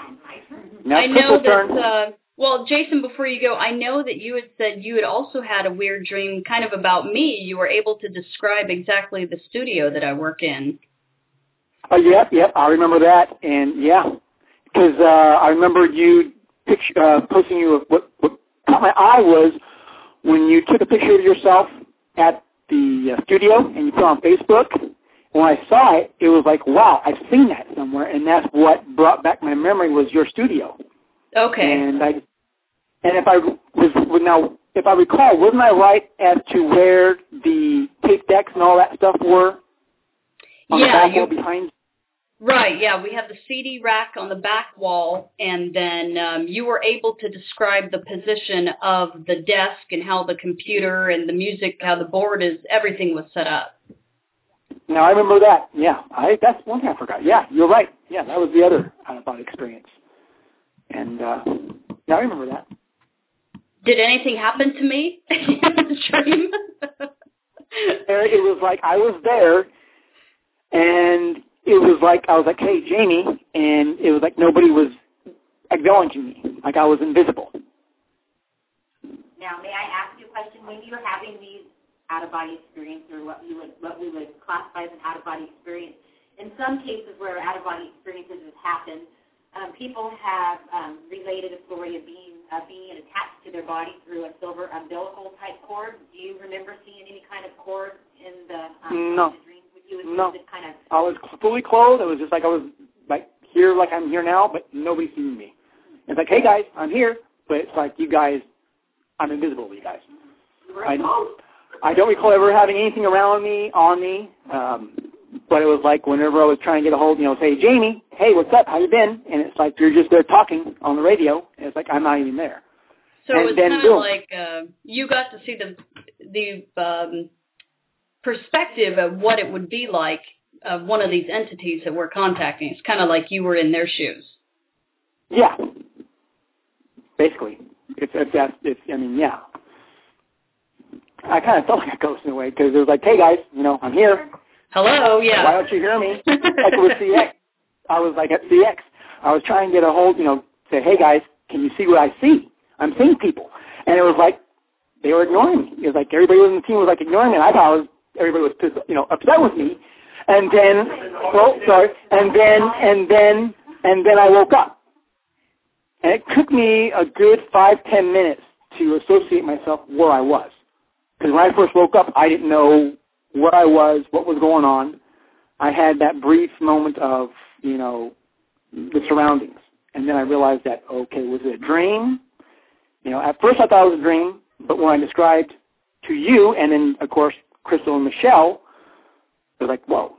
Now, I know turn. that, uh, well, Jason, before you go, I know that you had said you had also had a weird dream kind of about me. You were able to describe exactly the studio that I work in. Oh, uh, yeah, yeah, I remember that, and yeah, because uh, I remember you picture, uh, posting you, what, what caught my eye was when you took a picture of yourself at the uh, studio and you put it on Facebook. When I saw it, it was like, wow, I've seen that somewhere, and that's what brought back my memory was your studio. Okay. And I, and if I was now, if I recall, wasn't I right as to where the tape decks and all that stuff were on yeah, the back you, wall behind? Right. Yeah, we have the C D rack on the back wall, and then um, you were able to describe the position of the desk and how the computer and the music, how the board is, everything was set up. Now, I remember that. Yeah, I, that's one thing I forgot. Yeah, you're right. Yeah, that was the other out-of-body experience. And, uh, yeah, I remember that. Did anything happen to me in the dream? it was like I was there, and it was like I was like, hey, Jamie, and it was like nobody was acknowledging me, like I was invisible. Now, may I ask you a question? When you're having these out-of-body experiences, or what you would what we would classify as an out-of-body experience, in some cases where out-of-body experiences have happened, um, people have um, related a story of being uh, being attached to their body through a silver umbilical type cord. Do you remember seeing any kind of cord in the um, no the dreams with you? no Just kind of I was fully clothed. It was just like I was like here, like I'm here now, but nobody's seeing me. It's like, hey guys, I'm here, but it's like you guys, I'm invisible to you guys. I, I don't recall ever having anything around me, on me, um, but it was like whenever I was trying to get a hold, you know, say, Jamie, hey, what's up? How you been? And it's like you're just there talking on the radio, and it's like I'm not even there. So and it's then, kind boom. of like uh, you got to see the the um, perspective of what it would be like of one of these entities that we're contacting. It's kind of like you were in their shoes. Yeah. Basically, it's, it's, it's, it's, I mean, yeah. I kind of felt like a ghost in a way because it was like, hey guys, you know, I'm here. Hello, yeah. Why don't you hear me? Like with C X. I was like at C X. I was trying to get a hold, you know, say, hey guys, can you see what I see? I'm seeing people. And it was like, they were ignoring me. It was like everybody on the team was like ignoring me, and I thought I was, everybody was, pissed, you know, upset with me. And then, well, sorry, and then, and then, and then I woke up. And it took me a good five, ten minutes to associate myself where I was. Because when I first woke up, I didn't know where I was, what was going on. I had that brief moment of, you know, the surroundings. And then I realized that, okay, was it a dream? You know, at first I thought it was a dream, but when I described to you, and then, of course, Crystal and Michelle, it was like, whoa.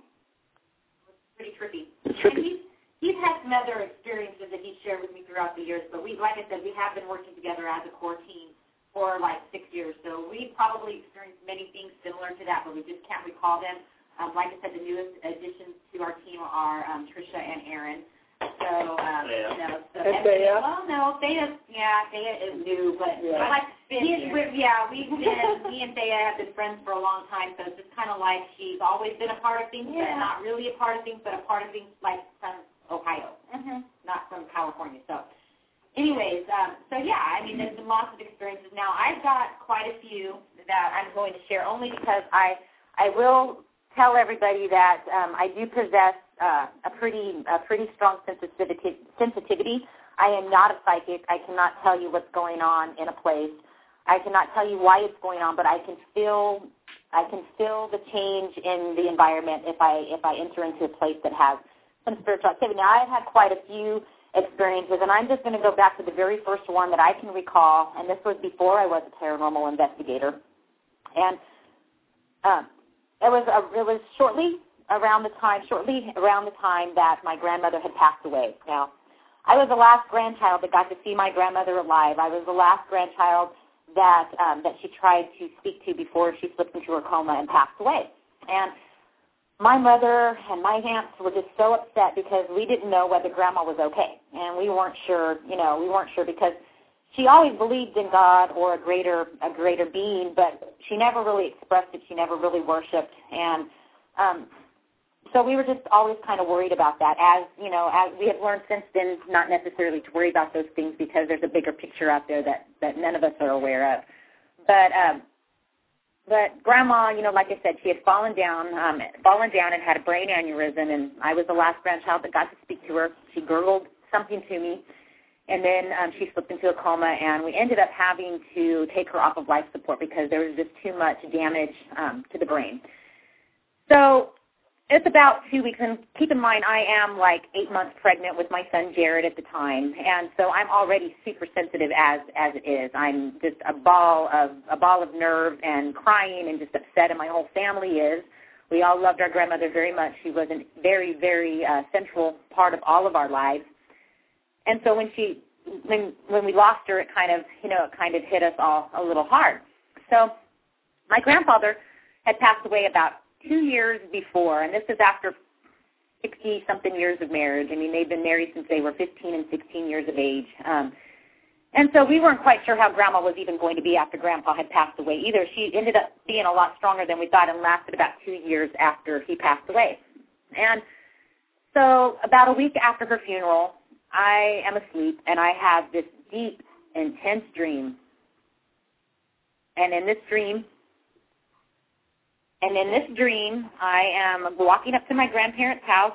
Pretty trippy. It's trippy. He's, he's had some other experiences that he's shared with me throughout the years, but we, like I said, we have been working together as a core team for like six years, so we've probably experienced many things similar to that, but we just can't recall them. Um, like I said, the newest additions to our team are um, Trisha and Aaron. So, um, yeah. you know, so And Thea? well, no, Thea, yeah, Thea is new, but Yeah. like, he's, we're, yeah, we've been, me and Thea have been friends for a long time, so it's just kind of like she's always been a part of things, Yeah. but not really a part of things, but a part of things like from Ohio, Mm-hmm. not from California. So, anyways, um, so yeah, I mean, there's been lots of experiences. Now, I've got quite a few that I'm going to share only because I, I will tell everybody that um, I do possess uh, a pretty a pretty strong sensitivity. sensitivity. I am not a psychic. I cannot tell you what's going on in a place. I cannot tell you why it's going on, but I can feel I can feel the change in the environment if I if I enter into a place that has some spiritual activity. Now, I've had quite a few experiences, and I'm just going to go back to the very first one that I can recall, and this was before I was a paranormal investigator. And um, it was a, it was shortly around the time shortly around the time that my grandmother had passed away. Now, I was the last grandchild that got to see my grandmother alive. I was the last grandchild that um, that she tried to speak to before she slipped into her coma and passed away. And my mother and my aunts were just so upset because we didn't know whether Grandma was okay, and we weren't sure. You know, we weren't sure because she always believed in God or a greater a greater being, but she never really expressed it. She never really worshipped, and um, so we were just always kind of worried about that. As you know, as we have learned since then, not necessarily to worry about those things because there's a bigger picture out there that that none of us are aware of. But um, but Grandma, you know, like I said, she had fallen down, um, fallen down and had a brain aneurysm, and I was the last grandchild that got to speak to her. She gurgled something to me. And then um, she slipped into a coma, and we ended up having to take her off of life support because there was just too much damage um, to the brain. So it's about two weeks, and keep in mind I am like eight months pregnant with my son Jared at the time, and so I'm already super sensitive as as it is. I'm just a ball of a ball of nerves and crying and just upset, and my whole family is. We all loved our grandmother very much. She was a very, very uh, central part of all of our lives. And so when she, when when we lost her, it kind of, you know, it kind of hit us all a little hard. So my grandfather had passed away about two years before, and this is after sixty-something years of marriage. I mean, they've been married since they were fifteen and sixteen years of age. Um, And so we weren't quite sure how Grandma was even going to be after Grandpa had passed away either. She ended up being a lot stronger than we thought and lasted about two years after he passed away. And so about a week after her funeral, I am asleep, and I have this deep, intense dream. And in this dream, and in this dream, I am walking up to my grandparents' house.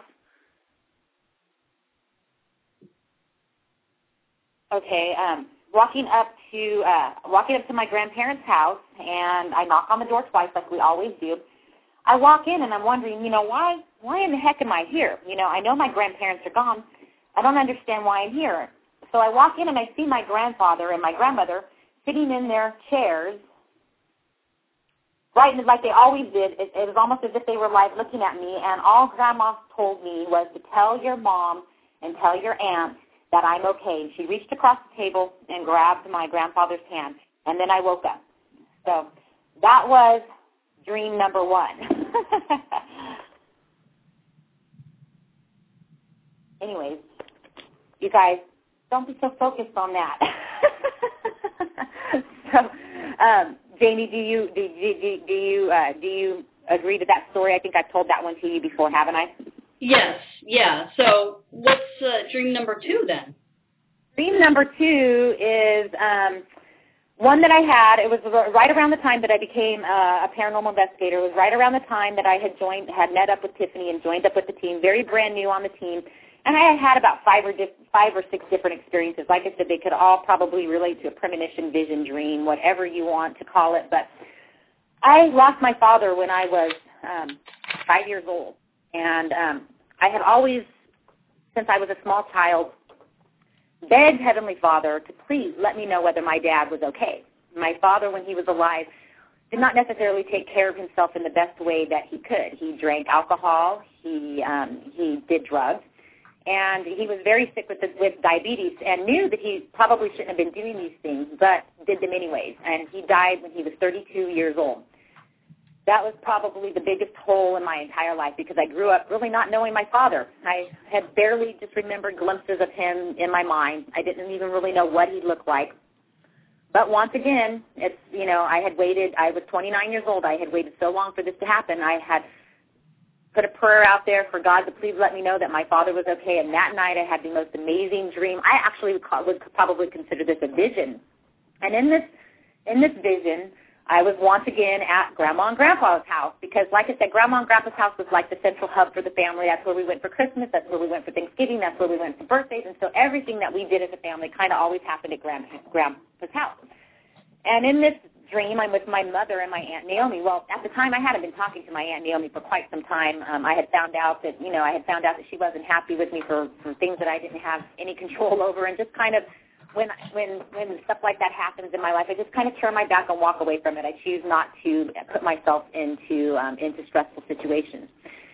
Okay, um, walking up to uh, walking up to my grandparents' house, and I knock on the door twice, like we always do. I walk in, and I'm wondering, you know, why why in the heck am I here? You know, I know my grandparents are gone. I don't understand why I'm here. So I walk in, and I see my grandfather and my grandmother sitting in their chairs, right, like they always did. It, it was almost as if they were live looking at me, and all Grandma told me was to tell your mom and tell your aunt that I'm okay. She reached across the table and grabbed my grandfather's hand, and then I woke up. So that was dream number one. Anyways, you guys, don't be so focused on that. so, um, Jamie, do you do do, do you uh, do you agree to that story? I think I've told that one to you before, haven't I? Yes, yeah. So what's uh, dream number two then? Dream number two is um, one that I had. It was right around the time that I became uh, a paranormal investigator. It was right around the time that I had joined, had met up with Tiffany and joined up with the team, very brand new on the team. And I had had about five or di- five or six different experiences. Like I said, they could all probably relate to a premonition, vision, dream, whatever you want to call it. But I lost my father when I was um, five years old. And um, I had always, since I was a small child, begged Heavenly Father to please let me know whether my dad was okay. My father, when he was alive, did not necessarily take care of himself in the best way that he could. He drank alcohol. He um, he did drugs. And he was very sick with, the, with diabetes and knew that he probably shouldn't have been doing these things, but did them anyways. And he died when he was thirty-two years old. That was probably the biggest hole in my entire life because I grew up really not knowing my father. I had barely just remembered glimpses of him in my mind. I didn't even really know what he looked like. But once again, it's, you know, I had waited. I was twenty-nine years old. I had waited so long for this to happen. I had put a prayer out there for God to please let me know that my father was okay. And that night I had the most amazing dream. I actually would, call, would probably consider this a vision. And in this in this vision, I was once again at Grandma and Grandpa's house because, like I said, Grandma and Grandpa's house was like the central hub for the family. That's where we went for Christmas. That's where we went for Thanksgiving. That's where we went for birthdays. And so everything that we did as a family kind of always happened at Grand, Grandpa's house. And in this dream, I'm with my mother and my Aunt Naomi. Well, at the time, I hadn't been talking to my Aunt Naomi for quite some time. Um, I had found out that, you know, I had found out that she wasn't happy with me for, for things that I didn't have any control over, and just kind of When when when stuff like that happens in my life, I just kind of turn my back and walk away from it. I choose not to put myself into um, into stressful situations.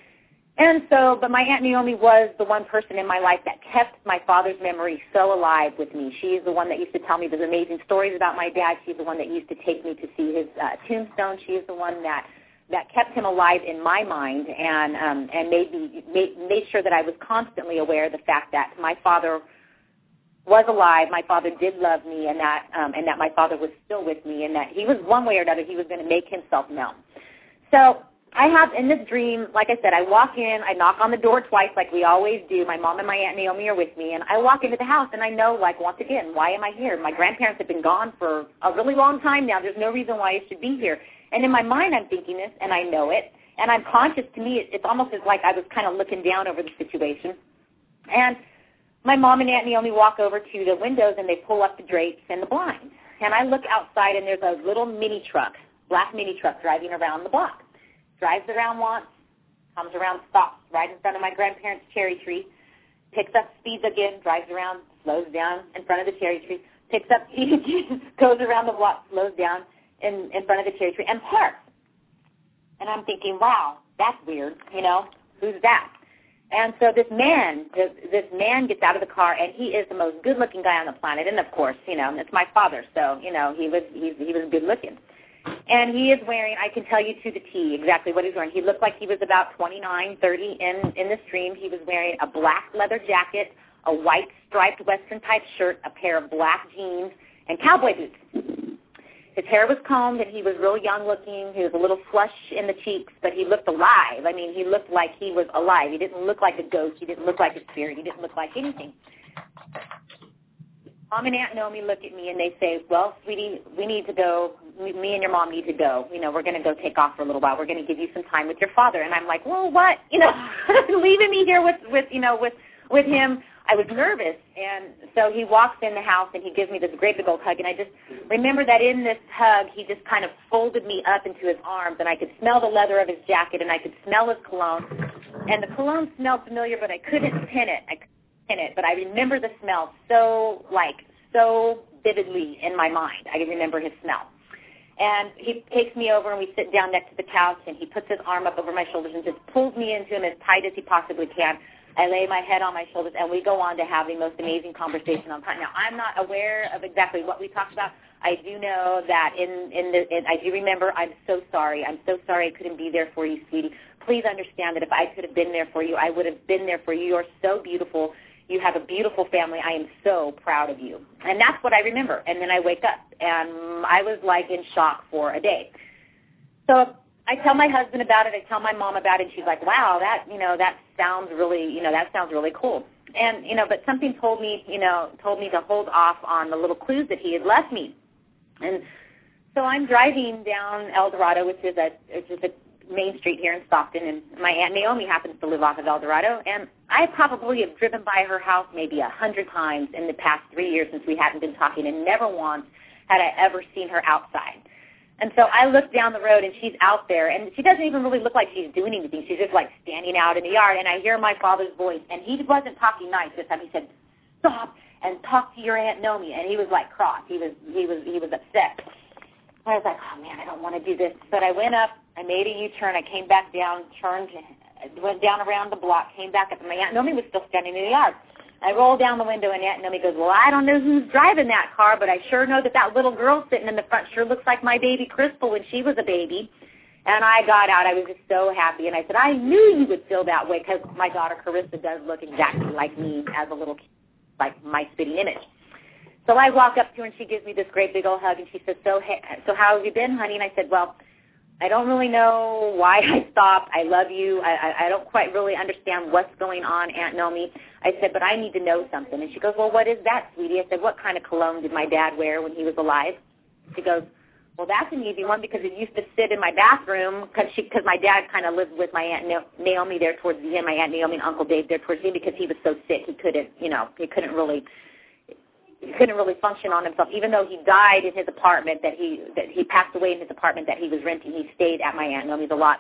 And so, but my Aunt Naomi was the one person in my life that kept my father's memory so alive with me. She is the one that used to tell me those amazing stories about my dad. She's the one that used to take me to see his uh, tombstone. She is the one that that kept him alive in my mind and um, and made me made, made sure that I was constantly aware of the fact that my father was alive, my father did love me, and that um, and that my father was still with me, and that he was one way or another, he was going to make himself known. So I have, in this dream, like I said, I walk in, I knock on the door twice like we always do. My mom and my Aunt Naomi are with me, and I walk into the house, and I know, like, once again, why am I here? My grandparents have been gone for a really long time now. There's no reason why I should be here. And in my mind, I'm thinking this, and I know it, and I'm conscious. To me, it's almost as like I was kind of looking down over the situation. And my mom and Aunt Naomi walk over to the windows, and they pull up the drapes and the blinds. And I look outside, and there's a little mini truck, black mini truck, driving around the block. Drives around once, comes around, stops right in front of my grandparents' cherry tree, picks up, speeds again, drives around, slows down in front of the cherry tree, picks up, speeds again, goes around the block, slows down in, in front of the cherry tree, and parks. And I'm thinking, wow, that's weird, you know, who's that? And so this man, this, this man gets out of the car, and he is the most good-looking guy on the planet. And, of course, you know, it's my father, so, you know, he was he's, he was good-looking. And he is wearing, I can tell you to the T exactly what he's wearing. He looked like he was about twenty-nine, thirty in, in this dream. He was wearing a black leather jacket, a white striped Western-type shirt, a pair of black jeans, and cowboy boots. His hair was combed, and he was real young-looking. He was a little flush in the cheeks, but he looked alive. I mean, he looked like he was alive. He didn't look like a ghost. He didn't look like a spirit. He didn't look like anything. Mom and Aunt Naomi look at me, and they say, well, sweetie, we need to go. Me and your mom need to go. You know, we're going to go take off for a little while. We're going to give you some time with your father. And I'm like, well, what? You know, leaving me here with, with you know, with, with him. I was nervous. And so he walks in the house, and he gives me this great big old hug. And I just remember that in this hug, he just kind of folded me up into his arms, and I could smell the leather of his jacket, and I could smell his cologne. And the cologne smelled familiar, but I couldn't pin it. I couldn't pin it. But I remember the smell so, like, so vividly in my mind. I can remember his smell. And he takes me over, and we sit down next to the couch, and he puts his arm up over my shoulders and just pulls me into him as tight as he possibly can. I lay my head on my shoulders, and we go on to have the most amazing conversation on time. Now, I'm not aware of exactly what we talked about. I do know that in, in the, in, I do remember, I'm so sorry. I'm so sorry I couldn't be there for you, sweetie. Please understand that if I could have been there for you, I would have been there for you. You're so beautiful. You have a beautiful family. I am so proud of you. And that's what I remember. And then I wake up, and I was like in shock for a day. So I tell my husband about it. I tell my mom about it. And she's like, wow, that, you know, that sounds really, you know, that sounds really cool. And, you know, but something told me, you know, told me to hold off on the little clues that he had left me. And so I'm driving down El Dorado, which is a, which is a main street here in Stockton, and my Aunt Naomi happens to live off of El Dorado, and I probably have driven by her house maybe a hundred times in the past three years since we hadn't been talking, and never once had I ever seen her outside. And so I look down the road, and she's out there, and she doesn't even really look like she's doing anything. She's just like standing out in the yard, and I hear my father's voice, and he wasn't talking nice this time. He said, stop and talk to your Aunt Naomi, and he was like cross. He was he was he was upset. I was like, oh man, I don't want to do this. But I went up, I made a U-turn, I came back down, turned, went down around the block, came back up, and my Aunt Naomi was still standing in the yard. I rolled down the window, and Aunt Naomi goes, well, I don't know who's driving that car, but I sure know that that little girl sitting in the front sure looks like my baby Crystal when she was a baby. And I got out. I was just so happy. And I said, I knew you would feel that way because my daughter Carissa does look exactly like me as a little kid, like my spitting image. So I walk up to her, and she gives me this great big old hug, and she says, so, hey, so how have you been, honey? And I said, well, I don't really know why I stopped. I love you. I, I, I don't quite really understand what's going on, Aunt Naomi. I said, but I need to know something. And she goes, well, what is that, sweetie? I said, what kind of cologne did my dad wear when he was alive? She goes, well, that's an easy one because it used to sit in my bathroom because because my dad kind of lived with my Aunt Naomi there towards the end, my Aunt Naomi and Uncle Dave there towards the end because he was so sick he couldn't, you know, he couldn't really – He couldn't really function on himself, even though he died in his apartment that he that he passed away in his apartment that he was renting. He stayed at my Aunt Naomi's a lot.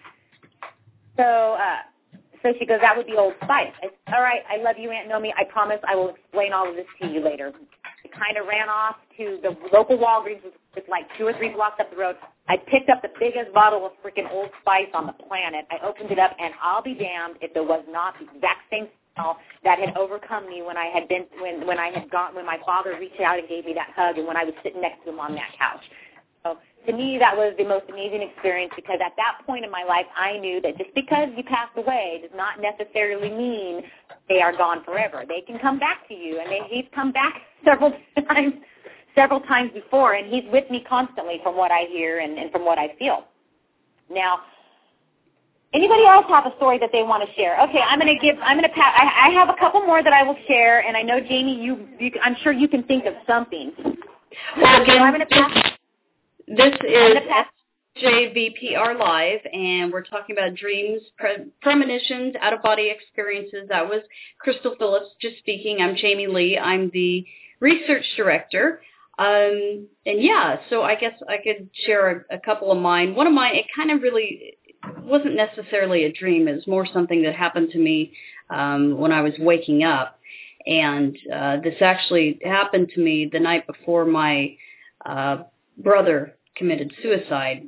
So, uh, so she goes, that would be Old Spice. I said, all right, I love you, Aunt Naomi. I promise I will explain all of this to you later. I kind of ran off to the local Walgreens, which was like two or three blocks up the road. I picked up the biggest bottle of freaking Old Spice on the planet. I opened it up, and I'll be damned if it was not the exact same that had overcome me when I had been when when I had gone when my father reached out and gave me that hug and when I was sitting next to him on that couch. So to me that was the most amazing experience because at that point in my life I knew that just because you passed away does not necessarily mean they are gone forever. They can come back to you, and they, he's come back several times several times before, and he's with me constantly from what I hear and, and from what I feel. Now, anybody else have a story that they want to share? Okay, I'm going to give. I'm going to pass. I, I have a couple more that I will share, and I know Jamie, you, you I'm sure you can think of something. Well, again, so I'm going to pass. This is S J V P R Live, and we're talking about dreams, pre- premonitions, out-of-body experiences. That was Crystal Phillips just speaking. I'm Jamie Lee. I'm the research director. Um, and yeah, so I guess I could share a, a couple of mine. One of mine, it kind of really wasn't necessarily a dream. It was more something that happened to me um, when I was waking up. And uh, this actually happened to me the night before my uh, brother committed suicide.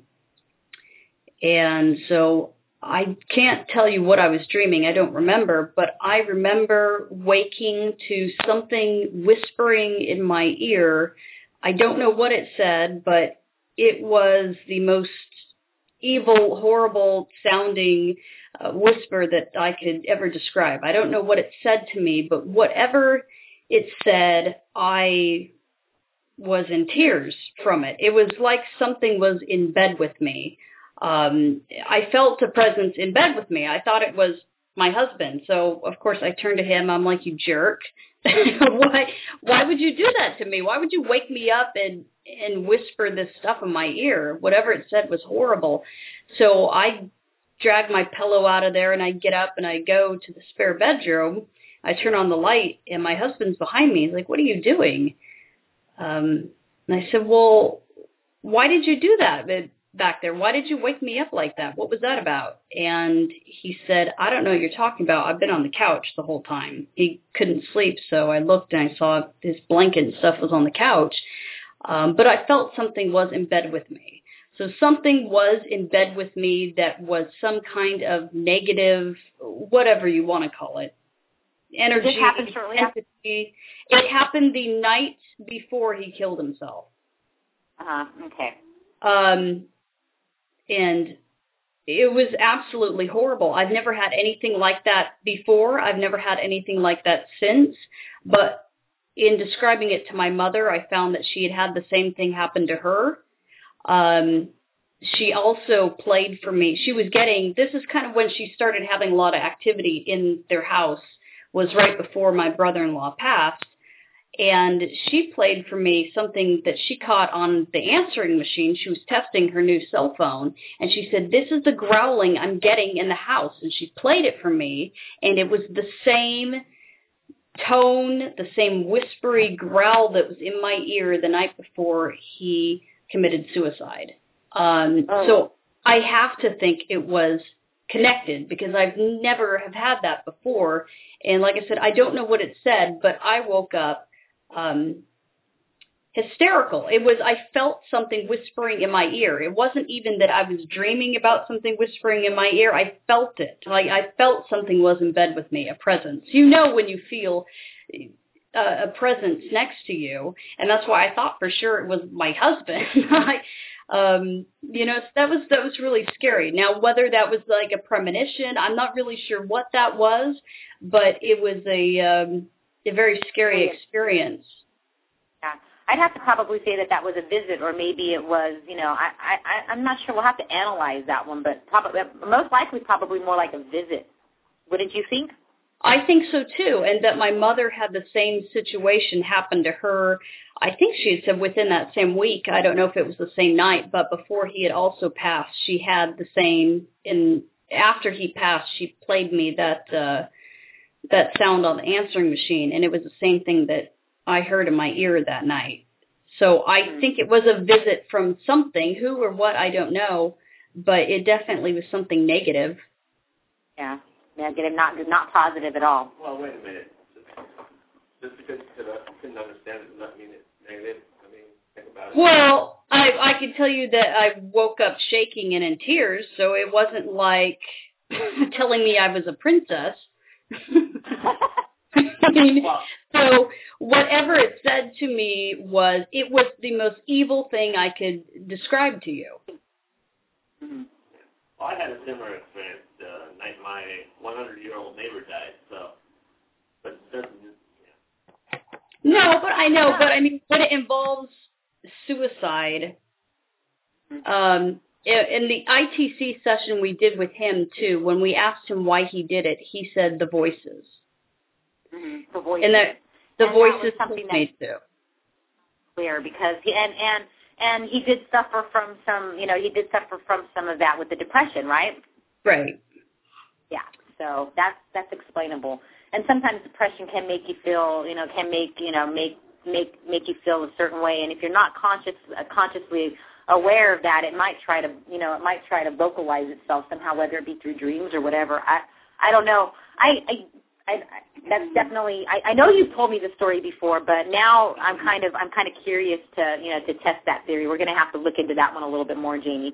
And so I can't tell you what I was dreaming. I don't remember, but I remember waking to something whispering in my ear. I don't know what it said, but it was the most evil, horrible sounding uh, whisper that I could ever describe. I don't know what it said to me, but whatever it said, I was in tears from it. It was like something was in bed with me. Um, I felt a presence in bed with me. I thought it was my husband. So, of course, I turned to him. I'm like, you jerk. why why would you do that to me? Why would you wake me up and, and whisper this stuff in my ear? Whatever it said was horrible. So I drag my pillow out of there, and I get up, and I go to the spare bedroom. I turn on the light, and my husband's behind me. He's like, what are you doing? Um, and I said, well, why did you do that back there? Why did you wake me up like that? What was that about? And he said, I don't know what you're talking about. I've been on the couch the whole time. He couldn't sleep, so I looked, and I saw his blanket and stuff was on the couch. Um, but I felt something was in bed with me. So something was in bed with me that was some kind of negative, whatever you want to call it, energy. Did it happen shortly after? It happened the night before he killed himself. Uh-huh, okay. Um, and it was absolutely horrible. I've never had anything like that before. I've never had anything like that since. But in describing it to my mother, I found that she had had the same thing happen to her. Um, she also played for me. She was getting, this is kind of when she started having a lot of activity in their house, was right before my brother-in-law passed. And she played for me something that she caught on the answering machine. She was testing her new cell phone, and she said, this is the growling I'm getting in the house. And she played it for me, and it was the same tone, the same whispery growl that was in my ear the night before he committed suicide. Um, oh. So I have to think it was connected, because I've never have had that before. And like I said, I don't know what it said, but I woke up um, hysterical. It was, I felt something whispering in my ear. It wasn't even that I was dreaming about something whispering in my ear. I felt it. Like I felt something was in bed with me, a presence. You know when you feel a, a presence next to you, and that's why I thought for sure it was my husband. I, Um, you know, that was, that was really scary. Now, whether that was like a premonition, I'm not really sure what that was, but it was a, um, a very scary experience. Yeah. I'd have to probably say that that was a visit, or maybe it was, you know, I, I, I'm not sure. We'll have to analyze that one, but probably, most likely probably more like a visit. Wouldn't you think? I think so too, and that my mother had the same situation happen to her. I think she had said within that same week. I don't know if it was the same night, but before he had also passed, she had the same. And after he passed, she played me that uh, that sound on the answering machine, and it was the same thing that I heard in my ear that night. So I mm-hmm. think it was a visit from something, who or what, I don't know, but it definitely was something negative. Yeah. Negative, not not positive at all. Well, wait a minute. Just because you couldn't understand it does not mean it's negative. I mean, think about it. Well, I I can tell you that I woke up shaking and in tears, so it wasn't like telling me I was a princess. I mean, so whatever it said to me was, it was the most evil thing I could describe to you. Mm-hmm. Well, I had a similar experience the night my one hundred year old neighbor died, so, but it doesn't, yeah. No, but I know, but I mean, when it involves suicide, um, in the I T C session we did with him, too, when we asked him why he did it, he said the voices. Mm-hmm. The voices. And that, the and voices that was something me, too. Clear, because he, and, and, and he did suffer from some, you know, he did suffer from some of that with the depression, right? Right. Yeah, so that's that's explainable. And sometimes depression can make you feel, you know, can make you know make make make you feel a certain way. And if you're not conscious uh, consciously aware of that, it might try to, you know, it might try to vocalize itself somehow, whether it be through dreams or whatever. I I don't know. I I, I that's definitely. I, I know you've told me the story before, but now I'm kind of I'm kind of curious to you know to test that theory. We're going to have to look into that one a little bit more, Jamie.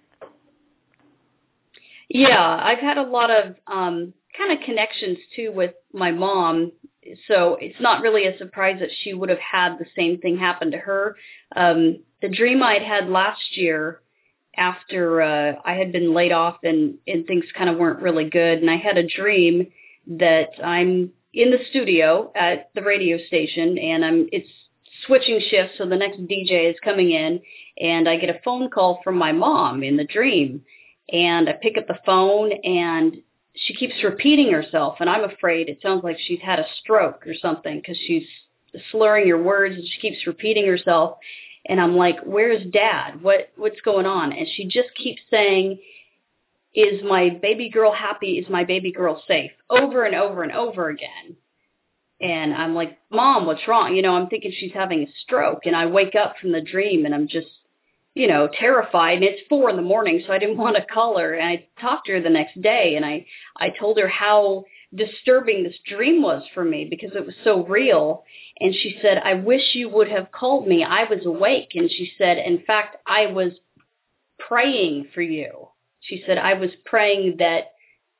Yeah, I've had a lot of um, kind of connections, too, with my mom, so it's not really a surprise that she would have had the same thing happen to her. Um, the dream I'd had last year after uh, I had been laid off and, and things kind of weren't really good. And I had a dream that I'm in the studio at the radio station, and I'm it's switching shifts, so the next D J is coming in, and I get a phone call from my mom in the dream. And I pick up the phone, and she keeps repeating herself, and I'm afraid it sounds like she's had a stroke or something because she's slurring her words, and she keeps repeating herself. And I'm like, where's Dad? What What's going on? And she just keeps saying, is my baby girl happy? Is my baby girl safe? Over and over and over again. And I'm like, Mom, what's wrong? You know, I'm thinking she's having a stroke. And I wake up from the dream, and I'm just, you know, terrified. And it's four in the morning, so I didn't want to call her. And I talked to her the next day, and I, I told her how disturbing this dream was for me because it was so real. And she said, I wish you would have called me. I was awake. And she said, in fact, I was praying for you. She said, I was praying that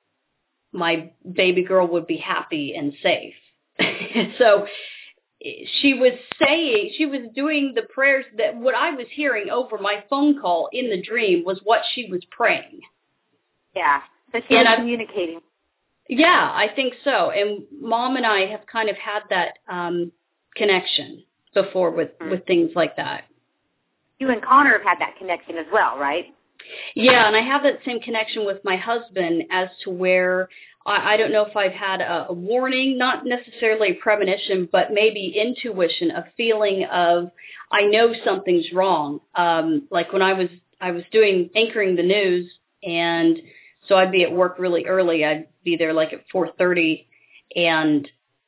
my baby girl would be happy and safe. So she was saying, she was doing the prayers that what I was hearing over my phone call in the dream was what she was praying. Yeah. So she and was I, communicating. Yeah, I think so. And Mom and I have kind of had that um, connection before with, mm-hmm. with things like that. You and Connor have had that connection as well, right? Yeah, and I have that same connection with my husband as to where I, I don't know if I've had a, a warning, not necessarily a premonition, but maybe intuition, a feeling of I know something's wrong. Um, like when I was I was doing anchoring the news, and so I'd be at work really early. I'd be there like at four thirty, and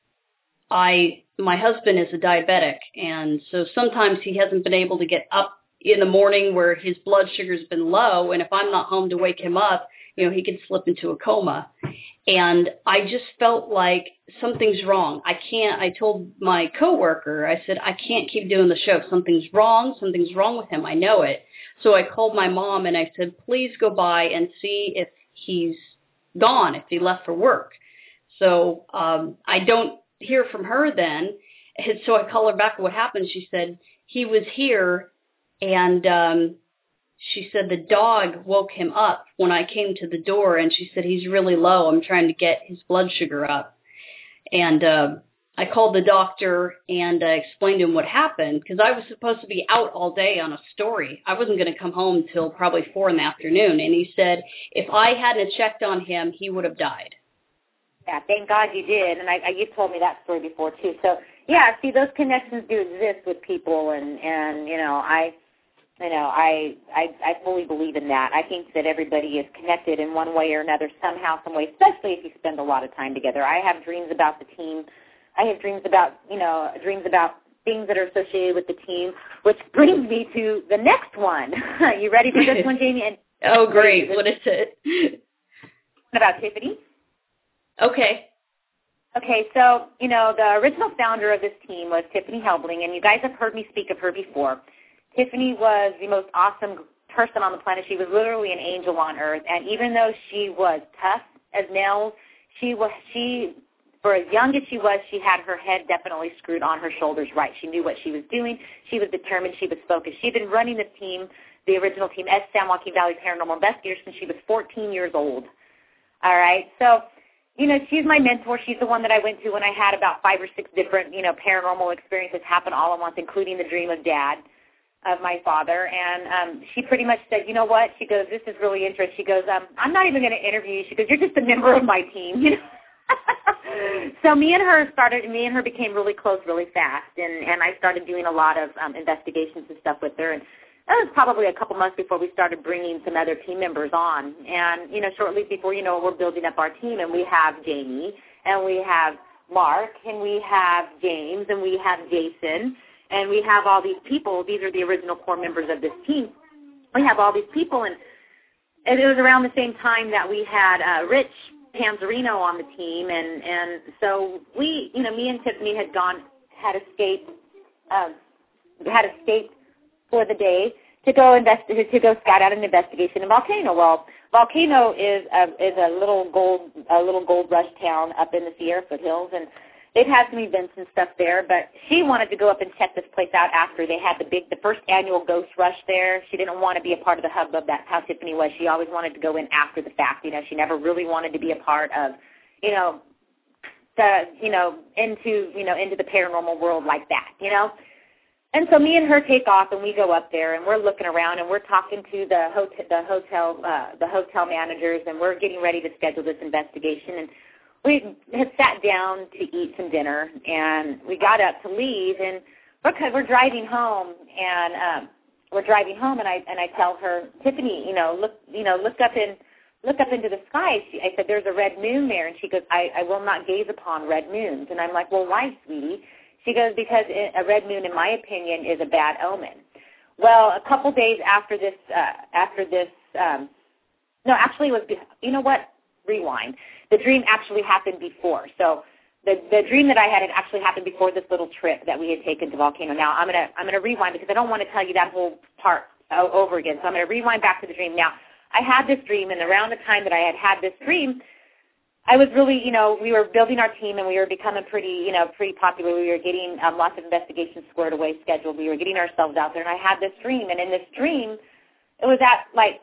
I my husband is a diabetic, and so sometimes he hasn't been able to get up in the morning where his blood sugar's been low, and if I'm not home to wake him up, you know, he could slip into a coma. And I just felt like something's wrong. I can't, I told my coworker, I said, I can't keep doing the show. Something's wrong. Something's wrong with him. I know it. So I called my mom and I said, please go by and see if he's gone, if he left for work. So um, I don't hear from her then. And so I call her back. What happened? She said, he was here. And um, she said the dog woke him up when I came to the door, and she said, he's really low. I'm trying to get his blood sugar up. And uh, I called the doctor and uh, explained to him what happened because I was supposed to be out all day on a story. I wasn't going to come home until probably four in the afternoon. And he said, if I hadn't checked on him, he would have died. Yeah, thank God you did. And I, I, you've told me that story before, too. So, yeah, see, those connections do exist with people, and, and you know, I... You know, I, I I fully believe in that. I think that everybody is connected in one way or another, somehow, some way, especially if you spend a lot of time together. I have dreams about the team. I have dreams about, you know, dreams about things that are associated with the team, which brings me to the next one. You ready for this one, Jamie? And oh, great. What is it? About Tiffany. Okay. Okay, so, you know, the original founder of this team was Tiffany Helbling, and you guys have heard me speak of her before. Tiffany was the most awesome person on the planet. She was literally an angel on earth. And even though she was tough as nails, she was she for as young as she was, she had her head definitely screwed on her shoulders right. She knew what she was doing. She was determined. She was focused. She'd been running this team, the original team, as San Joaquin Valley Paranormal Investigator, since she was fourteen years old. All right, so you know, she's my mentor. She's the one that I went to when I had about five or six different, you know, paranormal experiences happen all at once, including the dream of Dad. Of my father, and um, she pretty much said, you know what, she goes, this is really interesting. She goes, um, I'm not even going to interview you. She goes, you're just a member of my team, you know. So me and her started, me and her became really close really fast, and, and I started doing a lot of um, investigations and stuff with her, and that was probably a couple months before we started bringing some other team members on, and, you know, shortly before, you know, we're building up our team, and we have Jamie, and we have Mark, and we have James, and we have Jason, and we have all these people. These are the original core members of this team. We have all these people, and, and it was around the same time that we had uh, Rich Panzerino on the team, and, and so we, you know, me and Tiffany had gone, had escaped, uh, had escaped for the day to go invest, to go scout out an investigation in Volcano. Well, Volcano is a, is a little gold, a little gold rush town up in the Sierra foothills, and they'd had some events and stuff there, but she wanted to go up and check this place out after they had the big, the first annual Ghost Rush there. She didn't want to be a part of the hubbub. That's how Tiffany was. She always wanted to go in after the fact. You know, she never really wanted to be a part of, you know, the, you know, into, you know, into the paranormal world like that, you know. And so me and her take off, and we go up there, and we're looking around, and we're talking to the hotel, the hotel, uh, the hotel managers, and we're getting ready to schedule this investigation. And we had sat down to eat some dinner, and we got up to leave, and we're we're driving home, and um, we're driving home, and I and I tell her, Tiffany, you know, look, you know, look up in look up into the sky. She, I said, there's a red moon there, and she goes, I, I will not gaze upon red moons. And I'm like, well, why, sweetie? She goes, because a red moon, in my opinion, is a bad omen. Well, a couple days after this, uh, after this, um, no, actually it was, you know what? Rewind. The dream actually happened before. So the the dream that I had had actually happened before this little trip that we had taken to Volcano. Now I'm gonna I'm gonna rewind because I don't want to tell you that whole part over again. So I'm gonna rewind back to the dream. Now I had this dream, and around the time that I had had this dream, I was really, you know, we were building our team, and we were becoming pretty, you know, pretty popular. We were getting um, lots of investigations squared away, scheduled. We were getting ourselves out there, and I had this dream. And in this dream, it was at, like,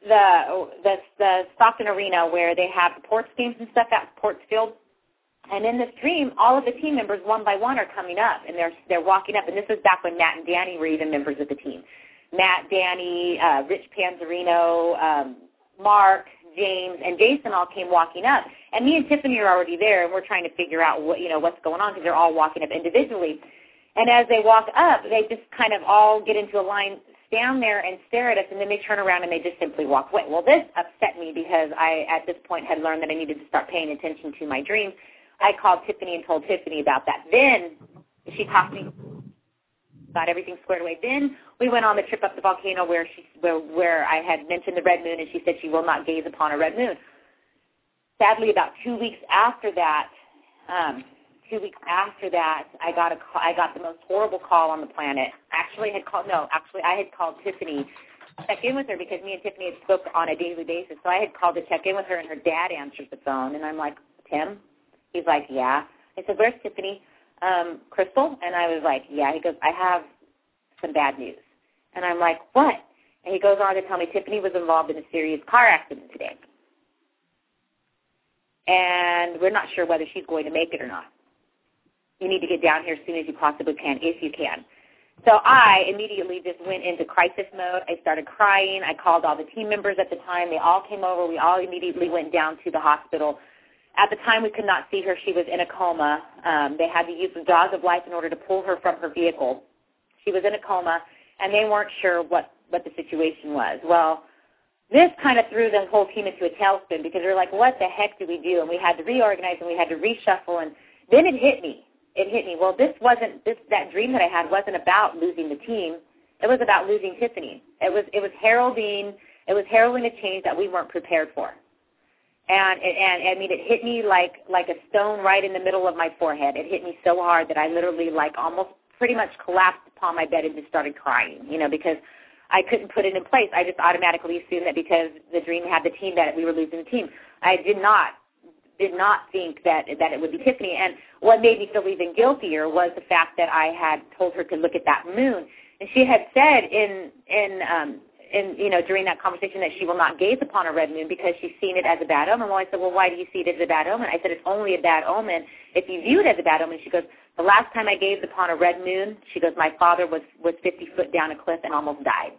the the, the Stockton Arena where they have the Ports games and stuff at Ports Field. And in this dream, all of the team members, one by one, are coming up, and they're they're walking up. And this was back when Matt and Danny were even members of the team. Matt, Danny, uh, Rich Panzerino, um, Mark, James, and Jason all came walking up. And me and Tiffany are already there, and we're trying to figure out what, you know, what's going on because they're all walking up individually. And as they walk up, they just kind of all get into a line, stand there and stare at us, and then they turn around and they just simply walk away. Well, this upset me because I, at this point, had learned that I needed to start paying attention to my dreams. I called Tiffany and told Tiffany about that. Then she talked to me, got everything squared away. Then we went on the trip up the volcano where she, where, where I had mentioned the red moon, and she said she will not gaze upon a red moon. Sadly, about two weeks after that, um, two weeks after that, I got a call, I got the most horrible call on the planet. Actually, had called no, actually, I had called Tiffany to check in with her because me and Tiffany had spoke on a daily basis. So I had called to check in with her, and her dad answered the phone, and I'm like, Tim? He's like, yeah. I said, where's Tiffany? Um, Crystal? And I was like, yeah. He goes, I have some bad news. And I'm like, what? And he goes on to tell me Tiffany was involved in a serious car accident today. And we're not sure whether she's going to make it or not. You need to get down here as soon as you possibly can, if you can. So I immediately just went into crisis mode. I started crying. I called all the team members at the time. They all came over. We all immediately went down to the hospital. At the time, we could not see her. She was in a coma. Um, they had to use the jaws of life in order to pull her from her vehicle. She was in a coma, and they weren't sure what, what the situation was. Well, this kind of threw the whole team into a tailspin because they're like, what the heck do we do? And we had to reorganize, and we had to reshuffle, and then it hit me. It hit me. Well, this wasn't, this that dream that I had wasn't about losing the team. It was about losing Tiffany. It was it was heralding, it was heralding a change that we weren't prepared for. And, and, and I mean, it hit me like, like a stone right in the middle of my forehead. It hit me so hard that I literally like almost pretty much collapsed upon my bed and just started crying, you know, because I couldn't put it in place. I just automatically assumed that because the dream had the team that we were losing the team. I did not did not think that that it would be Tiffany. And what made me feel even guiltier was the fact that I had told her to look at that moon. And she had said in in um in you know during that conversation that she will not gaze upon a red moon because she's seen it as a bad omen. Well, I said, well, why do you see it as a bad omen? I said, it's only a bad omen if you view it as a bad omen. She goes, the last time I gazed upon a red moon, she goes, my father was was fifty foot down a cliff and almost died.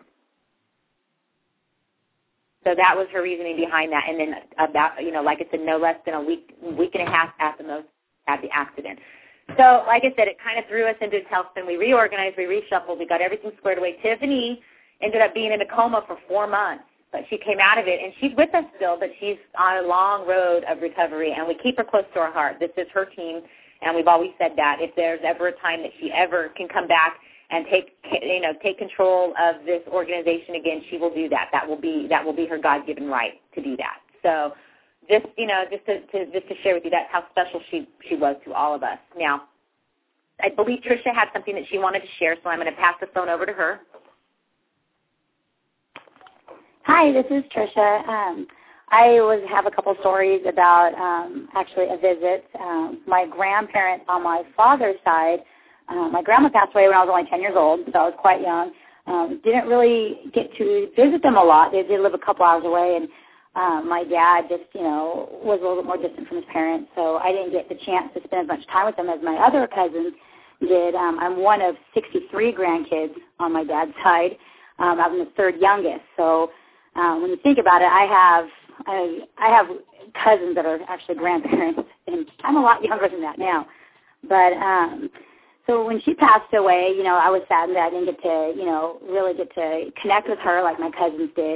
So that was her reasoning behind that. And then about, you know, like I said, no less than a week, week and a half at the most, at the accident. So, like I said, it kind of threw us into a tailspin. We reorganized, we reshuffled, we got everything squared away. Tiffany ended up being in a coma for four months, but she came out of it, and she's with us still, but she's on a long road of recovery, and we keep her close to our heart. This is her team, and we've always said that if there's ever a time that she ever can come back and take, you know, take control of this organization again, she will do that. That will be that will be her God-given right to do that. So, just you know, just to, to just to share with you, that's how special she she was to all of us. Now, I believe Tricia had something that she wanted to share, so I'm going to pass the phone over to her. Hi, this is Tricia. Um, I was have a couple stories about um, actually a visit. Um, my grandparents on my father's side, uh, my grandma passed away when I was only ten years old, so I was quite young. Um, didn't really get to visit them a lot. They did live a couple hours away, and um, my dad just, you know, was a little bit more distant from his parents, so I didn't get the chance to spend as much time with them as my other cousins did. Um, I'm one of sixty-three grandkids on my dad's side. Um, I'm the third youngest, so um, when you think about it, I have I, I have cousins that are actually grandparents, and I'm a lot younger than that now. But um, so when she passed away, you know, I was saddened that I didn't get to, you know, really get to connect with her like my cousins did.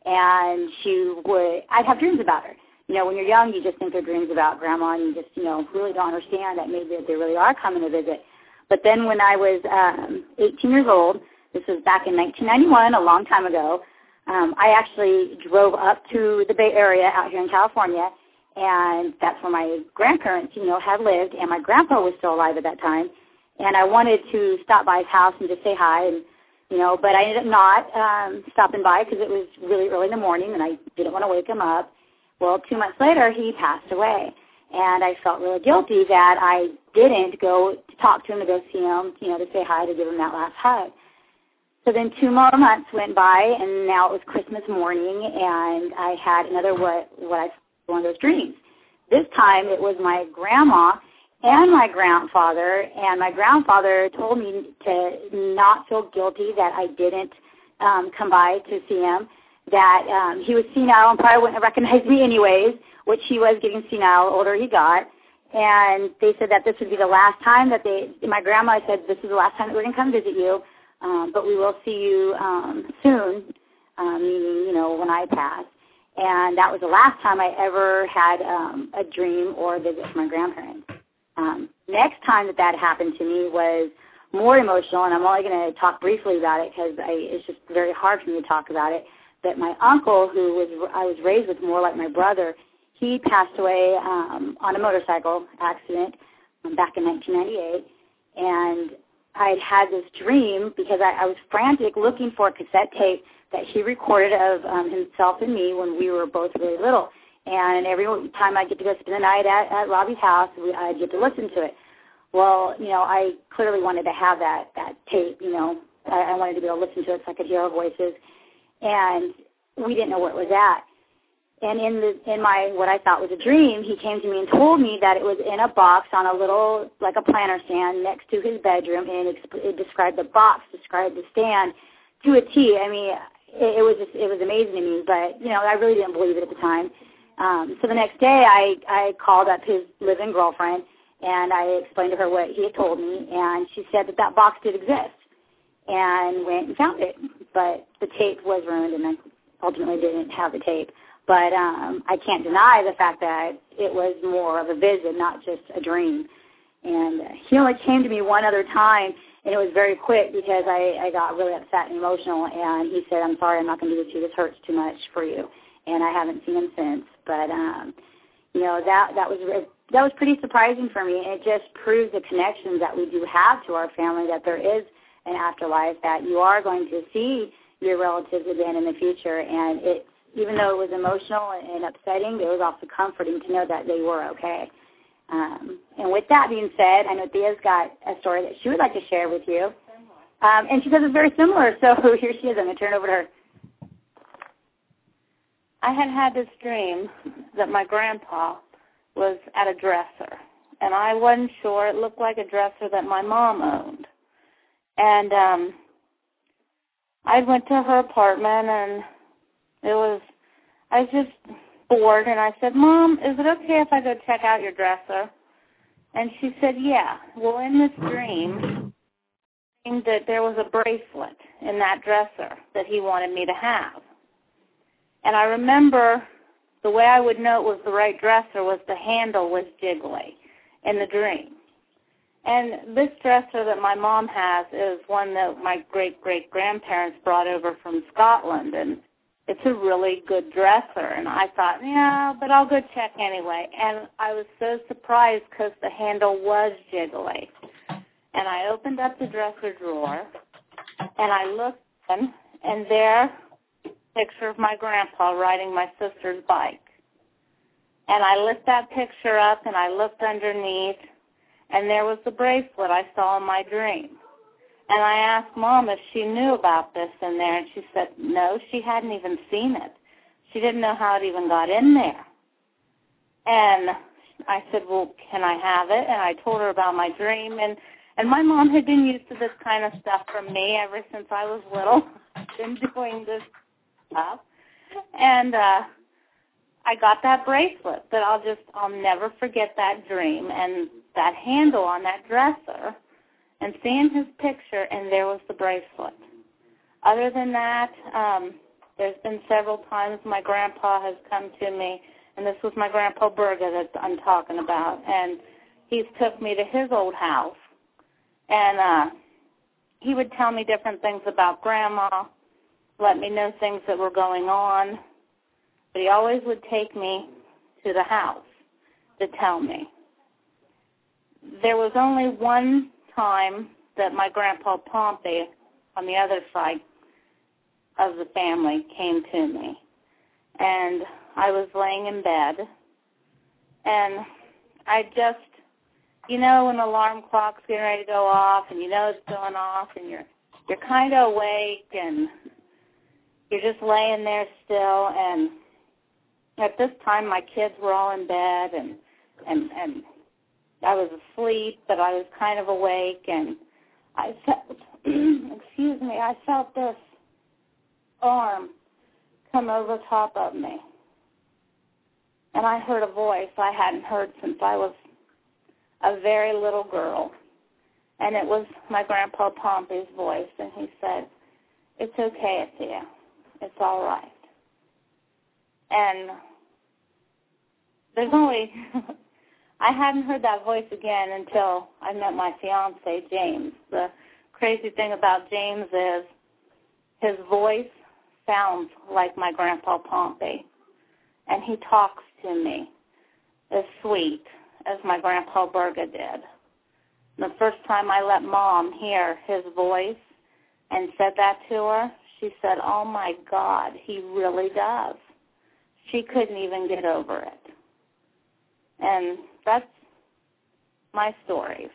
And she would, I'd have dreams about her. You know, when you're young, you just think they're dreams about grandma, and you just, you know, really don't understand that maybe they really are coming to visit. But then when I was um, eighteen years old, this was back in nineteen ninety-one, a long time ago, um, I actually drove up to the Bay Area out here in California, and that's where my grandparents, you know, had lived, and my grandpa was still alive at that time. And I wanted to stop by his house and just say hi, and, you know, but I ended up not um, stopping by because it was really early in the morning, and I didn't want to wake him up. Well, two months later, he passed away, and I felt really guilty that I didn't go to talk to him, to go see him, you know, to say hi, to give him that last hug. So then two more months went by, and now it was Christmas morning, and I had another what what I one of those dreams. This time it was my grandma and my grandfather, and my grandfather told me to not feel guilty that I didn't um, come by to see him, that um, he was senile and probably wouldn't have recognized me anyways, which he was getting senile the older he got. And they said that this would be the last time that they, my grandma said, this is the last time that we're going to come visit you, um, but we will see you um, soon, um, meaning, you know, when I pass. And that was the last time I ever had um, a dream or a visit from my grandparents. Um, next time that that happened to me was more emotional, and I'm only going to talk briefly about it because it's just very hard for me to talk about it. But my uncle, who was I was raised with more like my brother, he passed away um, on a motorcycle accident um, back in nineteen ninety-eight, and I had this dream because I, I was frantic looking for a cassette tape that he recorded of um, himself and me when we were both really little. And every time I get to go spend the night at, at Robbie's house, we, I get to listen to it. Well, you know, I clearly wanted to have that, that tape, you know. I, I wanted to be able to listen to it so I could hear our voices. And we didn't know where it was at. And in the in my what I thought was a dream, he came to me and told me that it was in a box on a little, like a planter stand next to his bedroom, and it, it described the box, described the stand to a T. I mean, it, it was just, it was amazing to me, but, you know, I really didn't believe it at the time. Um, so the next day, I, I called up his live-in girlfriend, and I explained to her what he had told me, and she said that that box did exist, and went and found it. But the tape was ruined, and I ultimately didn't have the tape. But um, I can't deny the fact that it was more of a visit, not just a dream. And he only came to me one other time, and it was very quick because I, I got really upset and emotional, and he said, I'm sorry, I'm not going to do this to you. This hurts too much for you. And I haven't seen him since. But, um, you know, that that was that was pretty surprising for me. It just proves the connections that we do have to our family, that there is an afterlife, that you are going to see your relatives again in the future. And it, even though it was emotional and upsetting, it was also comforting to know that they were okay. Um, and with that being said, I know Thea's got a story that she would like to share with you. Um, and she says it's very similar, so here she is. I'm going to turn it over to her. I had had this dream that my grandpa was at a dresser, and I wasn't sure. It looked like a dresser that my mom owned. And um, I went to her apartment, and it was, I was just bored, and I said, Mom, is it okay if I go check out your dresser? And she said, yeah. Well, in this dream, that there was a bracelet in that dresser that he wanted me to have. And I remember the way I would know it was the right dresser was the handle was jiggly in the dream. And this dresser that my mom has is one that my great-great-grandparents brought over from Scotland, and it's a really good dresser. And I thought, yeah, but I'll go check anyway. And I was so surprised because the handle was jiggly. And I opened up the dresser drawer, and I looked in, and there picture of my grandpa riding my sister's bike. And I lit that picture up, and I looked underneath, and there was the bracelet I saw in my dream. And I asked Mom if she knew about this in there, and she said no, she hadn't even seen it. She didn't know how it even got in there. And I said, well, can I have it? And I told her about my dream, and, and my mom had been used to this kind of stuff from me ever since I was little. I've been doing this stuff. And uh, I got that bracelet that I'll just, I'll never forget that dream and that handle on that dresser and seeing his picture, and there was the bracelet. Other than that, um, there's been several times my grandpa has come to me, and this was my Grandpa Berger that I'm talking about, and he's took me to his old house, and uh, he would tell me different things about Grandma, let me know things that were going on, but he always would take me to the house to tell me. There was only one time that my Grandpa Pompey on the other side of the family came to me, and I was laying in bed, and I just, you know, when the alarm clock's getting ready to go off, and you know it's going off, and you're you're kind of awake, and you're just laying there still, and at this time my kids were all in bed, and and and I was asleep, but I was kind of awake, and I felt, excuse me, I felt this arm come over top of me. And I heard a voice I hadn't heard since I was a very little girl. And it was my Grandpa Pompey's voice, and he said, it's okay, Athea. It's all right. And there's only, I hadn't heard that voice again until I met my fiancé, James. The crazy thing about James is his voice sounds like my Grandpa Pompey, and he talks to me as sweet as my Grandpa Berger did. The first time I let Mom hear his voice and said that to her, she said, oh, my God, he really does. She couldn't even get over it. And that's my stories.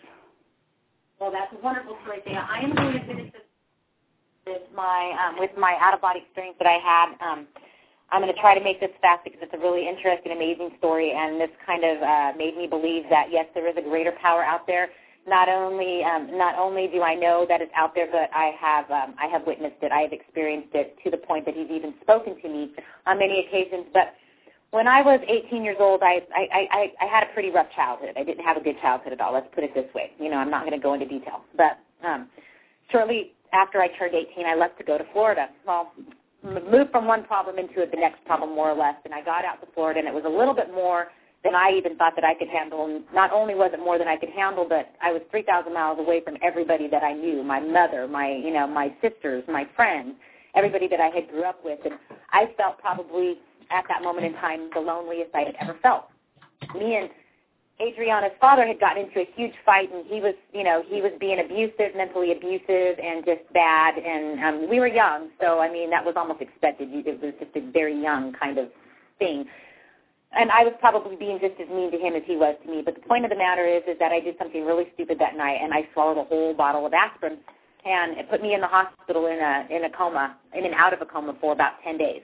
Well, that's a wonderful story, Thea. I am going to finish this with my, um, with my out-of-body experience that I had. Um, I'm going to try to make this fast because it's a really interesting, amazing story, and this kind of uh, made me believe that, yes, there is a greater power out there. Not only um, not only do I know that it's out there, but I have um, I have witnessed it. I have experienced it to the point that he's even spoken to me on many occasions. But when I was eighteen years old, I, I, I, I had a pretty rough childhood. I didn't have a good childhood at all. Let's put it this way. You know, I'm not going to go into detail. But um, shortly after I turned eighteen, I left to go to Florida. Well, moved from one problem into the next problem, more or less, and I got out to Florida, and it was a little bit more than I even thought that I could handle. And not only was it more than I could handle, but I was three thousand miles away from everybody that I knew, my mother, my, you know, my sisters, my friends, everybody that I had grew up with. And I felt probably at that moment in time the loneliest I had ever felt. Me and Adriana's father had gotten into a huge fight, and he was, you know, he was being abusive, mentally abusive, and just bad. And um, we were young, so, I mean, that was almost expected. It was just a very young kind of thing. And I was probably being just as mean to him as he was to me. But the point of the matter is, is that I did something really stupid that night, and I swallowed a whole bottle of aspirin, and it put me in the hospital in a in a coma, in and out of a coma for about ten days.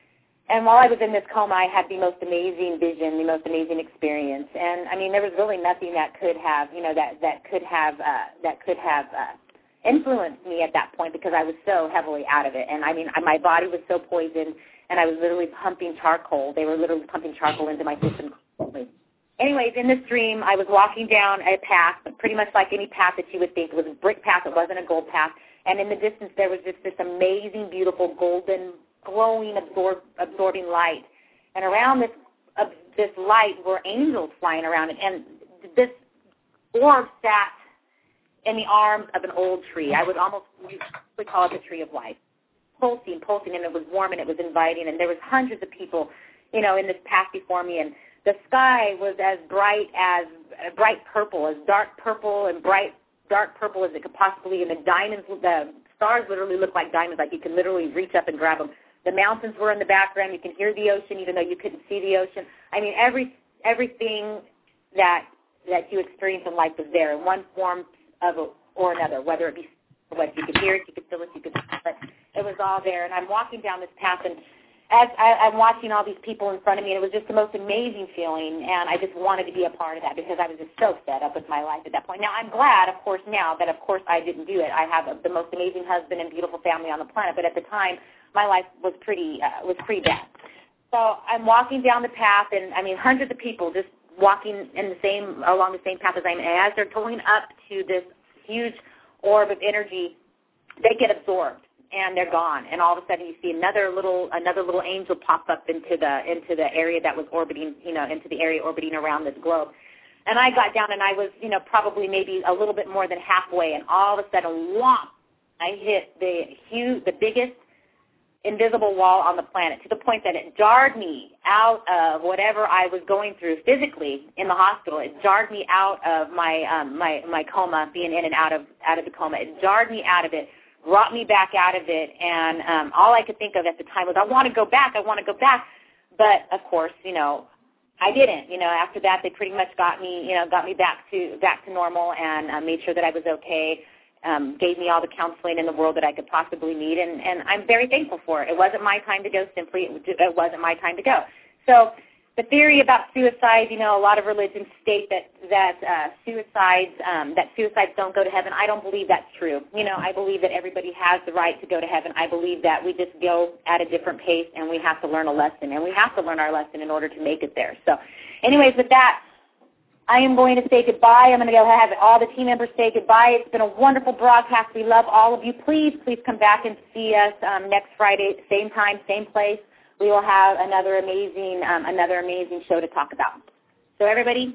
And while I was in this coma, I had the most amazing vision, the most amazing experience. And I mean, there was really nothing that could have, you know, that that could have uh, that could have uh, influenced me at that point, because I was so heavily out of it. And I mean, my body was so poisoned. And I was literally pumping charcoal. They were literally pumping charcoal into my system. Anyways, in this dream, I was walking down a path, pretty much like any path that you would think. It was a brick path. It wasn't a gold path. And in the distance, there was just this amazing, beautiful, golden, glowing, absorb, absorbing light. And around this uh, this light were angels flying around it. And this orb sat in the arms of an old tree. I would almost would call it the tree of life. Pulsing, pulsing, and it was warm, and it was inviting, and there was hundreds of people, you know, in this path before me, and the sky was as bright as, uh, bright purple, as dark purple and bright, dark purple as it could possibly, and the diamonds, the stars literally looked like diamonds, like you could literally reach up and grab them. The mountains were in the background. You can hear the ocean, even though you couldn't see the ocean. I mean, every everything that that you experience in life was there in one form of a, or another, whether it be what you could hear it, you could feel it, you could smell it. It was all there. And I'm walking down this path, and as I, I'm watching all these people in front of me, and it was just the most amazing feeling, and I just wanted to be a part of that because I was just so fed up with my life at that point. Now, I'm glad, of course, now that, of course, I didn't do it. I have a, the most amazing husband and beautiful family on the planet, but at the time, my life was pretty uh, was pretty bad. So I'm walking down the path, and, I mean, hundreds of people just walking in the same along the same path as I am, and as they're going up to this huge orb of energy, they get absorbed. And they're gone, and all of a sudden you see another little another little angel pop up into the into the area that was orbiting, you know, into the area orbiting around this globe. And I got down, and I was, you know, probably maybe a little bit more than halfway, and all of a sudden, whomp! I hit the huge, the biggest invisible wall on the planet, to the point that it jarred me out of whatever I was going through physically in the hospital. It jarred me out of my um, my my coma, being in and out of out of the coma. It jarred me out of it. Brought me back out of it, and um, all I could think of at the time was, I want to go back, I want to go back. But, of course, you know, I didn't. You know, after that, they pretty much got me, you know, got me back to back to normal and uh, made sure that I was okay, um, gave me all the counseling in the world that I could possibly need, and, and I'm very thankful for it. It wasn't my time to go, simply. It, it wasn't my time to go. So the theory about suicide, you know, a lot of religions state that that uh, suicides um, that suicides don't go to heaven. I don't believe that's true. You know, I believe that everybody has the right to go to heaven. I believe that we just go at a different pace, and we have to learn a lesson, and we have to learn our lesson in order to make it there. So, anyways, with that, I am going to say goodbye. I'm going to go have all the team members say goodbye. It's been a wonderful broadcast. We love all of you. Please, please come back and see us um, next Friday, same time, same place. We will have another amazing, um, another amazing show to talk about. So, everybody.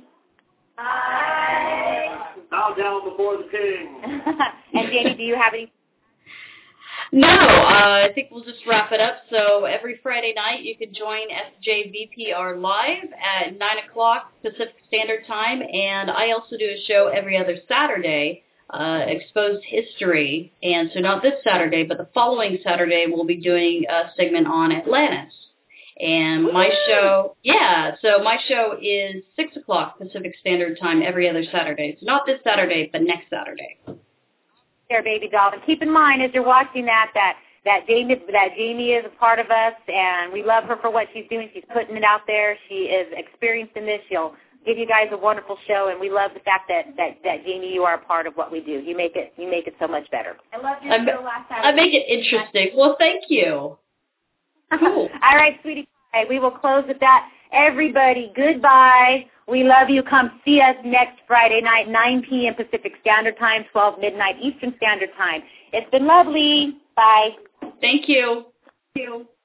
Hi. Bow down before the king. And Jamie, do you have any? No, uh, I think we'll just wrap it up. So every Friday night you can join S J V P R Live at nine o'clock Pacific Standard Time, and I also do a show every other Saturday, uh, Exposed History. And so not this Saturday, but the following Saturday we'll be doing a segment on Atlantis. And my show, yeah, so my show is six o'clock Pacific Standard Time every other Saturday. So not this Saturday, but next Saturday. There, baby doll. And keep in mind as you're watching that, that that Jamie, that Jamie is a part of us, and we love her for what she's doing. She's putting it out there. She is experienced in this. She'll give you guys a wonderful show, and we love the fact that, that, that Jamie, you are a part of what we do. You make it you make it so much better. I love your I'm, show last time. I make it interesting. Well, thank you. Cool. All right, sweetie. We will close with that. Everybody, goodbye. We love you. Come see us next Friday night, nine p.m. Pacific Standard Time, twelve midnight Eastern Standard Time. It's been lovely. Bye. Thank you. Thank you.